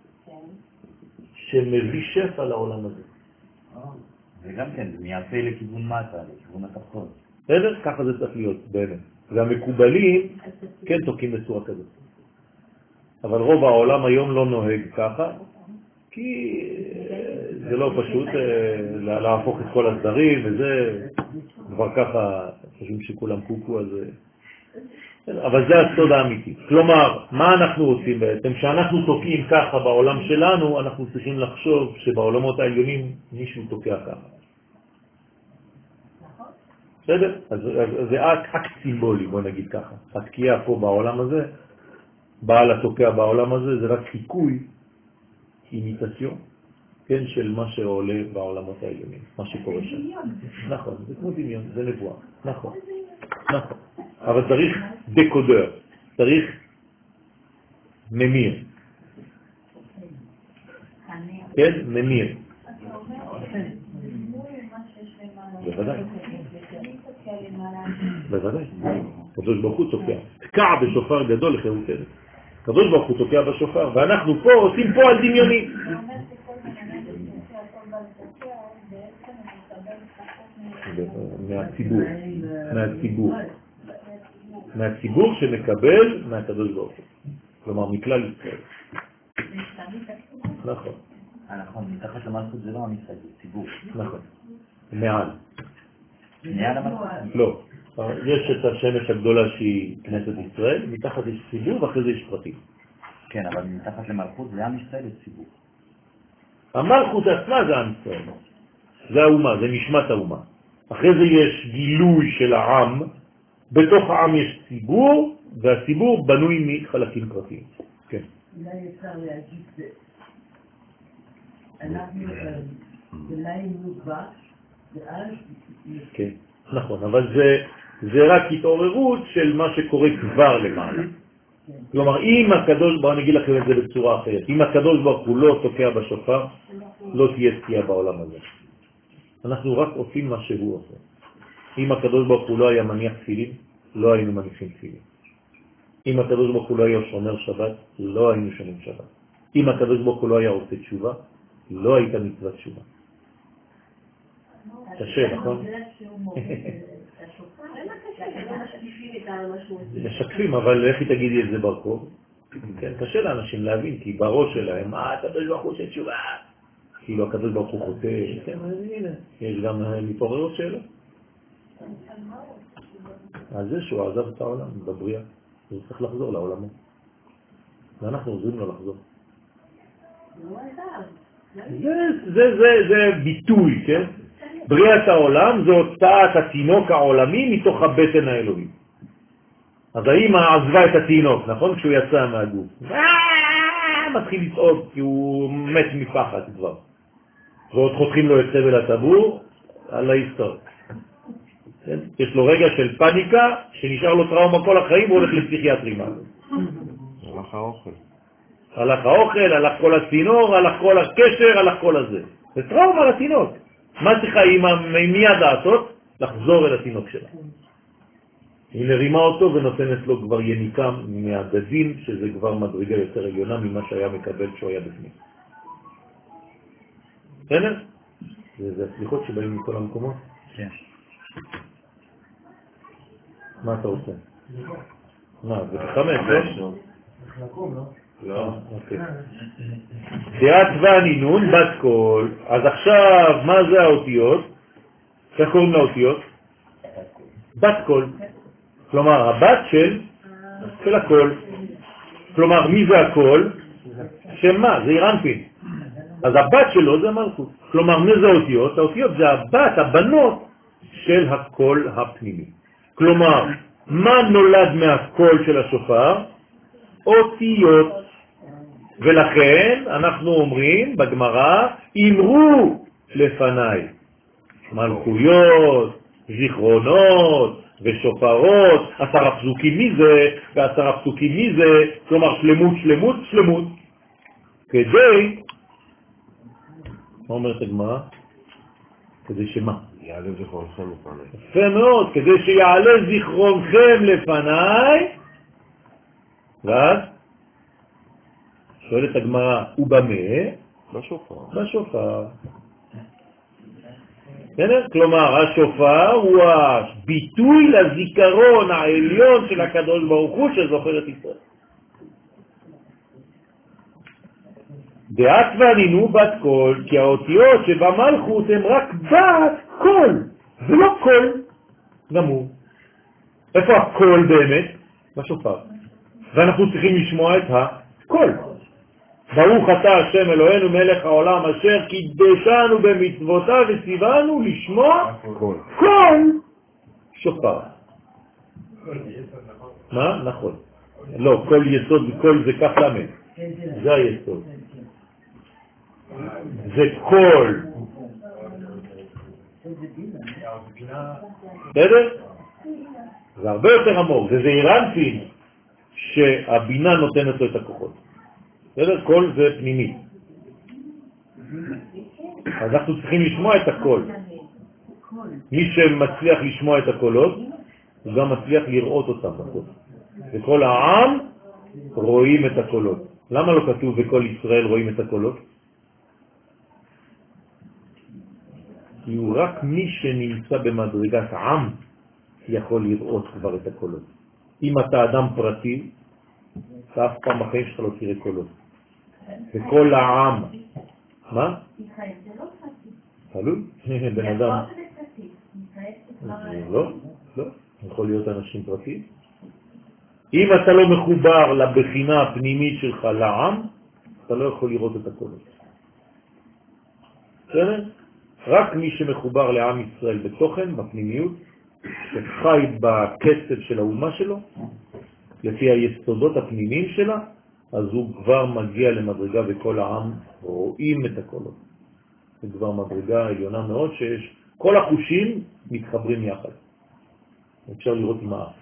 שמביא שפע לעולם הזה. וגם כן, זה מייפה לכיוון מטה, לכיוון התחתון. בסדר? ככה זה צריך להיות באמת. והמקובלים כן תוקעים בצורה כזאת. אבל רוב העולם היום לא נוהג ככה, כי זה לא פשוט להפוך את כל הסדרים וזה, כבר ככה חושבים שכולם קוקו, אז... אבל זה הסוד האמיתי. כלומר, מה אנחנו עושים בעצם? כשאנחנו תוקעים ככה בעולם שלנו, אנחנו צריכים לחשוב שבעולמות העליונים מישהו תוקע ככה. בסדר? אז, אז זה אקט סימבולי, בוא נגיד ככה. התקיעה פה בעולם הזה, בעל התוקע בעולם הזה, זה רק חיקוי, אימיטציון, כן, של מה שעולה בעולמות העליונים, מה שקורה שם. נכון, זה כמו דמיון, זה נבואה. נכון, נכון. אבל צריך דקודר, צריך ממיר. כן, ממיר. בוודאי. בוודאי. הקדוש ברוך הוא תוקע. תקע בשופר גדול לחירותנו. הקדוש ברוך הוא תוקע בשופר, ואנחנו פה עושים פה על דמיוני. מהציבור, מהציבור. מהציבור שמקבל מהקדוש ברוך הוא. כלומר, מכלל ישראל. נכון. נכון, מתחת למלכות זה לא המסעד, זה ציבור. נכון. מעל. מעל המלכות? לא. יש את השמש הגדולה שהיא כנסת ישראל, מתחת יש ציבור ואחרי זה יש פרטים. כן, אבל מתחת למלכות זה עם ישראל, זה ציבור. המלכות עצמה זה עם ישראל. זה האומה, זה נשמת האומה. אחרי זה יש גילוי של העם, בתוך העם יש ציבור, והציבור בנוי מחלקים פרטיים. כן. אולי אפשר להגיד, אנחנו בליין מובש, ואז... כן, נכון, אבל זה, זה רק התעוררות של מה שקורה כבר למעלה. כלומר, אם הקדוש, בואו נגיד לכם את זה בצורה אחרת, אם הקדוש ברוך הוא לא תוקע בשופר, לא תהיה תקיעה בעולם הזה. אנחנו רק עושים מה שהוא עושה. אם הקדוש ברוך הוא לא היה מניח תפילין, לא היינו מניחים תפילין. אם הקדוש ברוך הוא לא היה שומר שבת, לא היינו שומרים שבת. אם הקדוש ברוך הוא לא היה עושה תשובה, לא הייתה מצוות תשובה. קשה, נכון? משקפים, אבל איך היא תגידי את זה ברחוב? קשה לאנשים להבין, כי בראש שלהם, מה הקדוש ברוך הוא עושה תשובה? כאילו הקדוש ברוך הוא חוטא, כן, הנה, יש גם מתעוררות שאלה. על זה שהוא עזב את העולם בבריאה, הוא צריך לחזור לעולמו. ואנחנו עוזרים לו לחזור. זה, זה, זה, זה ביטוי, כן? בריאת העולם זה הוצאת התינוק העולמי מתוך הבטן האלוהי. אז האמא עזבה את התינוק, נכון? כשהוא יצא מהגוף. מתחיל לצעוד כי הוא מת מפחד כבר. ועוד חותכים לו את סבל הטבור על ההיסטוריה. יש לו רגע של פניקה, שנשאר לו טראומה כל החיים, הוא הולך לפסיכיאטרים. הלך האוכל. הלך האוכל, הלך כל הצינור, הלך כל הקשר, הלך כל הזה. זה טראומה לתינוק. מה צריכה אימא מיד לעשות? לחזור אל התינוק שלה. היא מרימה אותו ונותנת לו כבר יניקה מהדדים, שזה כבר מדרגה יותר עליונה ממה שהיה מקבל כשהוא היה בפנים. בסדר? זה הסליחות שבאים מכל המקומות? כן. מה אתה רוצה? מה, זה בחמש, לא? לא. אוקיי. תיאת ואני נון בת קול. אז עכשיו, מה זה האותיות? איך קוראים לאותיות? בת קול. כלומר, הבת של, של הקול. כלומר, מי זה הקול? שמה? זה אירנפין. אז הבת שלו זה המלכות. כלומר, מי זה האותיות? האותיות זה הבת, הבנות של הקול הפנימי. כלומר, מה נולד מהקול של השופר? אותיות. ולכן אנחנו אומרים בגמרא, אמרו לפניי מלכויות, זיכרונות ושופרות, עשרה פסוקים מזה ועשרה פסוקים מזה, כלומר שלמות, שלמות, שלמות. כדי, מה אומרת הגמרא? כדי שמה? יעלה זיכרונכם לפניי. יפה מאוד, כדי שיעלה זיכרונכם לפניי. ואז שואלת הגמרא, ובמה? בשופר. בשופר. כלומר, השופר הוא הביטוי לזיכרון העליון של הקדוש ברוך הוא שזוכר את ישראל. דעת וענינו בת קול, כי האותיות שבמלכות הן רק בת קול, ולא קול גמור. איפה הקול באמת? בשופר. ואנחנו צריכים לשמוע את הקול. ברוך אתה השם אלוהינו מלך העולם אשר קידשנו במצוותיו וציוונו לשמוע קול. קול שופר. מה? נכון. לא, קול יסוד, קול זה כך למד. זה היסוד. זה קול. בסדר? זה הרבה יותר עמוק. זה זעירנפין שהבינה נותנת לו את הכוחות. בסדר? קול זה פנימי. אז אנחנו צריכים לשמוע את הקול. מי שמצליח לשמוע את הקולות, הוא גם מצליח לראות אותם בקול. וכל העם רואים את הקולות. למה לא כתוב בכל ישראל רואים את הקולות? כי הוא רק מי שנמצא במדרגת עם יכול לראות כבר את הקולות. אם אתה אדם פרטי, אתה אף פעם בחיים שלך לא תראה קולות. וכל העם, מה? ישראל זה לא פרטי. תלוי, בן אדם. לא, לא, יכול להיות אנשים פרטיים. אם אתה לא מחובר לבחינה הפנימית שלך לעם, אתה לא יכול לראות את הקולות. בסדר? רק מי שמחובר לעם ישראל בתוכן, בפנימיות, שחי בקצב של האומה שלו, לפי היסודות הפנימיים שלה, אז הוא כבר מגיע למדרגה וכל העם רואים את הקולות. זה כבר מדרגה עליונה מאוד שיש, כל החושים מתחברים יחד. אפשר לראות עם האף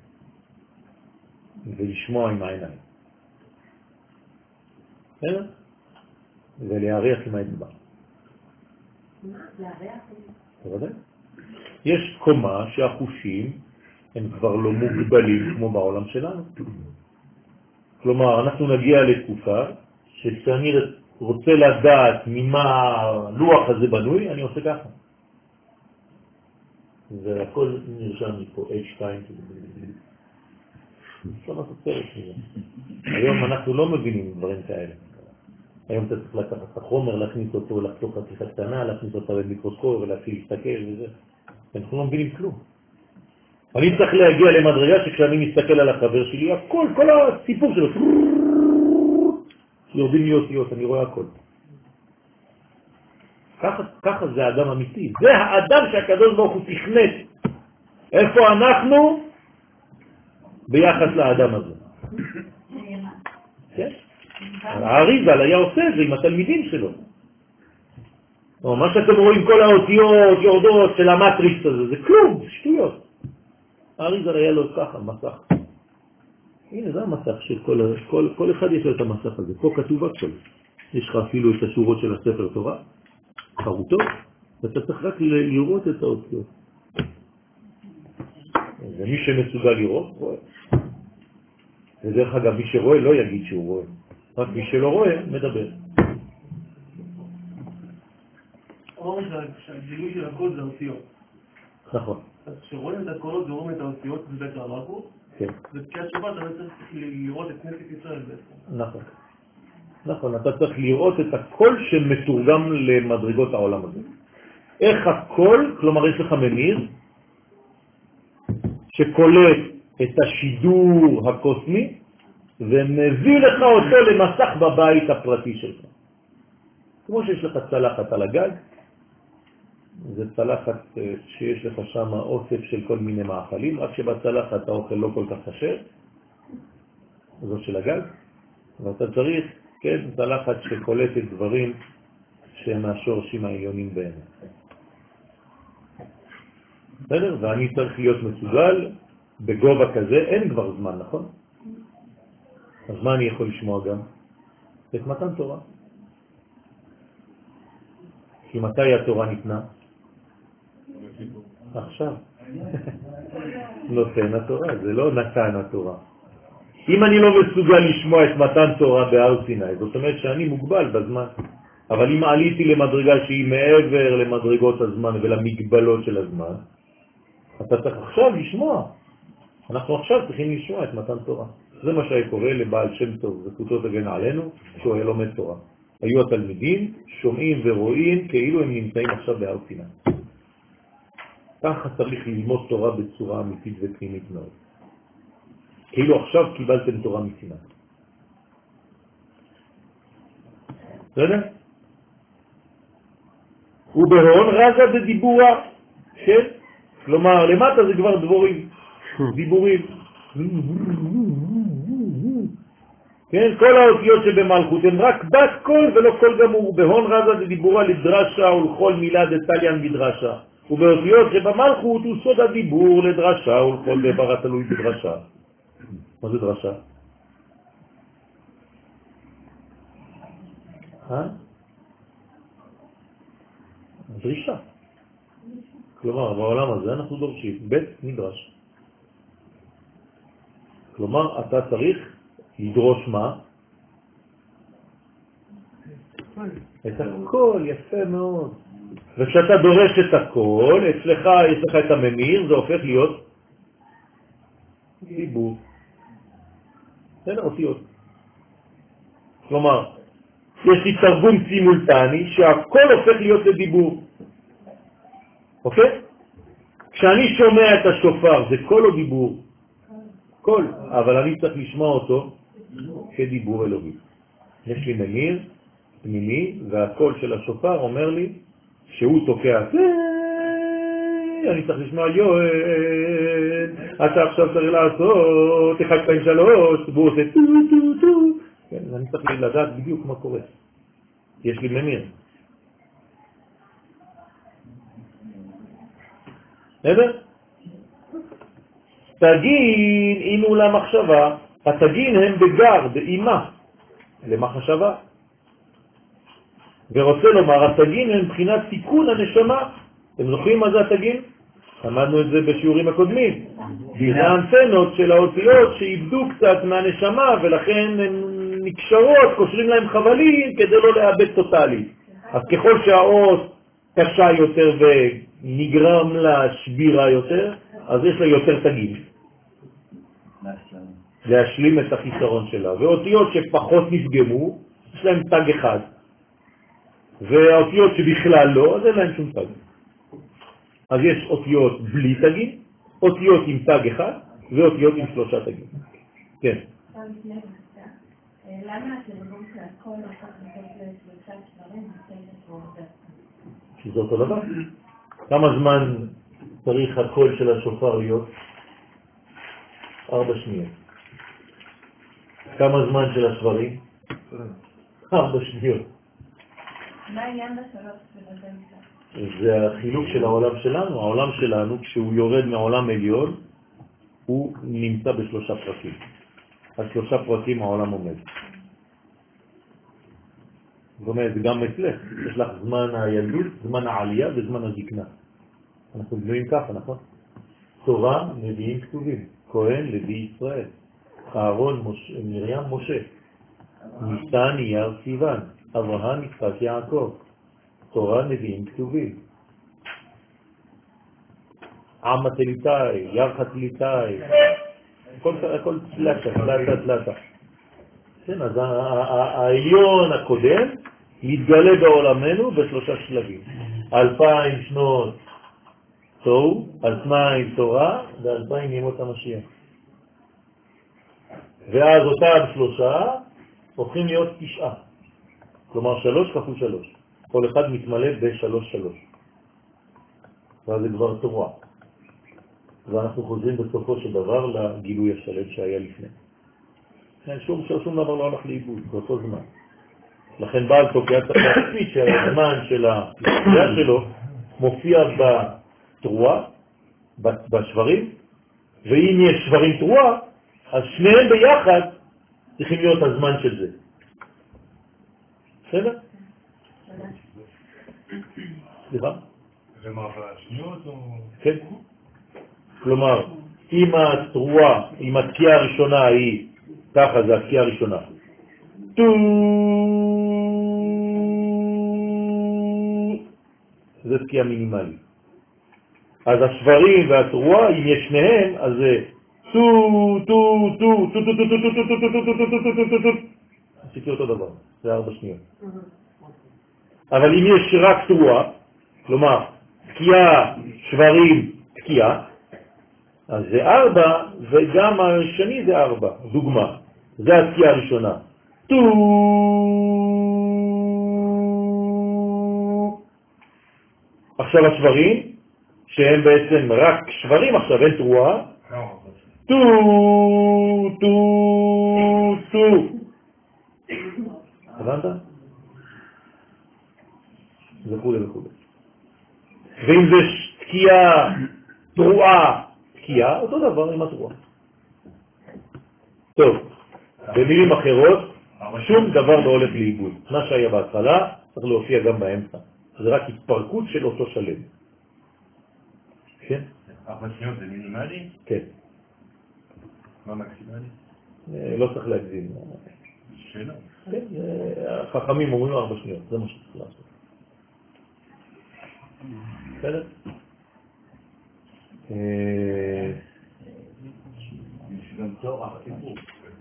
ולשמוע עם העיניים. בסדר? ולהריח עם האצבע. בוודאי. יש קומה שהחושים הם כבר לא מוגבלים כמו בעולם שלנו. כלומר, אנחנו נגיע לתקופה שכשאני רוצה לדעת ממה הלוח הזה בנוי, אני עושה ככה. זה הכל נרשם לי פה, אייץ' שתיים. אפשר לעשות סרט מזה. היום אנחנו לא מבינים דברים כאלה. היום אתה צריך לקחת את החומר, להכניס אותו לתוך חתיכה קטנה, להכניס אותו במיקרוסקופ ולהתחיל להסתכל וזה. אנחנו לא מבינים כלום. אני צריך להגיע למדרגה שכשאני מסתכל על החבר שלי, הכל, כל הסיפור שלו, יורדים לי אותיות, אני רואה הכל. ככה, ככה זה האדם אמיתי. זה האדם שהקדוש ברוך הוא תכנת. איפה אנחנו? ביחס לאדם הזה. כן? האריזל היה עושה את זה עם התלמידים שלו. או, מה שאתם רואים, כל האותיות יורדות של המטריקס הזה, זה כלום, שטויות. האריזל היה לו ככה, מסך. הנה, זה המסך של כל, כל, כל אחד יש לו את המסך הזה. פה כתוב הכל. יש לך אפילו את השורות של הספר תורה, חרוטות, ואתה צריך רק לראות את האותיות. ומי שמסוגל לראות, רואה. ודרך אגב, מי שרואה לא יגיד שהוא רואה. רק מי שלא רואה, מדבר. אמרנו שהגילוי של הכל זה האותיות. נכון. אז כשרואים את הקולות ורואים את האותיות בבית המלכות, כן. בתקיעת שבת אתה צריך לראות את כנסת ישראל בעצם. נכון. נכון, אתה צריך לראות את הקול שמתורגם למדרגות העולם הזה. איך הקול, כלומר יש לך ממיר, שקולט את השידור הקוסמי, ומביא לך אותו למסך בבית הפרטי שלך. כמו שיש לך צלחת על הגג, זה צלחת שיש לך שם אוסף של כל מיני מאכלים, רק שבצלחת האוכל לא כל כך קשה, זאת של הגג, ואתה צריך, כן, צלחת שקולטת דברים שהם מהשורשים העליונים באמת. בסדר? ואני צריך להיות מסוגל בגובה כזה, אין כבר זמן, נכון? אז מה אני יכול לשמוע גם? את מתן תורה. כי מתי התורה ניתנה? עכשיו. נותן התורה, זה לא נתן התורה. אם אני לא מסוגל לשמוע את מתן תורה בהר סיני, זאת אומרת שאני מוגבל בזמן. אבל אם עליתי למדרגה שהיא מעבר למדרגות הזמן ולמגבלות של הזמן, אתה צריך עכשיו לשמוע. אנחנו עכשיו צריכים לשמוע את מתן תורה. זה מה שהיה קורא לבעל שם טוב, זכותו תגן עלינו, שהוא היה לומד תורה. היו התלמידים שומעים ורואים כאילו הם נמצאים עכשיו בהר סיני. ככה צריך ללמוד תורה בצורה אמיתית ופנימית מאוד. כאילו עכשיו קיבלתם תורה מסיני. בסדר? ובהון רזה בדיבורה, כן? כלומר, למטה זה כבר דבורים, דיבורים. כן, כל האותיות שבמלכות הן רק בת קול ולא קול גמור. בהון רזה בדיבורה לדרשה ולכל מילה דתליין בדרשה. ובאותיות שבמלכות הוא סוד הדיבור לדרשה ולכל דבר התלוי בדרשה. מה זה דרשה? אה? דרישה. כלומר, בעולם הזה אנחנו דורשים בית מדרש. כלומר, אתה צריך לדרוש מה? את הכל, יפה מאוד. וכשאתה דורש את הכל, אצלך יש לך את הממיר, זה הופך להיות דיבור. אין אותיות. כלומר, יש לי תרגום סימולטני שהכל הופך להיות לדיבור. אוקיי? כשאני שומע את השופר, זה קול או דיבור? קול, אבל אני צריך לשמוע אותו כדיבור אלוהי. יש לי ממיר פנימי, והקול של השופר אומר לי שהוא תוקע, אני צריך לשמוע יואל, אתה עכשיו צריך לעשות אחד פעם שלוש, והוא עושה טו טו טו. כן, אני צריך לדעת בדיוק מה קורה. יש לי ממיר. בסדר? תגין אינו למחשבה, התגין הם בגר, באימה, למחשבה. ורוצה לומר, התגין הם מבחינת תיקון הנשמה. אתם זוכרים מה זה התגין? למדנו את זה בשיעורים הקודמים. זה האנטנות של האותיות שאיבדו קצת מהנשמה, ולכן הן נקשרות, קושרים להם חבלים כדי לא לאבד טוטלית. אז ככל שהאות קשה יותר ונגרם לה שבירה יותר, אז יש לה יותר תגין. להשלים את החיסרון שלה. ואותיות שפחות נפגמו, יש להם תג אחד. והאותיות שבכלל לא, אז אין להם שום תג. אז יש אותיות בלי תגין, אותיות עם תג אחד, ואותיות עם שלושה תגים. כן. למה התרגום של הכל הופך לתת לשלושה שברים ותשע שברים? כי זה אותו דבר. כמה זמן צריך הקול של השופר להיות? ארבע שניות. כמה זמן של השברים? ארבע שניות. מה העניין בשלוש שבאמצע? זה החילוק של העולם שלנו. העולם שלנו, כשהוא יורד מעולם עליון, הוא נמצא בשלושה פרקים. על שלושה פרקים העולם עומד. זאת אומרת, גם אצלך, יש לך זמן הילדות, זמן העלייה וזמן הזקנה. אנחנו בנויים ככה, נכון? תורה, נביאים כתובים, כהן, לוי ישראל, אהרון, מש... מרים, משה, ניסן, אייר, סיוון, אברהם, יצחק, יעקב, תורה, נביאים כתובים, עמה תליטאי, ירחה תליטאי, הכל תלתה, תלתה, תלתה. כן, אז העליון הקודם מתגלה בעולמנו בשלושה שלבים. אלפיים שנות תוהו, אלפיים תורה ואלפיים ימות המשיח. ואז אותם שלושה הופכים להיות תשעה. כלומר שלוש כפול שלוש. כל אחד מתמלא בשלוש שלוש. ואז זה כבר תורה. ואנחנו חוזרים בסופו של דבר לגילוי השלם שהיה לפני. שום, שום דבר לא הולך לאיבוד, באותו זמן. לכן בעל תוקע צריך להקפיד שהזמן של ההתחייה שלו מופיע בתרועה, בשברים, ואם יש שברים תרועה, אז שניהם ביחד צריכים להיות הזמן של זה. בסדר? סליחה? זה מעבר השניות או... כן. כלומר, אם התרועה, אם התקיעה הראשונה היא ככה, זה התקיעה הראשונה. טו... זה תקיעה מינימלית. אז השברים והתרועה, אם יש שניהם, אז זה טו, טו, טו, טו, טו, טו, טו, טו, טו, טו, טו, טו, טו, טו, טו, טו. עשיתי אותו דבר, זה ארבע שניות. אבל אם יש רק תרועה, כלומר, תקיעה, שברים, תקיעה, אז זה ארבע, וגם השני זה ארבע. דוגמה, זה התקיעה הראשונה. טו... עכשיו השברים, שהם בעצם רק שברים, עכשיו אין תרועה. טו, טו, טו. הבנת? וכו' וכו'. ואם זה תקיעה, תרועה, תקיעה, אותו דבר עם התרועה. טוב, במילים אחרות, שום דבר לא הולך לאיבוד. מה שהיה בהתחלה צריך להופיע גם באמצע. זה רק התפרקות של אותו שלם. כן? ארבע שניות זה מינימלי? כן. מה מקסימלי? לא צריך להגזים. שאלה. כן, החכמים אומרים ארבע שניות, זה מה שצריך לעשות. בסדר? גם תור החיבור.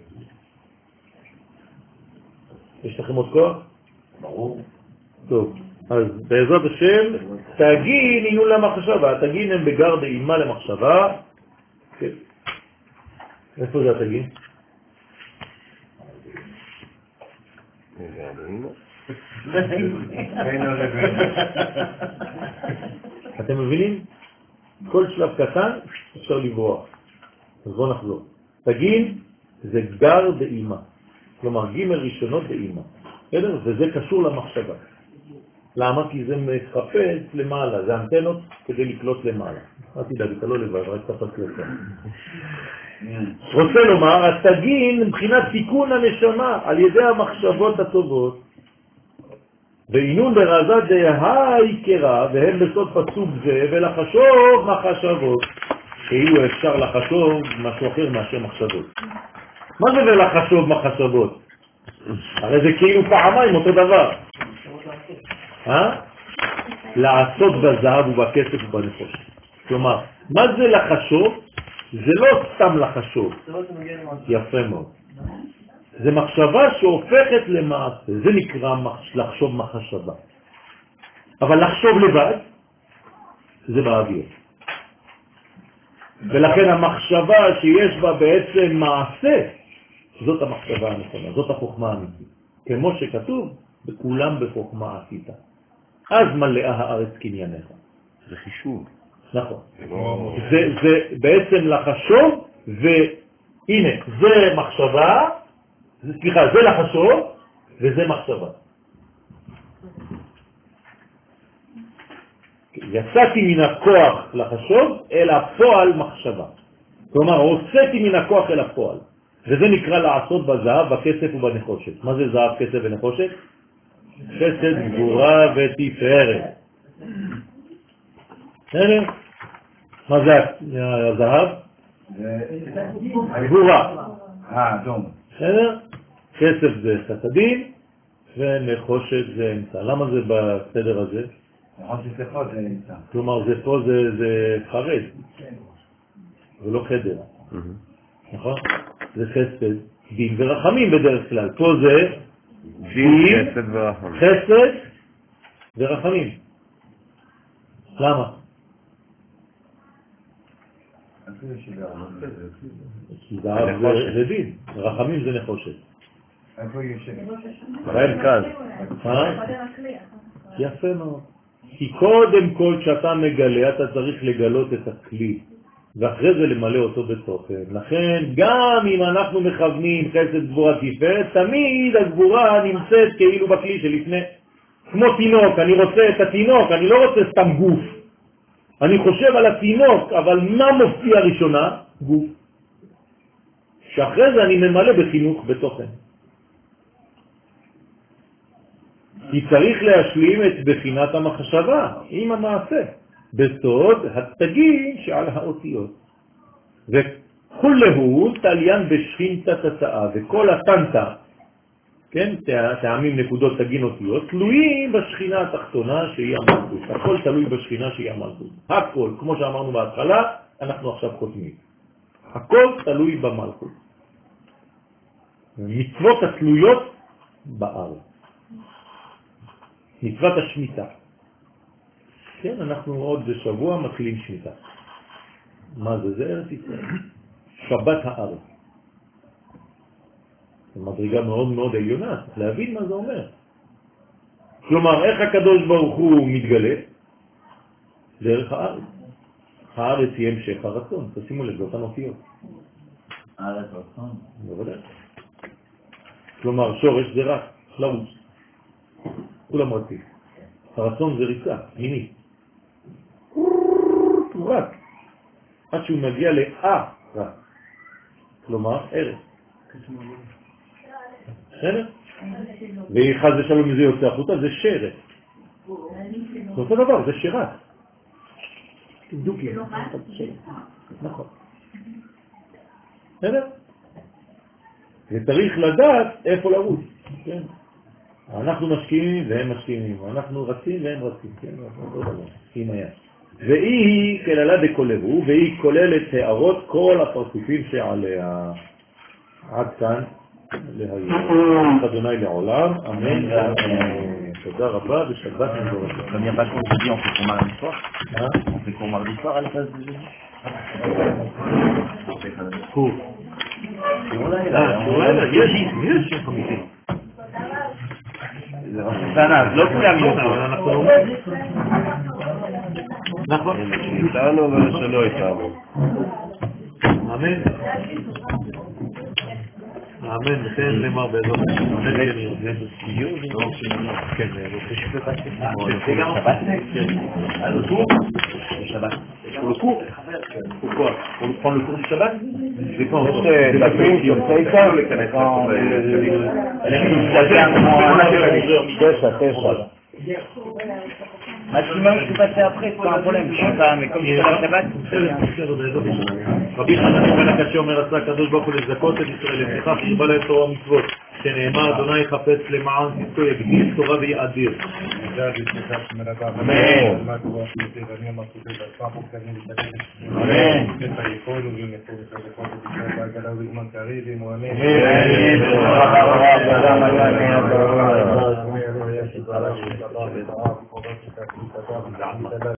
יש לכם עוד כוח? ברור. טוב, אז בעזרת השם, תגין עיון למחשבה. תגין הם בגר דאימה למחשבה. כן. איפה זה התגין? אתם מבינים? כל שלב קטן אפשר לברוח. אז בואו נחזור. תגין זה גר דאימה. כלומר ג' ראשונות באימא. בסדר? וזה קשור למחשבה. למה? כי זה מחפש למעלה, זה אנטנות כדי לקלוט למעלה. אל תדאג, אתה לא לבד, רק תפס לך. רוצה לומר, התגין מבחינת תיקון הנשמה על ידי המחשבות הטובות. ועינון ברזה דהאיקרה, והם בסוד פסוק זה, ולחשוב מחשבות. כאילו אפשר לחשוב משהו אחר מאשר מחשבות. מה זה ולחשוב מחשבות? הרי זה כאילו פעמיים אותו דבר. אה? לעשות בזהב ובכסף ובנפש. כלומר, מה זה לחשוב? זה לא סתם לחשוב. יפה מאוד. זה מחשבה שהופכת למעשה. זה נקרא לחשוב מחשבה. אבל לחשוב לבד, זה באוויר. ולכן המחשבה שיש בה בעצם מעשה, זאת המחשבה הנכונה, זאת החוכמה האמיתית. כמו שכתוב, בכולם בחוכמה עשית. אז מלאה הארץ קנייניך. זה חישוב. נכון. זה, זה בעצם לחשוב, והנה, זה מחשבה, סליחה, זה לחשוב, וזה מחשבה. יצאתי מן הכוח לחשוב אל הפועל מחשבה. כלומר, הוצאתי מן הכוח אל הפועל. וזה נקרא לעשות בזהב, בכסף ובנחושת. מה זה זהב, כסף ונחושת? חסד, גבורה ותפארת. בסדר? מה זה הזהב? גבורה. אה, אדום. בסדר? כסף זה חסדים ונחושת זה אמצע. למה זה בסדר הזה? נחושת לחוד זה אמצע. כלומר, זה פה זה, זה חרד, ולא חדר. נכון? זה חסד, דין ורחמים בדרך כלל. פה זה דין, חסד ורחמים. חסד ורחמים. למה? כי זהב זה דין, רחמים זה נחושת. איפה יושב? במרכז. יפה מאוד. כי קודם כל כשאתה מגלה, אתה צריך לגלות את הכלי, ואחרי זה למלא אותו בתוכן. לכן גם אם אנחנו מכוונים חסד גבורה תפארת, תמיד הגבורה נמצאת כאילו בכלי שלפני. כמו תינוק, אני רוצה את התינוק, אני לא רוצה סתם גוף. אני חושב על התינוק, אבל מה מופיע ראשונה? גוף. שאחרי זה אני ממלא בחינוך בתוכן. כי צריך להשלים את בחינת המחשבה עם המעשה, בסוד התגים שעל האותיות. וכולהו תליין בשכינתא תתאה, וכל הטנטה, כן, טעמים נקודות תגין אותיות, תלויים בשכינה התחתונה שהיא המלכות. הכל תלוי בשכינה שהיא המלכות. הכל, כמו שאמרנו בהתחלה, אנחנו עכשיו חותמים. הכל תלוי במלכות. מצוות התלויות בארץ. מצוות השמיטה. כן, אנחנו עוד בשבוע מתחילים שמיטה. מה זה? זה ארץ ישראל. שבת הארץ. זו מדרגה מאוד מאוד עליונה, צריך להבין מה זה אומר. כלומר, איך הקדוש ברוך הוא מתגלה? דרך הארץ. הארץ היא המשך הרצון, תשימו לב, אותן אותיות. הארץ רצון? בוודאי. כלומר, שורש זה רק, לרוץ. כולם רצים. הרצון זה ריצה, מיני. הוא רק. עד שהוא מגיע לאה רק. כלומר, ארץ. בסדר? ואחד זה שלום מזה יוצא החוצה, זה שרת. זה אותו דבר, זה שרת. דוקי. נכון. בסדר? וצריך לדעת איפה לרוץ. כן? אנחנו משקיעים והם משקיעים. אנחנו רצים והם רצים. כן? אותו דבר. עם היד. והיא כללה דקולהו, והיא כוללת הערות כל הפרצופים שעליה. עד כאן. להיום. אדוני לעולם, אמן ואמן. תודה רבה ושבת מבורכת. Comme il n'y a pas de cours, on fait cours mardi soir. On fait cours mardi soir à la place de jeudi. cours. יש, יש חמישי. אז לא כולם יהיו. אנחנו אומרים. נכון. איתנו ולשלא איתנו. אמן. אמן, ותן למר בעזרת. אמן. כן, C'est גם à le cours le Shabbat. Pour le cours Pourquoi Pour prendre le cours du Shabbat יש דפים יוצאי כאן להיכנס תשע, תשע. Maximum, je peux passer après, c'est pas un problème, je sais pas, mais comme je suis à la Shabbat, רבי חנניה בן הקשה אומר עשה הקדוש ברוך הוא לזכות את ישראל, לפיכך הרבה להם תורה ומצוות, שנאמר אדוני יחפש למען צדקו יגדיל תורה ויאדיר. אמן.